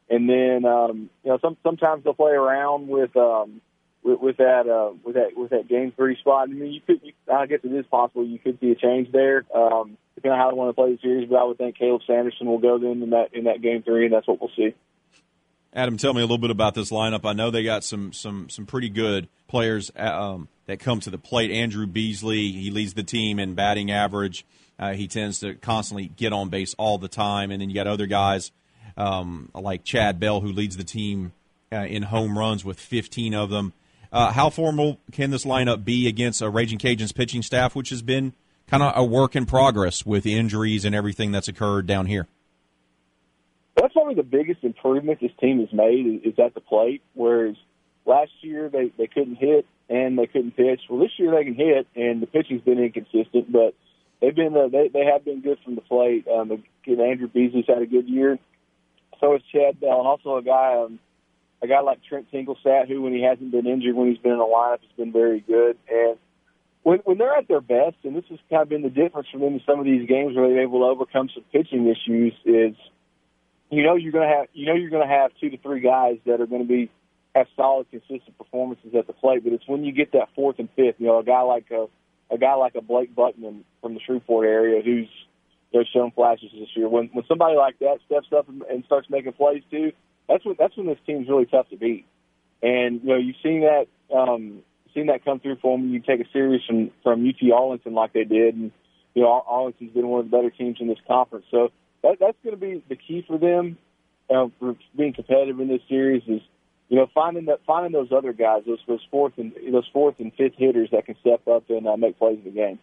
S19: And then um, you know, some sometimes they'll play around with um, with, with that uh, with that with that game three spot. I mean, you could, you, I guess it is possible you could see a change there, um, depending on how they want to play the series. But I would think Caleb Sanderson will go then in that in that game three, and that's what we'll see.
S6: Adam, tell me a little bit about this lineup. I know they got some some some pretty good players um, that come to the plate. Andrew Beasley, he leads the team in batting average. Uh, he tends to constantly get on base all the time, and then you got other guys. Um, like Chad Bell, who leads the team uh, in home runs with fifteen of them. Uh, how formal can this lineup be against a Raging Cajuns pitching staff, which has been kind of a work in progress with injuries and everything that's occurred down here?
S19: That's probably the biggest improvement this team has made is at the plate, whereas last year they, they couldn't hit and they couldn't pitch. Well, this year they can hit, and the pitching's been inconsistent, but they've been uh, they, they have been good from the plate. Um, Andrew Beasley's had a good year. So is Chad Bell, and also a guy, um, a guy like Trent Tinglesat, who, when he hasn't been injured, when he's been in the lineup, has been very good. And when, when they're at their best, and this has kind of been the difference for them in some of these games where they're able to overcome some pitching issues, is you know you're going to have you know you're going to have two to three guys that are going to be have solid, consistent performances at the plate. But it's when you get that fourth and fifth, you know, a guy like a a guy like a Blake Buckman from the Shreveport area who's they've shown flashes this year. When when somebody like that steps up and, and starts making plays too, that's when that's when this team's really tough to beat. And you know you've seen that um, seen that come through for them. You take a series from from U T Arlington like they did, and you know Arlington's been one of the better teams in this conference. So that, that's going to be the key for them uh, for being competitive in this series. Is you know finding that finding those other guys, those those fourth and those fourth and fifth hitters that can step up and uh, make plays in the game.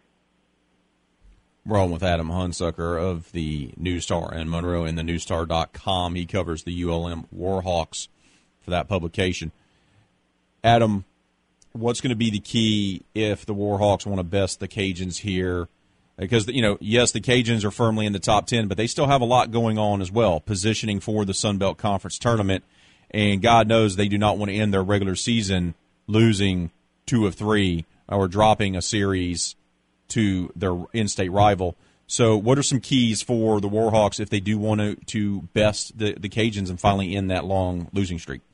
S6: We're on with Adam Hunsucker of the News Star and Monroe and the news star dot com. He covers the U L M Warhawks for that publication. Adam, what's going to be the key if the Warhawks want to best the Cajuns here? Because, you know, yes, the Cajuns are firmly in the top ten, but they still have a lot going on as well, positioning for the Sun Belt Conference tournament. And God knows they do not want to end their regular season losing two of three or dropping a series to their in-state rival. So what are some keys for the Warhawks if they do want to, to best the, the Cajuns and finally end that long losing streak?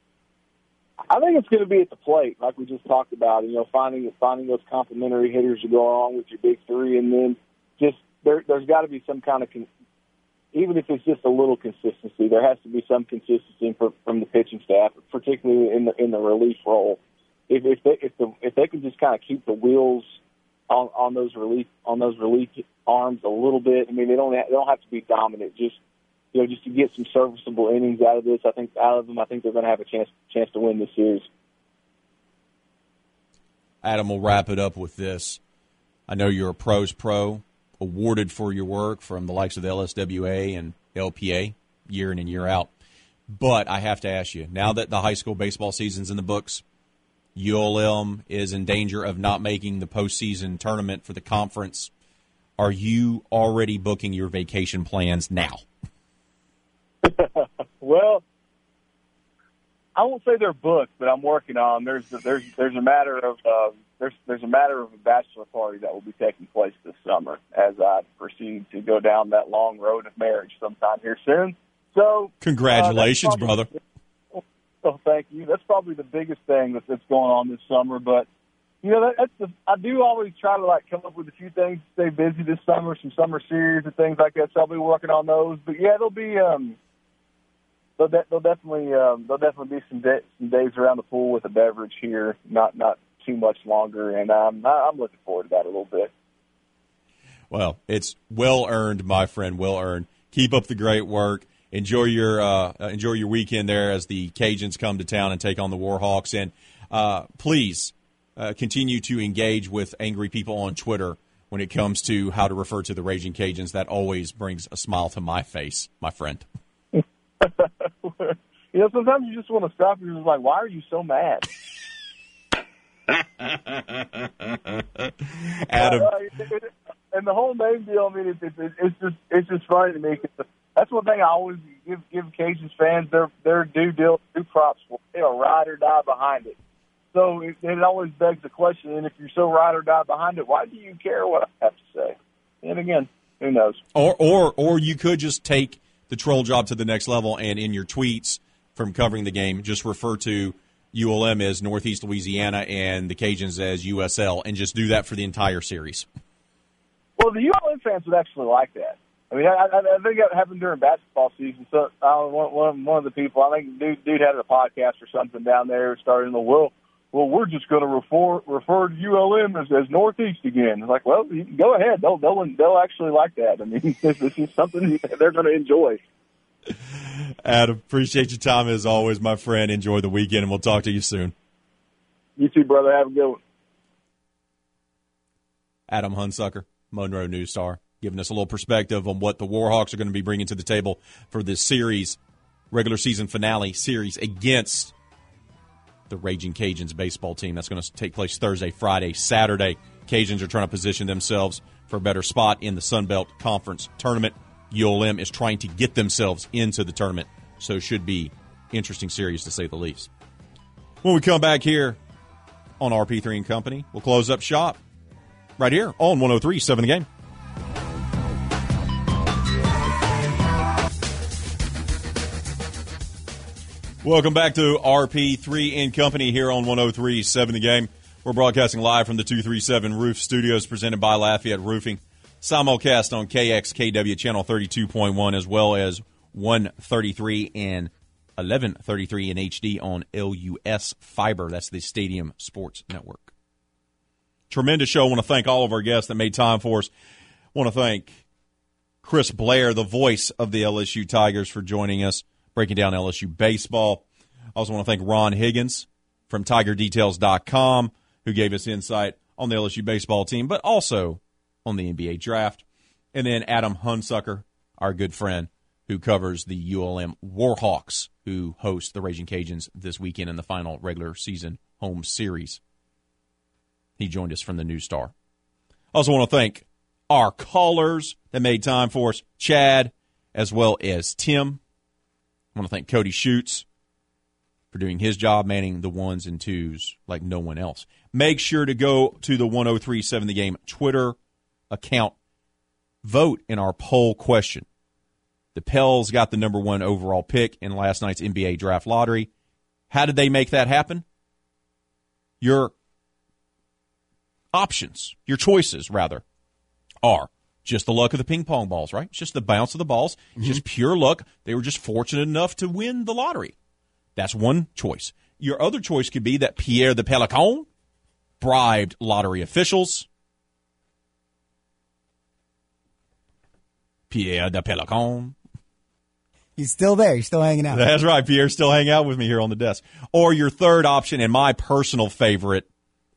S19: I think it's going to be at the plate, like we just talked about. You know, finding finding those complementary hitters to go along with your big three, and then just there, there's got to be some kind of, con- even if it's just a little consistency, there has to be some consistency for, from the pitching staff, particularly in the in the relief role. If if they if the if they can just kind of keep the wheels On, on those relief on those relief arms a little bit. I mean, they don't have, they don't have to be dominant. Just you know, just to get some serviceable innings out of this. I think out of them, I think they're going to have a chance chance to win this series.
S6: Adam, will wrap it up with this. I know you're a pros pro, awarded for your work from the likes of the L S W A and L P A year in and year out. But I have to ask you, now that the high school baseball season's in the books, U L M is in danger of not making the postseason tournament for the conference. Are you already booking your vacation plans now?
S19: Well, I won't say they're booked, but I'm working on. There's there's there's a matter of uh, there's there's a matter of a bachelor party that will be taking place this summer as I proceed to go down that long road of marriage sometime here soon. So
S6: congratulations,
S19: uh, probably,
S6: brother.
S19: So thank you. That's probably the biggest thing that's, that's going on this summer. But you know, that, that's the I do always try to like come up with a few things to stay busy this summer, some summer series and things like that. So I'll be working on those. But yeah, there'll be um, there'll, de- there'll definitely um, there'll definitely be some, de- some days around the pool with a beverage here, not not too much longer, and um, I, I'm looking forward to that a little bit.
S6: Well, it's well earned, my friend, well earned. Keep up the great work. Enjoy your uh, enjoy your weekend there as the Cajuns come to town and take on the Warhawks. And uh, please uh, continue to engage with angry people on Twitter when it comes to how to refer to the Raging Cajuns. That always brings a smile to my face, my friend.
S19: You know, sometimes you just want to stop and you're just like, why are you so mad?
S6: Adam.
S19: Uh, and the whole name deal, I mean, it's, it's, it's just it's just funny to me. That's one thing I always give give Cajuns fans their their due deal, due props for. They are ride or die behind it. So it, it always begs the question: and if you're so ride or die behind it, why do you care what I have to say? And again, who knows?
S6: Or or or you could just take the troll job to the next level, and in your tweets from covering the game, just refer to U L M as Northeast Louisiana and the Cajuns as U S L, and just do that for the entire series.
S19: Well, the U L M fans would actually like that. I mean, I, I, I think that happened during basketball season. So uh, one, one, one of the people, I think, dude, dude had a podcast or something down there starting the well. Well, we're just going to refer refer to U L M as, as Northeast again. It's like, well, you can go ahead. They'll they'll they'll actually like that. I mean, this, this is something they're going to enjoy.
S6: Adam, appreciate your time as always, my friend. Enjoy the weekend, and we'll talk to you soon.
S19: You too, brother. Have a good one.
S6: Adam Hunsucker, Monroe News Star, giving us a little perspective on what the Warhawks are going to be bringing to the table for this series, regular season finale series against the Raging Cajuns baseball team. That's going to take place Thursday, Friday, Saturday. Cajuns are trying to position themselves for a better spot in the Sun Belt Conference tournament. U L M is trying to get themselves into the tournament, so it should be interesting series to say the least. When we come back here on R P three and Company, we'll close up shop right here on one oh three point seven The Game. Welcome back to R P three and Company here on one oh three point seven The Game. We're broadcasting live from the two thirty-seven Roof Studios presented by Lafayette Roofing. Simulcast on K X K W Channel thirty-two point one as well as one thirty-three and eleven thirty-three in H D on L U S Fiber. That's the Stadium Sports Network. Tremendous show. I want to thank all of our guests that made time for us. I want to thank Chris Blair, the voice of the L S U Tigers, for joining us, breaking down L S U baseball. I also want to thank Ron Higgins from Tiger Details dot com, who gave us insight on the L S U baseball team, but also on the N B A draft. And then Adam Hunsucker, our good friend, who covers the U L M Warhawks, who host the Raging Cajuns this weekend in the final regular season home series. He joined us from the News Star. I also want to thank our callers that made time for us, Chad, as well as Tim. I want to thank Cody Schutz for doing his job, manning the ones and twos like no one else. Make sure to go to the one oh three point seven The Game Twitter account. Vote in our poll question. The Pels got the number one overall pick in last night's N B A draft lottery. How did they make that happen? Your options, your choices, rather, are just the luck of the ping pong balls, right? It's just the bounce of the balls. Mm-hmm. Just pure luck. They were just fortunate enough to win the lottery. That's one choice. Your other choice could be that Pierre the Pelican bribed lottery officials. Pierre the Pelican.
S7: He's still there. He's still hanging out.
S6: That's right. Pierre's still hanging out with me here on the desk. Or your third option, and my personal favorite,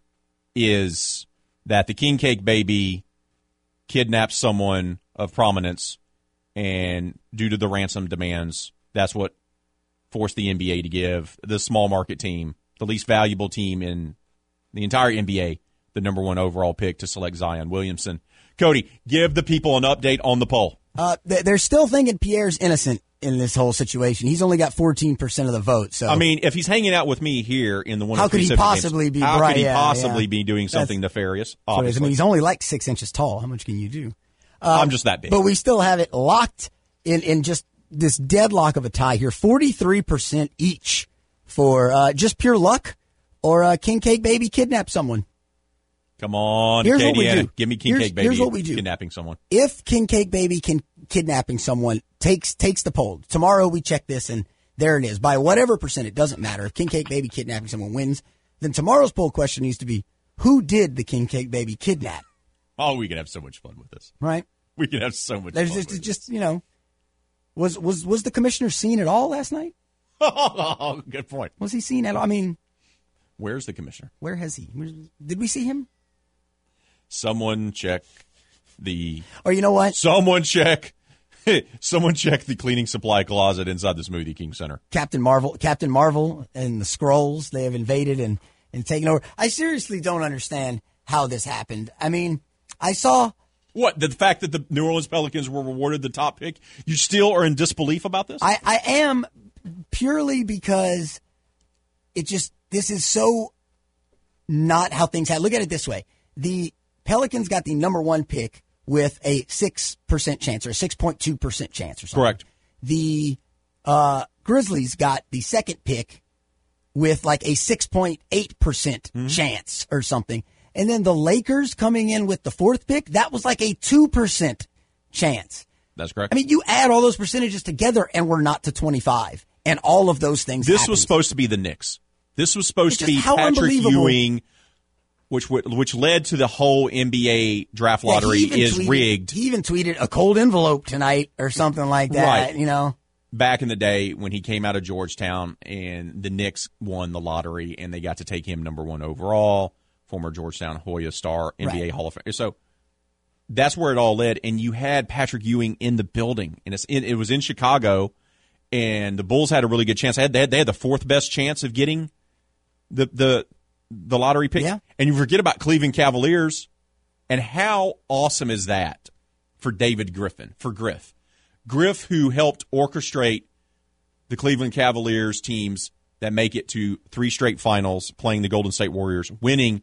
S6: is that the King Cake Baby kidnaps someone of prominence, and due to the ransom demands, that's what forced the N B A to give the small market team, the least valuable team in the entire N B A, the number one overall pick to select Zion Williamson. Cody, give the people an update on the poll.
S7: Uh, they're still thinking Pierre's innocent in this whole situation. He's only got fourteen percent of the vote. So
S6: I mean, if he's hanging out with me here in the one,
S7: how could he possibly
S6: games,
S7: be?
S6: How
S7: bright?
S6: could he
S7: yeah,
S6: possibly
S7: yeah.
S6: be doing something That's, nefarious? Obviously,
S7: I mean, he's only like six inches tall. How much can you do? Um,
S6: I'm just that big.
S7: But we still have it locked in, in just this deadlock of a tie here. forty-three percent each for uh, just pure luck or uh, King Cake Baby kidnap someone.
S6: Come on,
S7: here's
S6: Katie
S7: what we
S6: Anna.
S7: do.
S6: Give me King
S7: here's,
S6: Cake Baby
S7: here's what we do.
S6: Kidnapping someone.
S7: If King Cake Baby can kidnapping someone takes takes the poll, tomorrow we check this and there it is. By whatever percent, it doesn't matter. If King Cake Baby kidnapping someone wins, then tomorrow's poll question needs to be, who did the King Cake Baby kidnap?
S6: Oh, we can have so much fun with this.
S7: Right?
S6: We can have so much
S7: There's
S6: fun
S7: just,
S6: with
S7: just you know, was, was, was the commissioner seen at all last night?
S6: Oh, good point.
S7: Was he seen at all? I mean,
S6: where's the commissioner?
S7: Where has he? Where, did we see him?
S6: Someone check the...
S7: Or you know what?
S6: Someone check... Someone check the cleaning supply closet inside the Smoothie King Center.
S7: Captain Marvel, Captain Marvel and the Skrulls, they have invaded and, and taken over. I seriously don't understand how this happened. I mean, I saw...
S6: What, the fact that the New Orleans Pelicans were rewarded the top pick? You still are in disbelief about this?
S7: I, I am, purely because it just, this is so not how things happen. Look at it this way. The Pelicans got the number one pick with a six percent chance or a six point two percent chance or something.
S6: Correct.
S7: the uh, Grizzlies got the second pick with like a six point eight percent mm-hmm. chance or something. And then the Lakers coming in with the fourth pick, that was like a two percent chance.
S6: That's correct.
S7: I mean, you add all those percentages together and we're not to twenty-five. And all of those things
S6: This
S7: happened.
S6: was supposed to be the Knicks. This was supposed
S7: It's
S6: to be
S7: just how
S6: Patrick
S7: unbelievable.
S6: Ewing, which which led to the whole N B A draft
S7: Yeah, he
S6: lottery
S7: even
S6: is
S7: tweeted-
S6: rigged.
S7: He even tweeted a cold envelope tonight or something like that,
S6: Right.
S7: you know.
S6: Back in the day when he came out of Georgetown and the Knicks won the lottery and they got to take him number one overall, former Georgetown Hoya star, N B A
S7: Right.
S6: Hall of Fame. So that's where it all led. And you had Patrick Ewing in the building, and it's in, it was in Chicago, and the Bulls had a really good chance. They had, they had, they had the fourth best chance of getting the the the lottery pick.
S7: Yeah.
S6: And you forget about Cleveland Cavaliers, and how awesome is that for David Griffin, for Griff. Griff, who helped orchestrate the Cleveland Cavaliers teams that make it to three straight finals, playing the Golden State Warriors, winning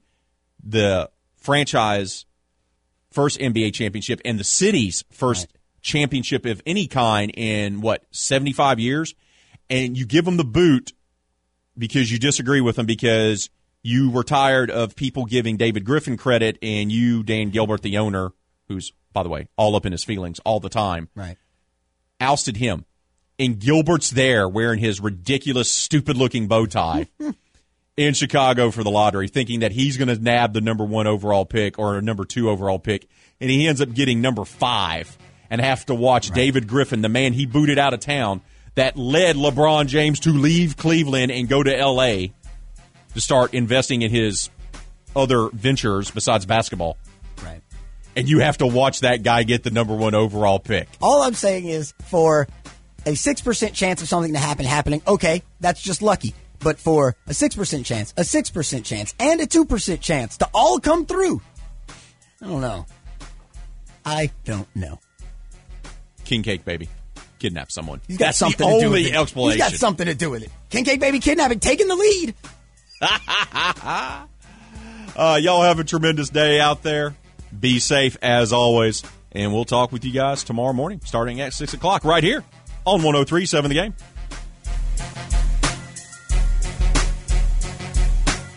S6: the franchise first N B A championship and the city's first right. championship of any kind in, what, seventy-five years? And you give them the boot because you disagree with them because you were tired of people giving David Griffin credit and you, Dan Gilbert, the owner, who's, by the way, all up in his feelings all the time,
S7: right.
S6: ousted him. And Gilbert's there wearing his ridiculous, stupid-looking bow tie in Chicago for the lottery, thinking that he's going to nab the number one overall pick or a number two overall pick, and he ends up getting number five and have to watch right. David Griffin, the man he booted out of town, that led LeBron James to leave Cleveland and go to L A to start investing in his other ventures besides basketball.
S7: Right.
S6: And you have to watch that guy get the number one overall pick.
S7: All I'm saying is for a six percent chance of something to happen happening, okay, that's just lucky. But for a six percent chance, a six percent chance, and a two percent chance to all come through, I don't know. I don't know.
S6: King Cake Baby. Kidnap someone.
S7: He's got
S6: That's
S7: something
S6: the
S7: to do
S6: only
S7: with it.
S6: explanation.
S7: He's got something to do with it. King Cake Baby kidnapping, taking the lead.
S6: uh, y'all have a tremendous day out there. Be safe as always. And we'll talk with you guys tomorrow morning starting at six o'clock right here on one oh three point seven The Game.